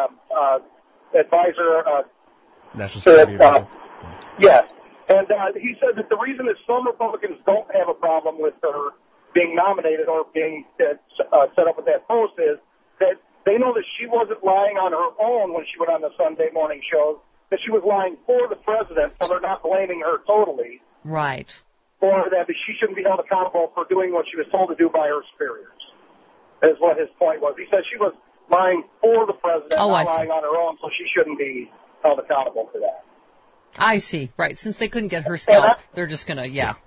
Speaker 9: advisor.
Speaker 3: National Security Advisor.
Speaker 9: Yes. And he said that the reason that some Republicans don't have a problem with her being nominated or being set up with that post is that they know that she wasn't lying on her own when she went on the Sunday morning shows, that she was lying for the president, so they're not blaming her totally.
Speaker 1: Right.
Speaker 9: Or that she shouldn't be held accountable for doing what she was told to do by her superiors, is what his point was. He said she was lying for the president, not lying on her own, so she shouldn't be held accountable for that.
Speaker 1: I see. Right. Since they couldn't get her scalp, they're just going to,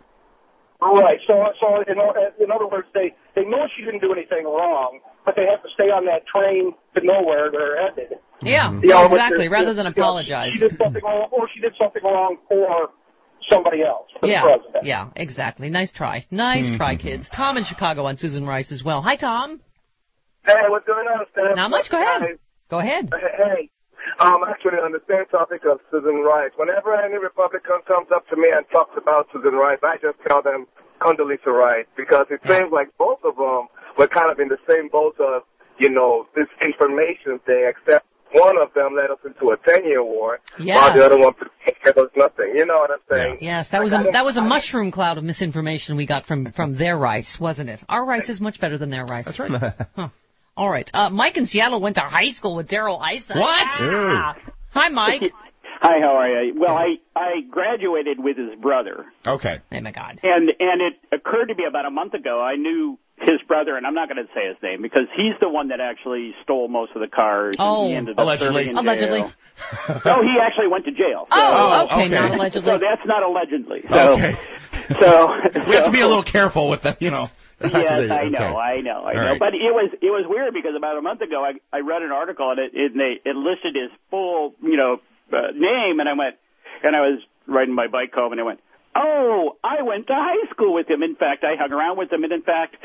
Speaker 9: Right. So in other words, they know she didn't do anything wrong, but they have to stay on that train to nowhere they're headed.
Speaker 1: Yeah, exactly, rather than apologize.
Speaker 9: She did something wrong, or she did something wrong for somebody else, for the president.
Speaker 1: Yeah, exactly. Nice try. Nice try, kids. Tom in Chicago on Susan Rice as well. Hi, Tom.
Speaker 10: Hey, what's going on, Steph?
Speaker 1: Not much. Go ahead. Go ahead.
Speaker 10: Hey. Actually, on the same topic of Susan Rice, whenever any Republican comes up to me and talks about Susan Rice, I just tell them Condoleezza Rice, because it seems like both of them were kind of in the same boat of, this information thing, except one of them led us into a 10-year war, while the other one gave us nothing. You know what I'm saying?
Speaker 1: Yes, that was a mushroom cloud of misinformation we got from their Rice, wasn't it? Our Rice is much better than their Rice.
Speaker 2: That's right.
Speaker 1: Huh. All right. Mike in Seattle went to high school with Darrell Issa.
Speaker 19: What?
Speaker 1: Yeah. Hi, Mike.
Speaker 19: Hi, how are you? Well, I graduated with his brother.
Speaker 2: Okay.
Speaker 1: Oh, my God.
Speaker 19: And it occurred to me about a month ago, I knew his brother, and I'm not going to say his name, because he's the one that actually stole most of the cars. And he ended up serving in jail. No, he actually went to jail.
Speaker 1: So, okay, not allegedly.
Speaker 19: So that's not allegedly. So,
Speaker 2: okay.
Speaker 19: So
Speaker 2: we have to be a little careful with that,
Speaker 19: Yes, I know. Right. But it was weird because about a month ago I read an article and it listed his full name, and I was riding my bike home and I went, oh, I went to high school with him. In fact, I hung around with him, and in fact,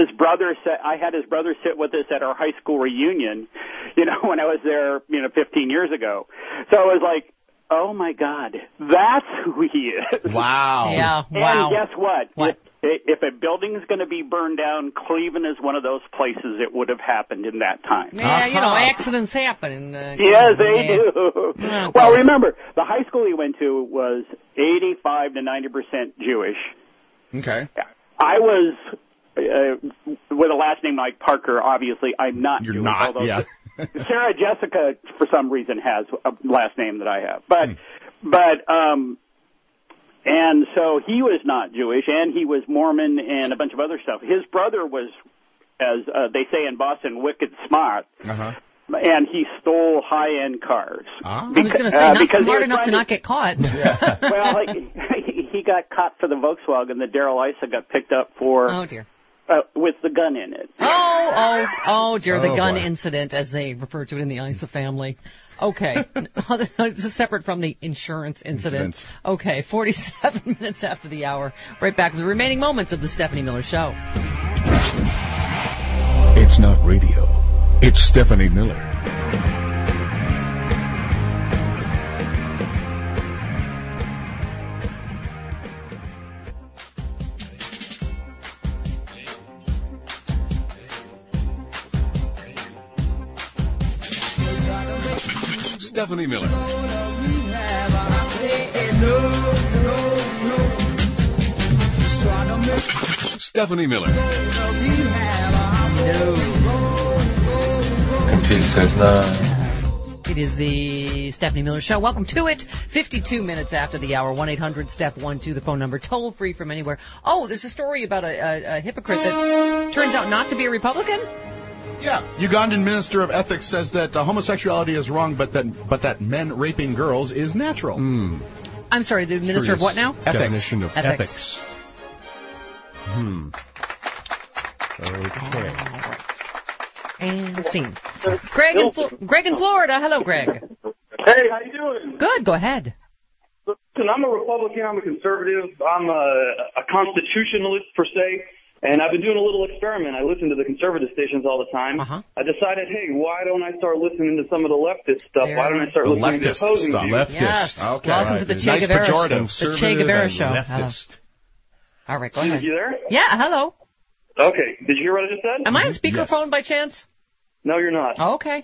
Speaker 19: I had his brother sit with us at our high school reunion, when I was there, 15 years ago. So I was like, oh my God, that's who he is.
Speaker 2: Wow.
Speaker 1: Yeah. Wow.
Speaker 19: And guess what?
Speaker 1: What?
Speaker 19: If a building's going to be burned down, Cleveland is one of those places it would have happened in that time.
Speaker 1: Yeah, accidents happen.
Speaker 19: Yes, they do. Well, remember, the high school he went to was 85 to 90% Jewish.
Speaker 2: Okay.
Speaker 19: I was with a last name like Parker. Obviously, I'm not.
Speaker 2: You're
Speaker 19: Jewish,
Speaker 2: not. Yeah.
Speaker 19: Sarah Jessica, for some reason, has a last name that I have, but And so he was not Jewish, and he was Mormon and a bunch of other stuff. His brother was, as they say in Boston, wicked smart.
Speaker 2: Uh-huh.
Speaker 19: And he stole high-end cars.
Speaker 1: I was going to say, not smart enough to not get caught.
Speaker 19: Well, he got caught for the Volkswagen that Darrell Issa got picked up for.
Speaker 1: Oh, dear.
Speaker 19: With the gun in it.
Speaker 1: Oh, dear, the gun
Speaker 19: boy.
Speaker 1: incident, as they refer to it in the Issa family. Okay. This is separate from the insurance incident. Okay, 47 minutes after the hour. Right back with the remaining moments of the Stephanie Miller Show.
Speaker 11: It's not radio. It's Stephanie Miller.
Speaker 3: Stephanie Miller. Stephanie Miller.
Speaker 1: Computer says no. It is the Stephanie Miller Show. Welcome to it. 52 minutes after the hour. 1-800-STEP-12, the phone number. Toll free from anywhere. Oh, there's a story about a hypocrite that turns out not to be a Republican.
Speaker 2: Yeah, Ugandan Minister of Ethics says that homosexuality is wrong, but that men raping girls is natural.
Speaker 1: I'm sorry, the Minister of what now?
Speaker 3: Definition of ethics.
Speaker 1: Okay. And scene. Greg in Florida. Hello, Greg.
Speaker 12: Hey, how you doing?
Speaker 1: Good. Go ahead.
Speaker 12: Listen, I'm a Republican. I'm a conservative. I'm a constitutionalist per se. And I've been doing a little experiment. I listen to the conservative stations all the time. I decided, hey, why don't I start listening to some of the leftist stuff? Why don't I start listening to opposing views?
Speaker 1: Yes.
Speaker 2: Okay.
Speaker 1: Welcome to the Che Guevara Show. The Che Guevara Show.
Speaker 3: Leftist.
Speaker 1: All right, go ahead.
Speaker 12: You there?
Speaker 1: Yeah, hello.
Speaker 12: Okay. Did you hear what I just said?
Speaker 1: Am I on speakerphone by chance?
Speaker 12: No, you're not.
Speaker 1: Oh, okay.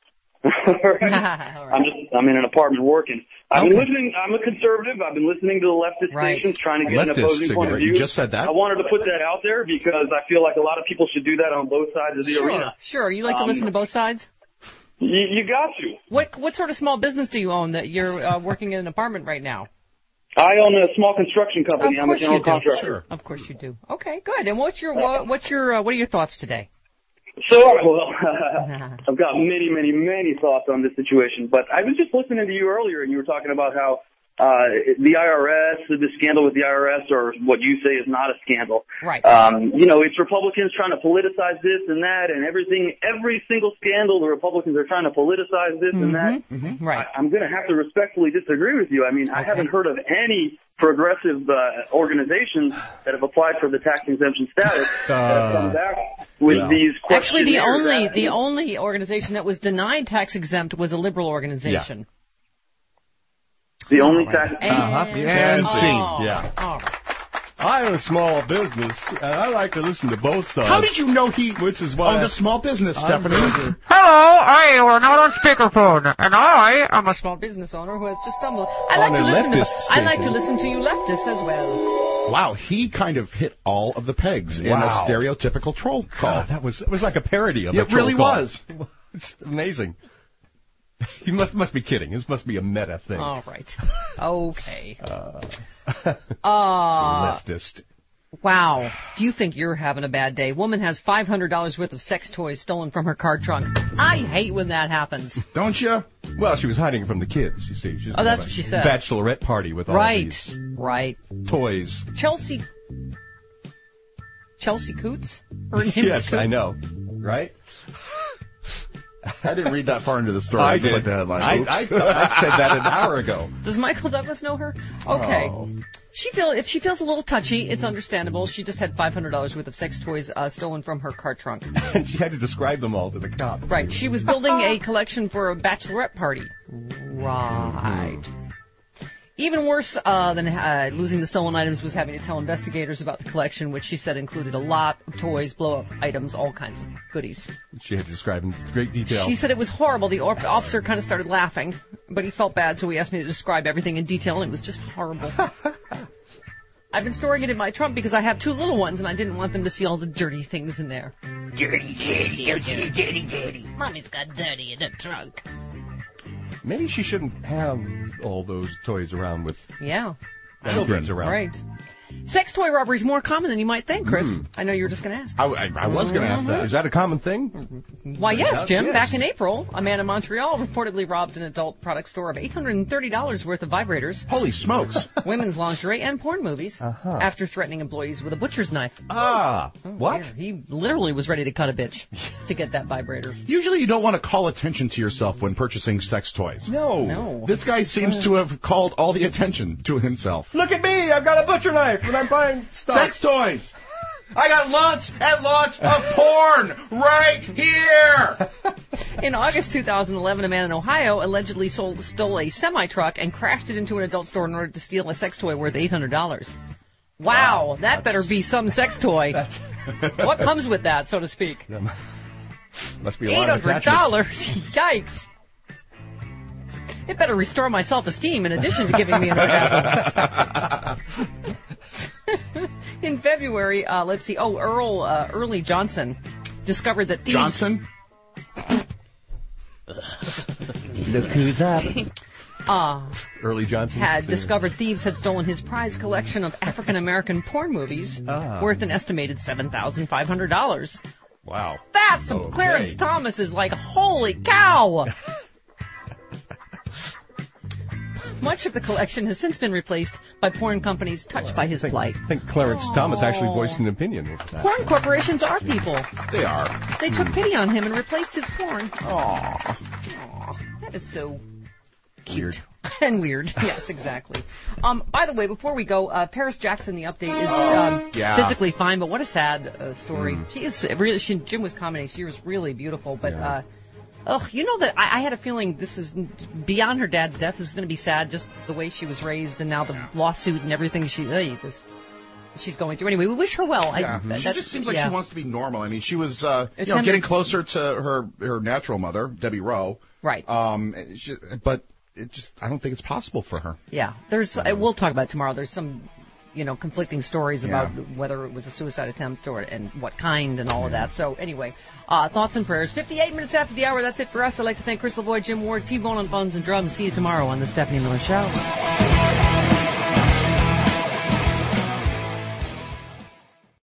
Speaker 12: I'm in an apartment working. I've been listening. I'm a conservative. I've been listening to the leftist stations, trying to get an opposing point of view.
Speaker 2: You just said that.
Speaker 12: I wanted to put that out there because I feel like a lot of people should do that on both sides of the arena.
Speaker 1: Sure. You like to listen to both sides?
Speaker 12: You got to.
Speaker 1: What sort of small business do you own that you're working in an apartment right now?
Speaker 12: I own a small construction company. I'm a general contractor.
Speaker 1: Sure. Of course you do. Okay, good. And what are your thoughts today?
Speaker 12: So, I've got many thoughts on this situation, but I was just listening to you earlier, and you were talking about how the IRS, the scandal with the IRS, or what you say is not a scandal.
Speaker 1: Right.
Speaker 12: It's Republicans trying to politicize this and that and everything. Every single scandal, the Republicans are trying to politicize this and that.
Speaker 1: Right.
Speaker 12: I'm going to have to respectfully disagree with you. I mean, I haven't heard of any progressive organizations that have applied for the tax exemption status that have come back with these questions.
Speaker 1: Actually, the only organization that was denied tax exempt was a liberal organization.
Speaker 12: Yeah. The only tax...
Speaker 3: And scene. Yeah.
Speaker 1: All right.
Speaker 3: I own a small business, and I like to listen to both sides.
Speaker 2: How did you know he
Speaker 3: owned
Speaker 2: a small business, Stephanie?
Speaker 1: Hello, I are not on speakerphone, and I am a small business owner who has just stumbled. I like to listen to you leftists as well.
Speaker 2: Wow, he kind of hit all of the pegs in a stereotypical troll call.
Speaker 3: God, it was like a parody of a troll call.
Speaker 2: It really was.
Speaker 3: It's amazing. You must be kidding. This must be a meta thing.
Speaker 1: All right. Okay.
Speaker 3: Leftist.
Speaker 1: Wow. If you think you're having a bad day, woman has $500 worth of sex toys stolen from her car trunk. I hate when that happens.
Speaker 2: Don't you?
Speaker 3: Well, she was hiding from the kids, you see.
Speaker 1: Oh, that's what she said.
Speaker 3: Bachelorette party with all these toys.
Speaker 1: Chelsea Coots? Her name
Speaker 3: yes, I know. Right?
Speaker 2: I didn't read that far into the story.
Speaker 3: I did.
Speaker 2: Like that,
Speaker 3: I said that an hour ago.
Speaker 1: Does Michael Douglas know her? Okay.
Speaker 2: Oh.
Speaker 1: If she feels a little touchy, it's understandable. She just had $500 worth of sex toys stolen from her car trunk.
Speaker 3: And she had to describe them all to the cop.
Speaker 1: Right. She was building a collection for a bachelorette party. Right. Even worse than losing the stolen items was having to tell investigators about the collection, which she said included a lot of toys, blow-up items, all kinds of goodies.
Speaker 3: She had to describe in great detail.
Speaker 1: She said it was horrible. The officer kind of started laughing, but he felt bad, so he asked me to describe everything in detail, and it was just horrible. I've been storing it in my trunk because I have two little ones, and I didn't want them to see all the dirty things in there. Dirty. Mommy's got dirty in the trunk.
Speaker 3: Maybe she shouldn't have all those toys around with children's around.
Speaker 1: Right. Sex toy robbery is more common than you might think, Chris. I know you were just going to ask.
Speaker 2: I was going to ask that.
Speaker 3: Is that a common thing?
Speaker 1: Why, yes, Jim. Yes. Back in April, a man in Montreal reportedly robbed an adult product store of $830 worth of vibrators.
Speaker 2: Holy smokes.
Speaker 1: Women's lingerie and porn movies after threatening employees with a butcher's knife.
Speaker 3: What?
Speaker 1: Dear. He literally was ready to cut a bitch to get that vibrator.
Speaker 2: Usually you don't want to call attention to yourself when purchasing sex toys.
Speaker 3: No.
Speaker 2: This guy seems to have called all the attention to himself.
Speaker 3: Look at me. I've got a butcher knife. And I'm buying stuff.
Speaker 2: Sex toys. I got lots and lots of porn right here.
Speaker 1: In August 2011, a man in Ohio allegedly stole a semi-truck and crashed it into an adult store in order to steal a sex toy worth $800. Wow, that better be some sex toy. What comes with that, so to speak?
Speaker 3: Must be a lot of attachments.
Speaker 1: Yikes. It better restore my self-esteem in addition to giving me an orgasm. In February, let's see. Oh, Early Johnson discovered that thieves...
Speaker 2: Johnson?
Speaker 23: Look who's up.
Speaker 3: Early Johnson
Speaker 1: had discovered thieves had stolen his prized collection of African-American porn movies worth an estimated $7,500.
Speaker 3: Wow.
Speaker 1: That's some Clarence Thomas is like, holy cow! Much of the collection has since been replaced by porn companies touched by his plight.
Speaker 3: I think Clarence Thomas actually voiced an opinion with that.
Speaker 1: Porn corporations are people.
Speaker 2: They are.
Speaker 1: They took pity on him and replaced his porn.
Speaker 2: Aww.
Speaker 1: That is so
Speaker 3: weird.
Speaker 1: And weird. Yes, exactly. By the way, before we go, Paris Jackson, the update is physically fine, but what a sad story. She is really. Jim was commenting. She was really beautiful, but. You know that I had a feeling this is beyond her dad's death. It was going to be sad, just the way she was raised, and now the lawsuit and everything she's going through. Anyway, we wish her well.
Speaker 2: She just seems like she wants to be normal. I mean, she was getting closer to her natural mother, Debbie Rowe.
Speaker 1: Right.
Speaker 2: But I don't think it's possible for her.
Speaker 1: Yeah. We'll talk about it tomorrow. There's some conflicting stories about whether it was a suicide attempt and what kind and all of that. So anyway, thoughts and prayers. 58 minutes after the hour. That's it for us. I'd like to thank Chris LaVoy, Jim Ward, T-Bone on phones and drums. See you tomorrow on the Stephanie Miller Show.